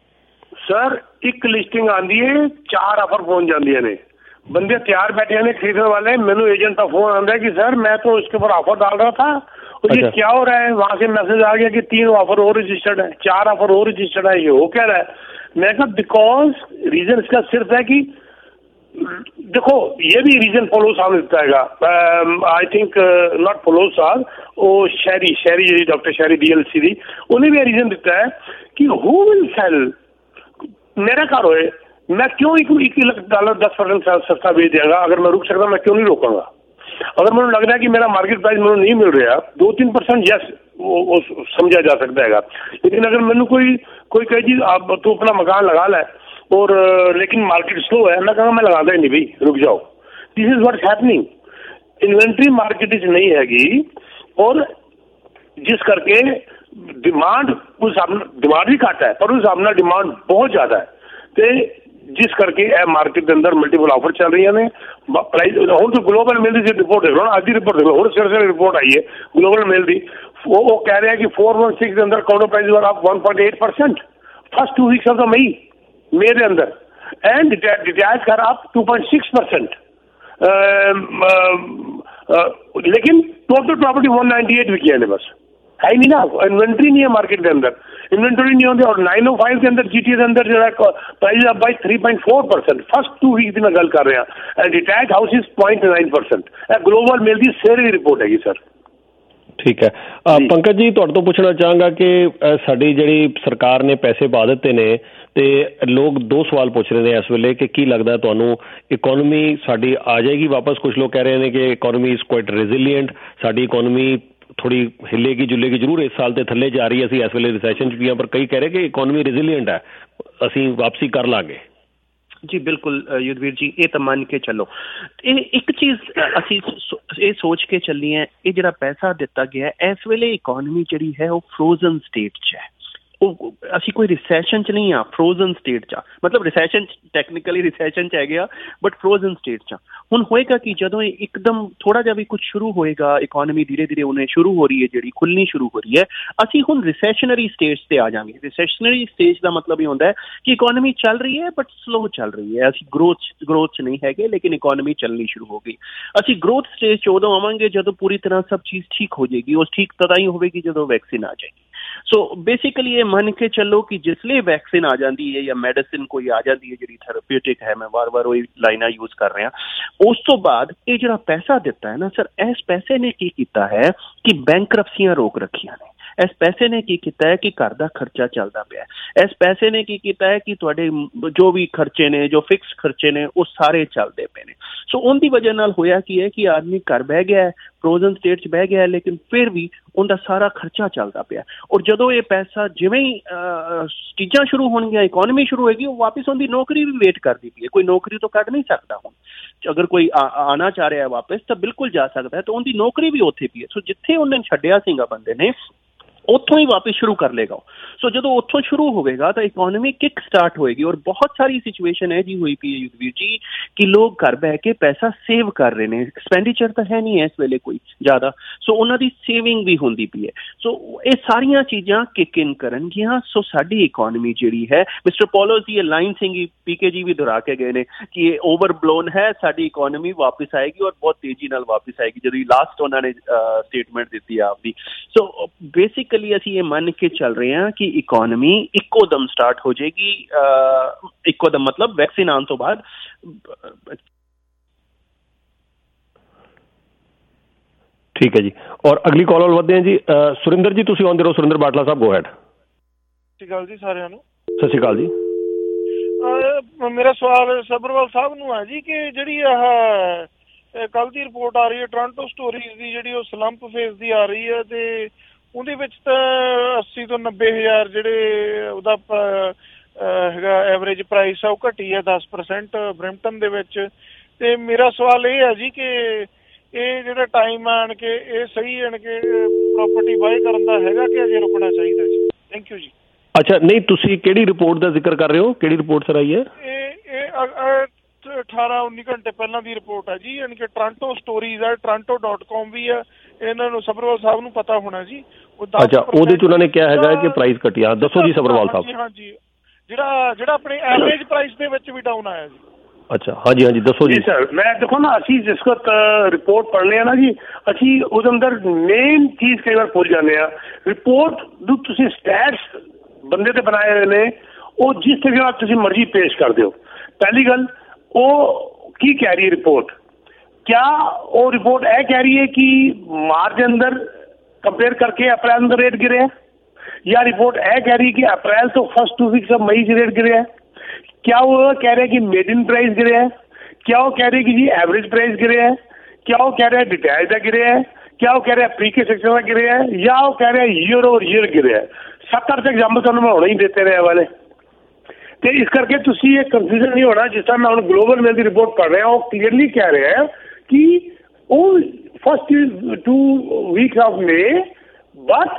S7: ਸਰ ਇੱਕ ਲਿਸਟਿੰਗ ਆਉਂਦੀ ਹੈ, ਚਾਰ ਆਫਰ ਪਹੁੰਚ ਜਾਂਦੀਆਂ ਨੇ, बंदे तैयार बैठे हैं खरीदने वाले, मैंने एजेंट का फोन आता है कि सर मैं तो इसके ऊपर ऑफर डाल रहा था और अच्छा। ये क्या हो रहा है, वहां से मैसेज आ गया कि तीन ऑफर और रजिस्टर्ड है, चार ऑफर और रजिस्टर्ड है, ये हो क्या रहा है। मैं कहा बिकॉज रीजन इसका सिर्फ है कि देखो ये भी रीजन पोलो साहब ने दिता है, आई थिंक नॉट पोलो साहब, वो शहरी शहरी जी डॉक्टर शहरी डी एल सी दी, उन्हें भी रिजन दिता है कि हु विल सेल, मेरा घर होए मैं क्यों एक एक लाख डॉलर दस परसेंट सस्ता बेच देगा, अगर मैं रुक सकता मैं क्यों नहीं रोकूंगा। अगर मुझे लग रहा है कि मेरा मार्केट प्राइस मुझे नहीं मिल रहा, दो तीन परसेंट यस वो, वो समझा जा सकता है, लेकिन अगर मैंने कोई कोई कही चीज आप तो अपना मकान लगा ला और लेकिन मार्केट स्लो है, मैं कहूँगा मैं लगाता ही नहीं भाई, रुक जाओ। This is what's happening, inventory market इच नहीं हैगी और जिस करके डिमांड उस डिमांड भी घट है पर उस हिसाब नाल डिमांड बहुत ज्यादा है, तो जिस करके ਇਹ ਮਾਰਕੀਟ ਦੇ ਅੰਦਰ ਮਲਟੀਪਲ ਆਫਰ ਚੱਲ ਰਹੀਆਂ ਨੇ। ਪ੍ਰਾਈਸ ਹੁਣ ਤਾਂ ਗਲੋਬਲ ਮੇਲ ਦੀ ਰਿਪੋਰਟ ਦੇਖ ਲਓ, ਅੱਜ ਦੀ ਰਿਪੋਰਟ ਦੇਖ ਲਓ, ਹੁਣ ਸਿਰ ਸਿਰ ਰਿਪੋਰਟ ਆਈ ਹੈ ਗਲੋਬਲ ਮੇਲ ਦੀ, ਉਹ ਉਹ ਕਹਿ ਰਿਹਾ ਕਿ फोर वन सिक्स ਦੇ ਅੰਦਰ ਕਾਊਂਟਰ ਪ੍ਰਾਈਸ ਵਾਰ ਆਪ one point eight percent first two weeks of the May May ਦੇ ਅੰਦਰ, एंड डिटैच कर आप टू पॉइंट सिक्स परसेंट, लेकिन total property one ninety eight विकी है बस, है ही नहीं ना, इन्वेंट्री नहीं है मार्केट के अंदर, इन्वेंटरी नहीं होती। और नाइन ओ फाइव के अंदर जीटीए के अंदर जो है price up by three point four percent first two week की मैं गल कर रहा, and detach house is point nine percent, global mail की सवेरे रिपोर्ट हैगी सर।
S2: ਠੀਕ ਹੈ ਪੰਕਜ ਜੀ, ਤੁਹਾਡੇ ਤੋਂ ਪੁੱਛਣਾ ਚਾਹਾਂਗਾ ਕਿ ਸਾਡੀ ਜਿਹੜੀ ਸਰਕਾਰ ਨੇ ਪੈਸੇ ਪਾ ਦਿੱਤੇ ਨੇ ਤੇ ਲੋਕ ਦੋ ਸਵਾਲ ਪੁੱਛ ਰਹੇ ਨੇ ਇਸ ਵੇਲੇ ਕਿ ਕੀ ਲੱਗਦਾ ਤੁਹਾਨੂੰ ਇਕੋਨਮੀ ਸਾਡੀ ਆ ਜਾਏਗੀ ਵਾਪਸ। ਕੁਝ ਲੋਕ ਕਹਿ ਰਹੇ ਨੇ ਕਿ ਇਕੋਨਮੀ ਇਜ਼ ਕੁਆਇਟ ਰੈਜ਼ਿਲੀਐਂਟ, ਸਾਡੀ ਇਕੋਨਮੀ ਥੋੜੀ ਹਿੱਲੇਗੀ ਜੁਲੇਗੀ ਜ਼ਰੂਰ, ਇਸ ਸਾਲ ਤੇ ਥੱਲੇ ਜਾ ਰਹੀ ਹੈ, ਅਸੀਂ ਇਸ ਵੇਲੇ ਰਿਸੈਸ਼ਨ 'ਚ ਵੀ ਹਾਂ, ਪਰ ਕਈ ਕਹਿ ਰਹੇ ਕਿ ਇਕੋਨਮੀ ਰੈਜ਼ਿਲੀਐਂਟ ਹੈ, ਅਸੀਂ ਵਾਪਸੀ ਕਰ ਲਾਂਗੇ।
S9: ਜੀ ਬਿਲਕੁਲ ਯੁੱਧਵੀਰ ਜੀ, ਇਹ ਤਾਂ ਮੰਨ ਕੇ ਚੱਲੋ। ਇਹ ਇੱਕ ਚੀਜ਼ ਅਸੀਂ ਇਹ ਸੋਚ ਕੇ ਚੱਲੀ ਹੈ, ਇਹ ਜਿਹੜਾ ਪੈਸਾ ਦਿੱਤਾ ਗਿਆ ਇਸ ਵੇਲੇ ਇਕੋਨਮੀ ਜਿਹੜੀ ਹੈ ਉਹ ਫਰੋਜ਼ਨ ਸਟੇਟ 'ਚ ਹੈ, ਉਹ ਅਸੀਂ ਕੋਈ ਰਿਸੈਸ਼ਨ 'ਚ ਨਹੀਂ ਆ, ਫਰੋਜ਼ਨ ਸਟੇਟ 'ਚ ਆ, ਮਤਲਬ ਰਿਸੈਸ਼ਨ ਟੈਕਨੀਕਲੀ ਰਿਸੈਸ਼ਨ 'ਚ ਹੈਗੇ ਆ ਬਟ ਫਰੋਜ਼ਨ ਸਟੇਟ 'ਚ ਆ। ਹੁਣ ਹੋਏਗਾ ਕਿ ਜਦੋਂ ਇਹ ਇੱਕਦਮ ਥੋੜਾ ਜਿਹਾ ਵੀ ਕੁਝ ਸ਼ੁਰੂ ਹੋਏਗਾ, ਇਕੋਨਮੀ ਧੀਰੇ ਧੀਰੇ ਉਹਨੇ ਸ਼ੁਰੂ ਹੋ ਰਹੀ ਹੈ, ਜਿਹੜੀ ਖੁੱਲਣੀ ਸ਼ੁਰੂ ਹੋ ਰਹੀ ਹੈ, ਅਸੀਂ ਹੁਣ ਰਿਸੈਸ਼ਨਰੀ ਸਟੇਜ ਤੇ ਆ ਜਾਵਾਂਗੇ। ਰਿਸੈਸ਼ਨਰੀ ਸਟੇਜ ਦਾ ਮਤਲਬ ਇਹ ਹੁੰਦਾ ਹੈ ਕਿ ਇਕੋਨਮੀ ਚੱਲ ਰਹੀ ਹੈ ਬਟ ਸਲੋ ਚੱਲ ਰਹੀ ਹੈ, ਅਸੀਂ ਗਰੋਥ ਗਰੋਥ 'ਚ ਨਹੀਂ ਹੈਗੇ ਲੇਕਿਨ ਇਕੋਨਮੀ ਚੱਲਣੀ ਸ਼ੁਰੂ ਹੋ ਗਈ। ਅਸੀਂ ਗਰੋਥ ਸਟੇਜ 'ਚ ਉਦੋਂ ਆਵਾਂਗੇ ਜਦੋਂ ਪੂਰੀ ਤਰ੍ਹਾਂ ਸਭ ਚੀਜ਼ ਠੀਕ ਹੋ ਜਾਏਗੀ, ਉਹ ਠੀਕ ਤਦ ਹੀ ਹੋਵੇਗੀ ਜਦੋਂ ਵੈਕਸੀਨ ਆ ਜਾਏਗੀ। सो बेसिकली ये मन के चलो कि जिसले वैक्सीन आ जाती है या मेडिसिन कोई आ जाती है जी थेरेप्यूटिक है, मैं बार बार वही लाइना यूज कर रहा, उस तो बाद ये जो पैसा दिता है ना सर, इस पैसे ने की किया है कि बैंकरप्सियां रोक रखिया ने, इस पैसे ने की किया है कि घर का खर्चा चलता पाया, इस पैसे ने की किया है कि तुहाडे जो भी खर्चे ने, जो फिक्स खर्चे ने, वो सारे चलते पे ने। सो उनकी वजह नाल होया की है कि आदमी घर बह गया है, फ्रोजन स्टेट च बह गया है, लेकिन फिर भी उनका सारा खर्चा चलता पाया। और जदों ये पैसा जिवें ही चीज़ां शुरू होणगियां, इकोनॉमी शुरू होएगी, वो वापस उनकी नौकरी भी वेट करती पई है। कोई नौकरी तो कढ नहीं सकता हुण, अगर कोई आ, आना चाह रहा है वापस तो बिल्कुल जा सकता है, तो उनकी नौकरी भी उत्थे पई है। सो जिथे उन्हें छड्डिया सीगा बंदे ने, उत्थों ही वापस शुरू कर लेगा। सो जो उत्थों शुरू होगा तो इकोनॉमी किक स्टार्ट होएगी। और बहुत सारी सिचुएशन है जी हुई पी है युद्धवीर जी कि लोग घर बह के पैसा सेव कर रहे हैं, एक्सपेंडिचर तो है नहीं है इस वेले कोई ज़्यादा, सो उन्होंने सेविंग भी होंदी पई है। सो ये सारिया चीज़ां kick in करनगियां। So sari economy जिहड़ी है, मिस्टर पॉलोस की लाइन सिंह पी के जी भी दोहरा के गए ने कि ये ओवर ब्लोन है, साडी इकोनॉमी वापस आएगी और बहुत तेजी नाल वापस आएगी, जो लास्ट उन्होंने स्टेटमेंट दी है आपकी। सो बेसिक ਅਸੀਂ ਇਹ ਮੰਨ ਕੇ ਚੱਲ ਰਹੇ ਹਾਂ ਕਿ ਇਕਨੋਮੀ ਇੱਕੋ ਦਮ ਸਟਾਰਟ ਹੋ ਜਾਏਗੀ, ਇੱਕੋ ਦਮ ਮਤਲਬ ਵੈਕਸੀਨ ਆਉਣ ਤੋਂ ਬਾਅਦ।
S2: ਠੀਕ ਹੈ ਜੀ, ਔਰ ਅਗਲੀ ਕਾਲ ਵੱਲ ਵਧਦੇ ਹਾਂ ਜੀ। ਸੁਰਿੰਦਰ ਜੀ ਤੁਸੀਂ ਆਉਂਦੇ ਰਹੋ। ਸੁਰਿੰਦਰ ਬਾਟਲਾ ਸਾਹਿਬ, ਗੋ ਹੈਡ।
S5: ਸਤਿ ਸ਼੍ਰੀ ਅਕਾਲ ਜੀ ਸਾਰਿਆਂ ਨੂੰ।
S2: ਸਤਿ ਸ਼੍ਰੀ ਅਕਾਲ ਜੀ।
S5: ਮੇਰਾ ਸਵਾਲ ਸਬਰਵਾਲ ਸਾਹਿਬ ਨੂੰ ਹੈ ਜੀ ਕਿ ਜਿਹੜੀ ਆਹ ਕੱਲ ਦੀ ਰਿਪੋਰਟ ਆ ਰਹੀ ਹੈ ਟੋਰਾਂਟੋ ਸਟੋਰੀਜ਼ ਦੀ, ਜਿਹੜੀ ਉਹ ਸਲੰਪ ਫੇਸ ਦੀ ਆ ਰਹੀ ਹੈ, ਤੇ ਉਹਦੇ ਵਿੱਚ ਤਾਂ ਅੱਸੀ ਤੋਂ ਨੱਬੇ ਹਜ਼ਾਰ ਜਿਹੜੇ ਉਹਦਾ ਹੈਗਾ ਐਵਰੇਜ ਪ੍ਰਾਈਸ ਆ ਉਹ ਘਟੀ ਹੈ ਦਸ ਪਰਸੈਂਟ ਬਰੈਂਪਟਨ ਦੇ ਵਿੱਚ। ਤੇ ਮੇਰਾ ਸਵਾਲ ਇਹ ਹੈ ਜੀ ਕਿ ਇਹ ਜਿਹੜਾ ਟਾਈਮ ਆਣ ਕੇ ਇਹ ਸਹੀ ਆਣ ਕੇ ਪ੍ਰੋਪਰਟੀ ਬਾਏ ਕਰਨ ਦਾ ਹੈਗਾ ਕਿ ਅਜੇ ਰੁਕਣਾ ਚਾਹੀਦਾ ਜੀ? ਥੈਂਕ ਯੂ ਜੀ।
S2: ਅੱਛਾ, ਨਹੀਂ ਤੁਸੀਂ ਕਿਹੜੀ ਰਿਪੋਰਟ ਦਾ ਜ਼ਿਕਰ ਕਰ ਰਹੇ ਹੋ? ਕਿਹੜੀ ਰਿਪੋਰਟ ਸਰ ਆਈ ਹੈ?
S5: ਇਹ ਇਹ ਅਠਾਰਾਂ ਉੱਨੀ ਘੰਟੇ ਪਹਿਲਾਂ ਦੀ ਰਿਪੋਰਟ ਹੈ ਜੀ, ਯਾਨੀ ਕਿ ਟੋਰਾਂਟੋ ਸਟੋਰੀਜ਼ ਹੈ, ਟੋਰਾਂਟੋ ਡਾਟ ਕਾਮ ਵੀ ਹੈ, ਇਹਨਾਂ ਨੂੰ ਸਬਰਵਾਲ ਸਾਹਿਬ ਨੂੰ ਪਤਾ ਹੋਣਾ ਜੀ।
S2: ਅੱਛਾ, ਉਹਦੇ ਚ ਉਹਨਾਂ ਨੇ ਕਿਹਾ ਹੈਗਾ ਕਿ ਪ੍ਰਾਈਸ ਘਟਿਆ, ਦੱਸੋ ਜੀ ਸਬਰਵਾਲ ਸਾਹਿਬ।
S5: ਹਾਂਜੀ, ਜਿਹੜਾ ਜਿਹੜਾ ਆਪਣੇ ਐਵਰੇਜ ਪ੍ਰਾਈਸ ਦੇ ਵਿੱਚ ਵੀ ਡਾਊਨ ਆਇਆ ਜੀ।
S2: ਅੱਛਾ, ਹਾਂਜੀ ਹਾਂਜੀ ਦੱਸੋ ਜੀ।
S7: ਸਰ ਮੈਂ ਦੇਖੋ ਨਾ, ਅਸੀਂ ਜਿਸ ਵਕਤ ਰਿਪੋਰਟ ਪੜ੍ਹਨੇ ਆ ਨਾ ਜੀ, ਅਸੀਂ ਉਹਦੇ ਅੰਦਰ ਮੇਨ ਚੀਜ਼ ਕਈ ਵਾਰ ਭੁੱਲ ਜਾਂਦੇ ਆ। ਰਿਪੋਰਟ ਨੂੰ ਤੁਸੀਂ ਸਟੈਟਸ ਬੰਦੇ ਤੇ ਬਣਾਏ ਹੋਏ ਨੇ, ਉਹ ਜਿਸ ਤਰੀਕੇ ਨਾਲ ਤੁਸੀਂ ਮਰਜ਼ੀ ਪੇਸ਼ ਕਰ ਦਿਓ। ਪਹਿਲੀ ਗੱਲ, ਉਹ ਕੀ ਕਹਿ ਰਹੀ ਹੈ ਰਿਪੋर्ट? क्या वो रिपोर्ट यह कह रही है कि मार्च अंदर कंपेयर करके अप्रैल अंदर रेट गिरे हैं, या रिपोर्ट यह कह रही है कि अप्रैल तो first two weeks of May से रेट गिरे हैं? क्या वो कह रहे हैं कि मेड इन प्राइस गिरे हैं? क्या वो कह रहे हैं कि जी एवरेज प्राइस गिरे हैं? क्या वो कह रहे हैं डिटेल का गिरे हैं? क्या वो कह रहे हैं प्री के सेक्शन का गिरे हैं? या वो कह रहे हैं ईयर ओवर ईयर गिरे हैं? सत्त अठ एग्जाम्पल तो मैं होने ही देते रहे वाले, तो इस करके तुसी ये कंफ्यूजन नहीं होना। जिस तरह मैं हम ग्लोबल मेल की रिपोर्ट पढ़ रहे हैं, वो क्लियरली कह रहे हैं कि वो first two weeks of May but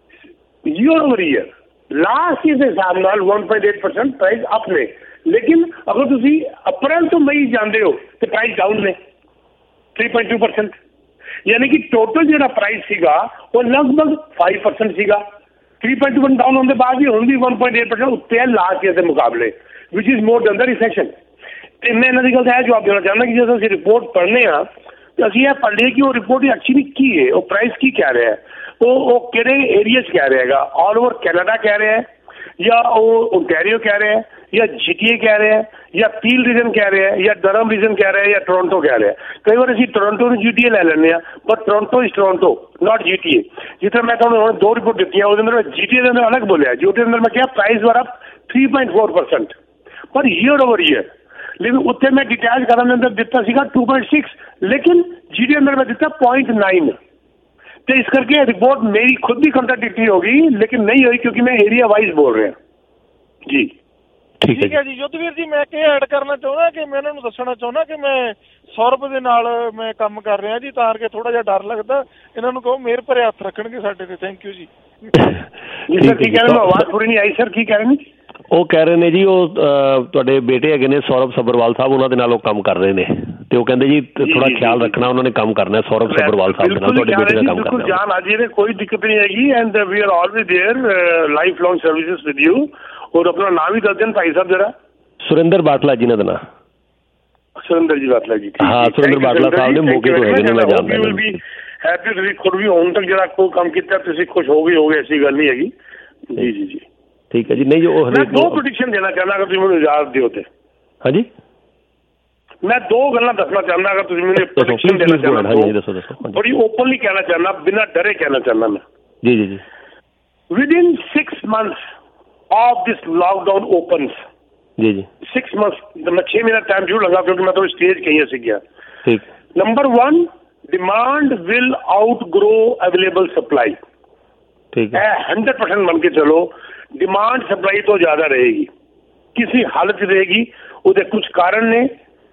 S7: year over year last year के हिसाब नाल one point eight percent price up ने, लेकिन अगर तुसी अप्रैल तो मई जाते हो तो प्राइस डाउन ने थ्री पॉइंट टू परसेंट, यानी कि टोटल जो प्राइस सीगा वो लगभग फाइव परसेंट सीगा। थ्री पॉइंट टू डाउन होने के बाद भी हुण भी वन पॉइंट एट परसेंट उत्ते है लास्ट ईयर के मुकाबले, which is more than the recession. तो मैं इन्होंने गल यह जवाब देना चाहना कि जो असं रिपोर्ट पढ़ने हाँ तो असीं यह पढ़ लिया कि वो रिपोर्ट एक्चुअली की है, वो प्राइस की कह रहा है, वो वो किहड़े एरिया कह रहा है, ऑल ओवर कैनेडा कह रहा है, या वो ओंटारियो कह रहे हैं, या जीटीए कह रहे हैं, या पील रीजन कह रहे हैं, या डरहम रीजन कह रहे हैं, या टोरंटो कह रहे हैं। कई बार असीं टोरंटो नूं जीटीए लै लैंदे आ, but Toronto is Toronto not GTA. जिस तरह मैं तुहानूं हुण दो रिपोर्ट दित्ती है, उसदे अंदर जीटीए दे अंदर अलग बोलिया, जीटीए दे अंदर मैं कहा price were up three point four percent पर ईयर ओवर ईयर, लेकिन उत्थे मैं डिटेल करन दे अंदर दिता सीगा टू पॉइंट सिक्स, लेकिन जीटीए अंदर मैं दिता पॉइंट नाइन। तो इस करके रिपोर्ट मेरी खुद भी कंट्राडिक्टरी होगी, लेकिन नहीं हुई क्योंकि मैं एरिया वाइज बोल रहा जी।
S5: ठीक है जी। युद्धवीर जी मैं क्या ऐड करना चाहना कि मैं इन्होंने दसना चाहना कि मैं सौरभ दे नाल मैं काम कर रहा जी, तां करके थोड़ा जिहा डर लगदा। इन्होंने कहो मेरे भरे हथ रखणगे साडे ते। थैंक यू जी।
S7: जी सर की कह रहे हो? आवाज पूरी नहीं आई सर, की कह रहे हैं?
S2: ਉਹ ਕਹਿ ਰਹੇ ਨੇ ਜੀ ਉਹ ਤੁਹਾਡੇ ਬੇਟੇ ਹੈਗੇ ਨੇ ਸੌਰਭ ਸੱਭਰਵਾਲ ਸਾਹਿਬ, ਉਹਨਾਂ ਦੇ ਨਾਲ ਉਹ ਕੰਮ ਕਰ ਰਹੇ ਨੇ, ਤੇ ਉਹ ਕਹਿੰਦੇ ਜੀ ਥੋੜਾ ਖਿਆਲ ਰੱਖਣਾ, ਉਹਨਾਂ ਨੇ ਕੰਮ ਕਰਨਾ ਸੌਰਭ ਸੱਭਰਵਾਲ ਸਾਹਿਬ ਦੇ ਨਾਲ, ਤੁਹਾਡੇ ਬੇਟੇ ਦਾ ਕੰਮ ਕਰਨਾ।
S7: ਬਿਲਕੁਲ ਜਾਨ ਆਜੀ ਨੇ, ਕੋਈ ਦਿੱਕਤ ਨਹੀਂ ਹੈਗੀ, and we are always there life long services with you. ਔਰ ਆਪਣਾ ਨਾਮ ਹੀ ਦੱਸ ਦੇਣ ਭਾਈ ਸਾਹਿਬ ਜਰਾ।
S2: ਸੁਰਿੰਦਰ ਬਾਟਲਾ ਜੀ ਇਹਨਾਂ ਦਾ ਨਾਂ।
S7: ਸੁਰਿੰਦਰ ਜੀ ਬਾਟਲਾ ਜੀ।
S2: ਹਾਂ ਸੁਰਿੰਦਰ ਬਾਟਲਾ ਸਾਹਿਬ ਨੇ ਮੌਕੇ ਤੋਂ ਹੈਗੇ ਨੇ, ਮੈਂ ਜਾਣਦਾ।
S7: ਹੈਪੀ ਤੁਸੀਂ ਖੁਦ ਵੀ ਹੁਣ ਤੱਕ ਜਿਹੜਾ ਕੋਈ ਕੰਮ ਕੀਤਾ ਤੁਸੀਂ ਖੁਸ਼ ਹੋ ਗਏ ਹੋਗੇ, ਐਸੀ ਗੱਲ ਨਹੀਂ ਹੈਗੀ। ਜੀ ਜੀ ਜੀ
S2: ਠੀਕ ਹੈ ਜੀ। ਨਹੀਂ ਉਹ
S7: ਮੈਂ ਦੋ ਪ੍ਰੈਡਿਕਸ਼ਨ ਦੇਣਾ ਚਾਹੁੰਦਾ ਅਗਰ ਤੁਸੀਂ ਮੈਨੂੰ ਇਜਾਜ਼ਤ ਦਿਓ ਤੇ। ਹਾਂਜੀ ਮੈਂ ਦੋ ਗੱਲਾਂ ਦੱਸਣਾ ਚਾਹੁੰਦਾ ਅਗਰ ਤੁਸੀਂ ਮੈਨੂੰ ਪ੍ਰੈਡਿਕਸ਼ਨ ਦੇਣਾ ਚਾਹੁੰਦਾ, ਬੜੀ ਓਪਨਲੀ ਕਹਿਣਾ ਚਾਹੁੰਦਾ, ਬਿਨਾਂ ਡਰੇ ਕਹਿਣਾ ਚਾਹੁੰਦਾ ਮੈਂ।
S2: ਜੀ ਜੀ ਜੀ
S7: within six months of this lockdown opens
S2: जी जी
S7: सिक्स मंथ्स मैं छह महीना टाइम जरूर लगा क्योंकि मैं तो स्टेज कहीं से गया।
S2: ठीक।
S7: Number one, demand will outgrow available supply.
S2: ठीक है,
S7: हंड्रेड परसेंट मान के चलो डिमांड सप्लाई तो ज्यादा रहेगी, किसी हालत रहेगी। उधर कुछ कारण ने,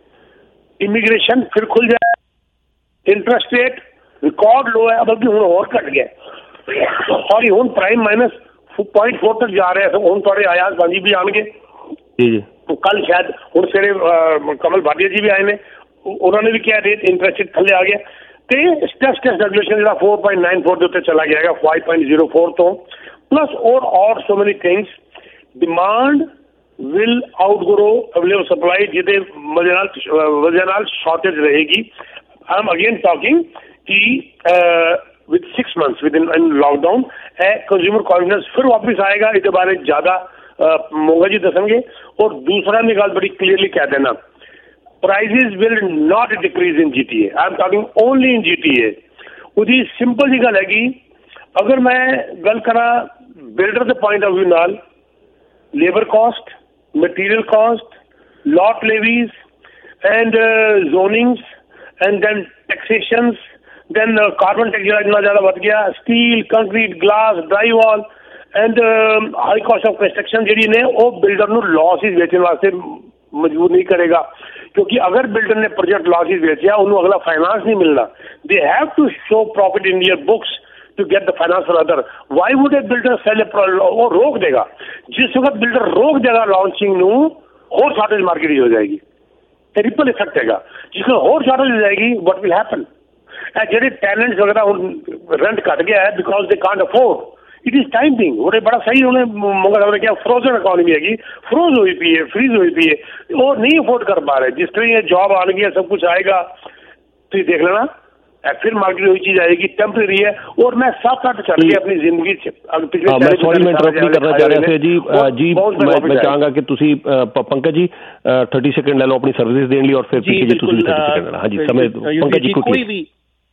S7: इमिग्रेशन फिर खुल जाए, इंटरेस्ट रेट रिकॉर्ड लो है बल्कि हूँ और घट गया और हूँ प्राइम माइनस पॉइंट फोर तक जा रहे हैं। हूँ थोड़े आयात भाजी भी आएंगे तो कल शायद हूँ सवेरे कमल भाटिया जी भी आए ने, उन्होंने भी क्या रेट इंटरेस्ट थले आ गया तो स्ट्रेस टेस्ट रेगुलेशन जो फोर पॉइंट नाइन फोर के उत्ते चला गया फाइव पॉइंट जीरो फोर तो प्लस और और so many things. Demand will outgrow available supply जिदे वजह नाल शॉर्टेज रहेगी। आई एम अगेन टॉकिंग कि with six months within lockdown consumer confidence फिर वापस आएगा। इसके बारे ज्यादा मोंगा जी दसेंगे। और दूसरा मैं गल बड़ी क्लियरली कह देना, prices will not decrease in GTA. I am talking only in GTA. उसकी सिंपल जी गल हैगी, अगर मैं गल करा बिल्डर के पॉइंट ऑफ व्यू नाल, labour cost, material cost, lot levies and zonings and then taxations, then uh, carbon tax ਜਿਹੜਾ ਇੰਨਾ ਜ਼ਿਆਦਾ ਵੱਧ ਗਿਆ, steel, concrete, glass, drywall and high cost of construction ਜਿਹੜੀ ਨੇ ਉਹ ਬਿਲਡਰ ਨੂੰ ਲੌਸਿਸ ਵੇਚਣ ਵਾਸਤੇ ਮਜਬੂਰ ਨਹੀਂ ਕਰੇਗਾ। ਕਿਉਂਕਿ ਅਗਰ ਬਿਲਡਰ ਨੇ ਪ੍ਰੋਜੈਕਟ ਲੌਸਿਸ ਵੇਚਿਆ ਉਹਨੂੰ ਅਗਲਾ ਫਾਈਨਾਂਸ ਨਹੀਂ ਮਿਲਣਾ। They have to show profit in their books to get the finance for other. Why would a builder sell a pro- ਉਹ ਰੋਕ ਦੇਗਾ। ਜਿਸ ਵਕਤ ਬਿਲਡਰ ਰੋਕ ਦੇਗਾ ਲਾਂਚਿੰਗ ਨੂੰ, ਹੋਰ ਸ਼ਾਰਟੇਜ ਮਾਰਕੀਟ ਹੋ ਜਾਏਗੀ, ਤੇ ਰਿਪਲ ਇਫੈਕਟ ਹੈਗਾ। ਜਿਸ ਨੂੰ ਹੋਰ ਸ਼ਾਰਟੇਜ ਹੋ ਜਾਏਗੀ, what will happen? ਇਹ ਜਿਹੜੇ ਟੈਨੈਂਟਸ ਵਗੈਰਾ ਹੁਣ ਰੈਂਟ ਘਟ ਗਿਆ ਹੈ because they can't afford. It is time being. ਉਹਨੇ ਬੜਾ ਸਹੀ ਉਹਨੇ ਮੰਗਾ ਸਾਹਿਬ ਨੇ ਕਿਹਾ ਫਰੋਜ਼ਨ ਇਕੋਨਮੀ ਹੈਗੀ, ਫਰੋਜ਼ ਹੋਈ ਪਈ ਹੈ, ਫਰੀਜ਼ ਹੋਈ ਪਈ ਹੈ, ਉਹ ਨਹੀਂ ਅਫੋਰਡ ਕਰ ਪਾ ਰਹੇ। ਜਿਸ ਤਰ੍ਹਾਂ ਇਹ ਜॉब ਆਉਣਗੀਆਂ, ਸਭ ਕੁਝ ਆਏਗਾ, ਤੁਸੀਂ ਦੇਖ ਲੈਣਾ फिर मार्केट वही चीज आएगी, टेम्परेरी है। और मैं सात आठ चल के अपनी जिंदगी
S2: पिछले मैं सॉरी मैं इंटरप्ट नहीं करना चाह रहा था जी जी मैं मैं चाहूंगा कि ਤੁਸੀਂ पंकज जी थर्टी सेकंड ले लो अपनी सर्विस देने लिए और फिर पीछे जी ਤੁਸੀਂ थर्टी सेकंड। हाँ जी समय पंकज जी
S9: कोई भी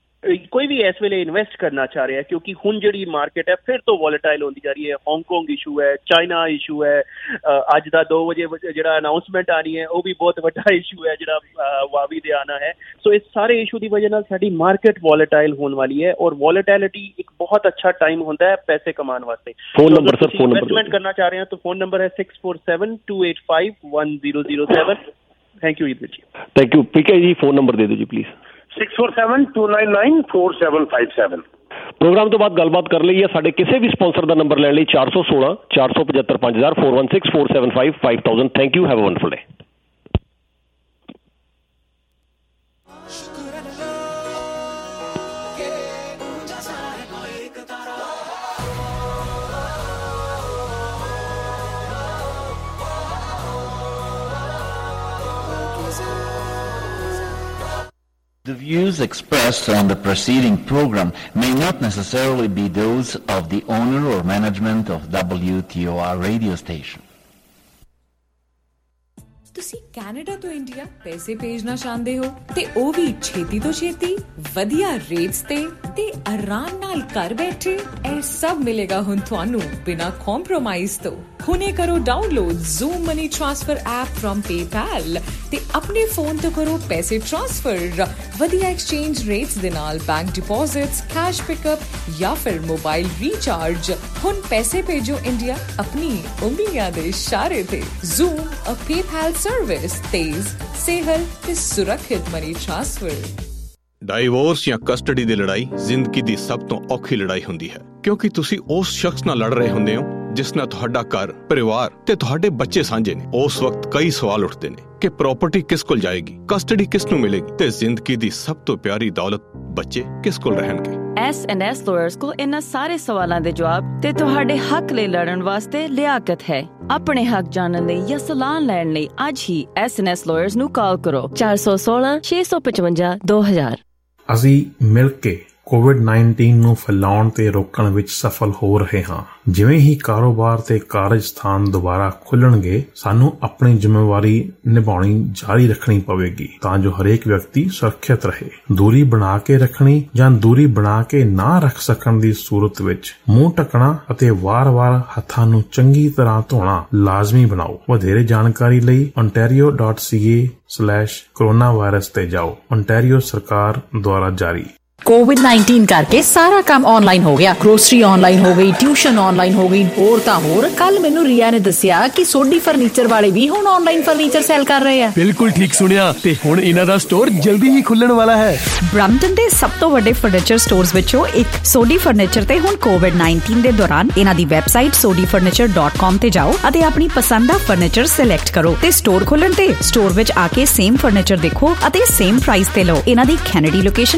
S9: कोई भी इस वेले इन्वेस्ट करना चाह रहा है क्योंकि हुण जिहड़ी मार्केट है फिर तो वॉलेटाइल होती जा रही है। हांगकांग इशू है, चाइना इशू है, अज दा दो बजे जिहड़ा अनाउंसमेंट आनी है वो भी बहुत बड़ा इशू है जिहड़ा वावी दे आना है। सो इस सारे इशू की वजह नाल साडी मार्केट वॉलेटाइल होने वाली है और वॉलेटिलिटी एक बहुत अच्छा टाइम होता है पैसे कमाने वास्ते।
S2: Phone number sir, phone number
S9: investment करना चाह रहे हैं तो फोन नंबर है six four seven to eight five one zero zero seven. Thank you जी।
S2: Thank you. पीके जी फोन नंबर दे दो जी please.
S7: Six four seven two nine nine four seven five seven.
S2: Programme तो बाद गलबात कर ली है साढ़े किसी भी स्पॉन्सर का नंबर लैने चार सौ सोलह चार सौ पचहत्तर पांच हजार four one six four seven five five thousand. Thank you, have a wonderful day.
S10: The views expressed on the preceding program may not necessarily be those of the owner or management of W T O R radio station.
S11: ਤੁਸੀਂ ਕੈਨੇਡਾ ਤੋਂ ਇੰਡੀਆ ਪੈਸੇ ਭੇਜਣਾ ਚਾਹੁੰਦੇ ਹੋ ਤੇ ਉਹ ਵੀ ਛੇਤੀ ਤੋਂ ਛੇਤੀ ਵਧੀਆ ਰੇਟਸ ਤੇ ਤੇ ਆਰਾਮ ਨਾਲ ਘਰ ਬੈਠੇ। ਇਹ ਸਭ ਮਿਲੇਗਾ ਹੁਣ ਤੁਹਾਨੂੰ ਬਿਨਾਂ ਕੰਪਰੋਮਾਈਜ਼ ਤੋਂ। ਹੁਣੇ ਕਰੋ download Zoom money transfer app from PayPal ਤੇ ਆਪਣੇ ਫੋਨ ਤੋਂ ਕਰੋ ਪੈਸੇ ਟ੍ਰਾਂਸਫਰ ਵਧੀਆ ਐਕਸਚੇਂਜ ਰੇਟਸ ਦੇ ਨਾਲ, ਬੈਂਕ ਡਿਪੋਜ਼ਿਟਸ, ਕੈਸ਼ ਪਿਕਅਪ ਜਾਂ ਫਿਰ ਮੋਬਾਈਲ ਰੀਚਾਰਜ। ਹੁਣ ਪੈਸੇ ਭੇਜੋ ਇੰਡੀਆ ਆਪਣੀ ਉਂਗਲੀਆਂ ਦੇ ਇਸ਼ਾਰੇ ਤੇ। ਜ਼ੂਮ ਅ ਪੇਪੈਲ ਸਰਵਿਸ, ਤੇਜ਼, ਸੇਹਲ ਤੇ ਸੁਰੱਖਿਅਤ ਮਨੀ ਟ੍ਰਾਂਸਫਰ।
S12: ਡਾਈਵੋਰਸ ਜਾਂ ਕਸਟਡੀ ਦੀ ਲੜਾਈ ਜ਼ਿੰਦਗੀ ਦੀ ਸਭ ਤੋਂ ਔਖੀ ਲੜਾਈ ਹੁੰਦੀ ਹੈ ਕਿਉਂਕਿ ਤੁਸੀਂ ਉਸ ਸ਼ਖਸ ਨਾਲ ਲੜ ਰਹੇ ਹੁੰਦੇ ਹੋ ਜਿਸ ਨਾਲ ਤੁਹਾਡਾ ਘਰ, ਪਰਿਵਾਰ ਤੇ ਤੁਹਾਡੇ ਬੱਚੇ ਸਾਂਝੇ ਨੇ। ਉਸ ਵਕਤ ਕਈ ਸਵਾਲ ਉੱਠਦੇ ਨੇ ਕਿ ਪ੍ਰਾਪਰਟੀ ਕਿਸ ਕੋਲ ਜਾਏਗੀ, ਕਸਟਡੀ ਕਿਸ ਨੂੰ ਮਿਲੇਗੀ ਤੇ ਜ਼ਿੰਦਗੀ ਦੀ ਸਭ ਤੋਂ ਪਿਆਰੀ ਦੌਲਤ ਬੱਚੇ ਕਿਸ ਕੋਲ ਰਹਿਣਗੇ।
S24: ਐਸ ਐਂਡ ਐਸ ਲਾਇਰਸ ਕੋਲ ਇਹਨਾਂ ਸਾਰੇ ਸਵਾਲਾਂ ਦੇ ਜਵਾਬ ਤੇ ਤੁਹਾਡੇ ਹੱਕ ਲਈ ਲੜਨ ਵਾਸਤੇ ਲਿਆਕਤ ਹੈ। ਆਪਣੇ ਹੱਕ ਜਾਣਨ ਲਈ ਜਾਂ ਸਲਾਹ ਲੈਣ ਲਈ ਅੱਜ ਹੀ ਐਸ ਐਂਡ ਐਸ ਲਾਇਰਸ ਨੂੰ ਕਾਲ ਕਰੋ ਚਾਰ ਸੌ ਸੋਲਾਂ ਛੇ ਸੌ ਪਚਵੰਜਾ ਦੋ ਹਜ਼ਾਰ।
S25: ਅਸੀਂ ਮਿਲ ਕੇ
S8: ਕੋਵਿਡ ਉੱਨੀ ਨੂੰ ਫੈਲਾਉਣ ਤੇ ਰੋਕਣ ਵਿੱਚ ਸਫਲ ਹੋ ਰਹੇ ਹਾਂ। ਜਿਵੇਂ ਹੀ ਕਾਰੋਬਾਰ ਤੇ ਕਾਰਜ ਸਥਾਨ ਦੁਬਾਰਾ ਖੁੱਲਣਗੇ, ਸਾਨੂੰ ਆਪਣੀ ਜ਼ਿੰਮੇਵਾਰੀ ਨਿਭਾਉਣੀ ਜਾਰੀ ਰੱਖਣੀ ਪਵੇਗੀ ਤਾਂ ਜੋ ਹਰੇਕ ਵਿਅਕਤੀ ਸੁਰੱਖਿਅਤ ਰਹੇ। ਦੂਰੀ ਬਣਾ ਕੇ ਰੱਖਣੀ ਜਾਂ ਦੂਰੀ ਬਣਾ ਕੇ ਨਾ ਰੱਖ ਸਕਣ ਦੀ ਸੂਰਤ ਵਿੱਚ ਮੂੰਹ ਢੱਕਣਾ ਅਤੇ ਵਾਰ-ਵਾਰ ਹੱਥਾਂ ਨੂੰ ਚੰਗੀ ਤਰ੍ਹਾਂ ਧੋਣਾ ਲਾਜ਼ਮੀ ਬਣਾਓ। ਵਧੇਰੇ ਜਾਣਕਾਰੀ ਲਈ ontario dot c a slash coronavirus ਤੇ ਜਾਓ। ontario ਸਰਕਾਰ ਦੁਆਰਾ ਜਾਰੀ।
S13: ਕੋਵਿਡ ਉੱਨੀ ਕਰਕੇ ਸਾਰਾ ਕੰਮ ਆਨਲਾਈਨ ਹੋ ਗਿਆ। ਗਰੋਸਰੀ ਆਨਲਾਈਨ ਹੋ ਗਈ, ਟਿਊਸ਼ਨ ਆਨਲਾਈਨ ਹੋ ਗਈ, ਹੋਰ ਤਾਂ ਹੋਰ। ਕੱਲ ਮੈਨੂੰ ਰੀਆ ਨੇ ਦੱਸਿਆ ਕਿ ਸੋਢੀ ਫਰਨੀਚਰ ਵਾਲੇ ਵੀ ਹੁਣ ਆਨਲਾਈਨ ਫਰਨੀਚਰ ਸੇਲ ਕਰ ਰਹੇ ਆ।
S14: ਬਿਲਕੁਲ ਠੀਕ ਸੁਣਿਆ, ਤੇ ਹੁਣ ਇਹਨਾਂ ਦਾ ਸਟੋਰ ਜਲਦੀ ਹੀ ਖੁੱਲਣ ਵਾਲਾ ਹੈ।
S13: ਬ੍ਰੈਂਪਟਨ ਦੇ ਸਭ ਤੋਂ ਵੱਡੇ ਫਰਨੀਚਰ ਸਟੋਰਸ ਵਿੱਚੋਂ ਇੱਕ ਸੋਢੀ ਫਰਨੀਚਰ ਤੇ ਹੁਣ ਕੋਵਿਡ ਉੱਨੀ ਦੇ ਦੌਰਾਨ ਇਹਨਾਂ ਦੀ website Sodhi furniture dot com ਤੇ ਜਾਓ ਅਤੇ ਆਪਣੀ ਪਸੰਦ ਦਾ ਫਰਨੀਚਰ ਸਿਲੈਕਟ ਕਰੋ ਤੇ ਸਟੋਰ ਖੋਲਣ ਤੇ ਸਟੋਰ ਵਿੱਚ ਆ ਕੇ ਸੇਮ ਫਰਨੀਚਰ ਦੇਖੋ ਅਤੇ ਸੇਮ ਪ੍ਰਾਈਸ ਤੇ ਲਓ। ਇਹਨਾਂ ਦੀ ਕੈਨੇਡੀ ਲੋਕੇਸ਼ਨ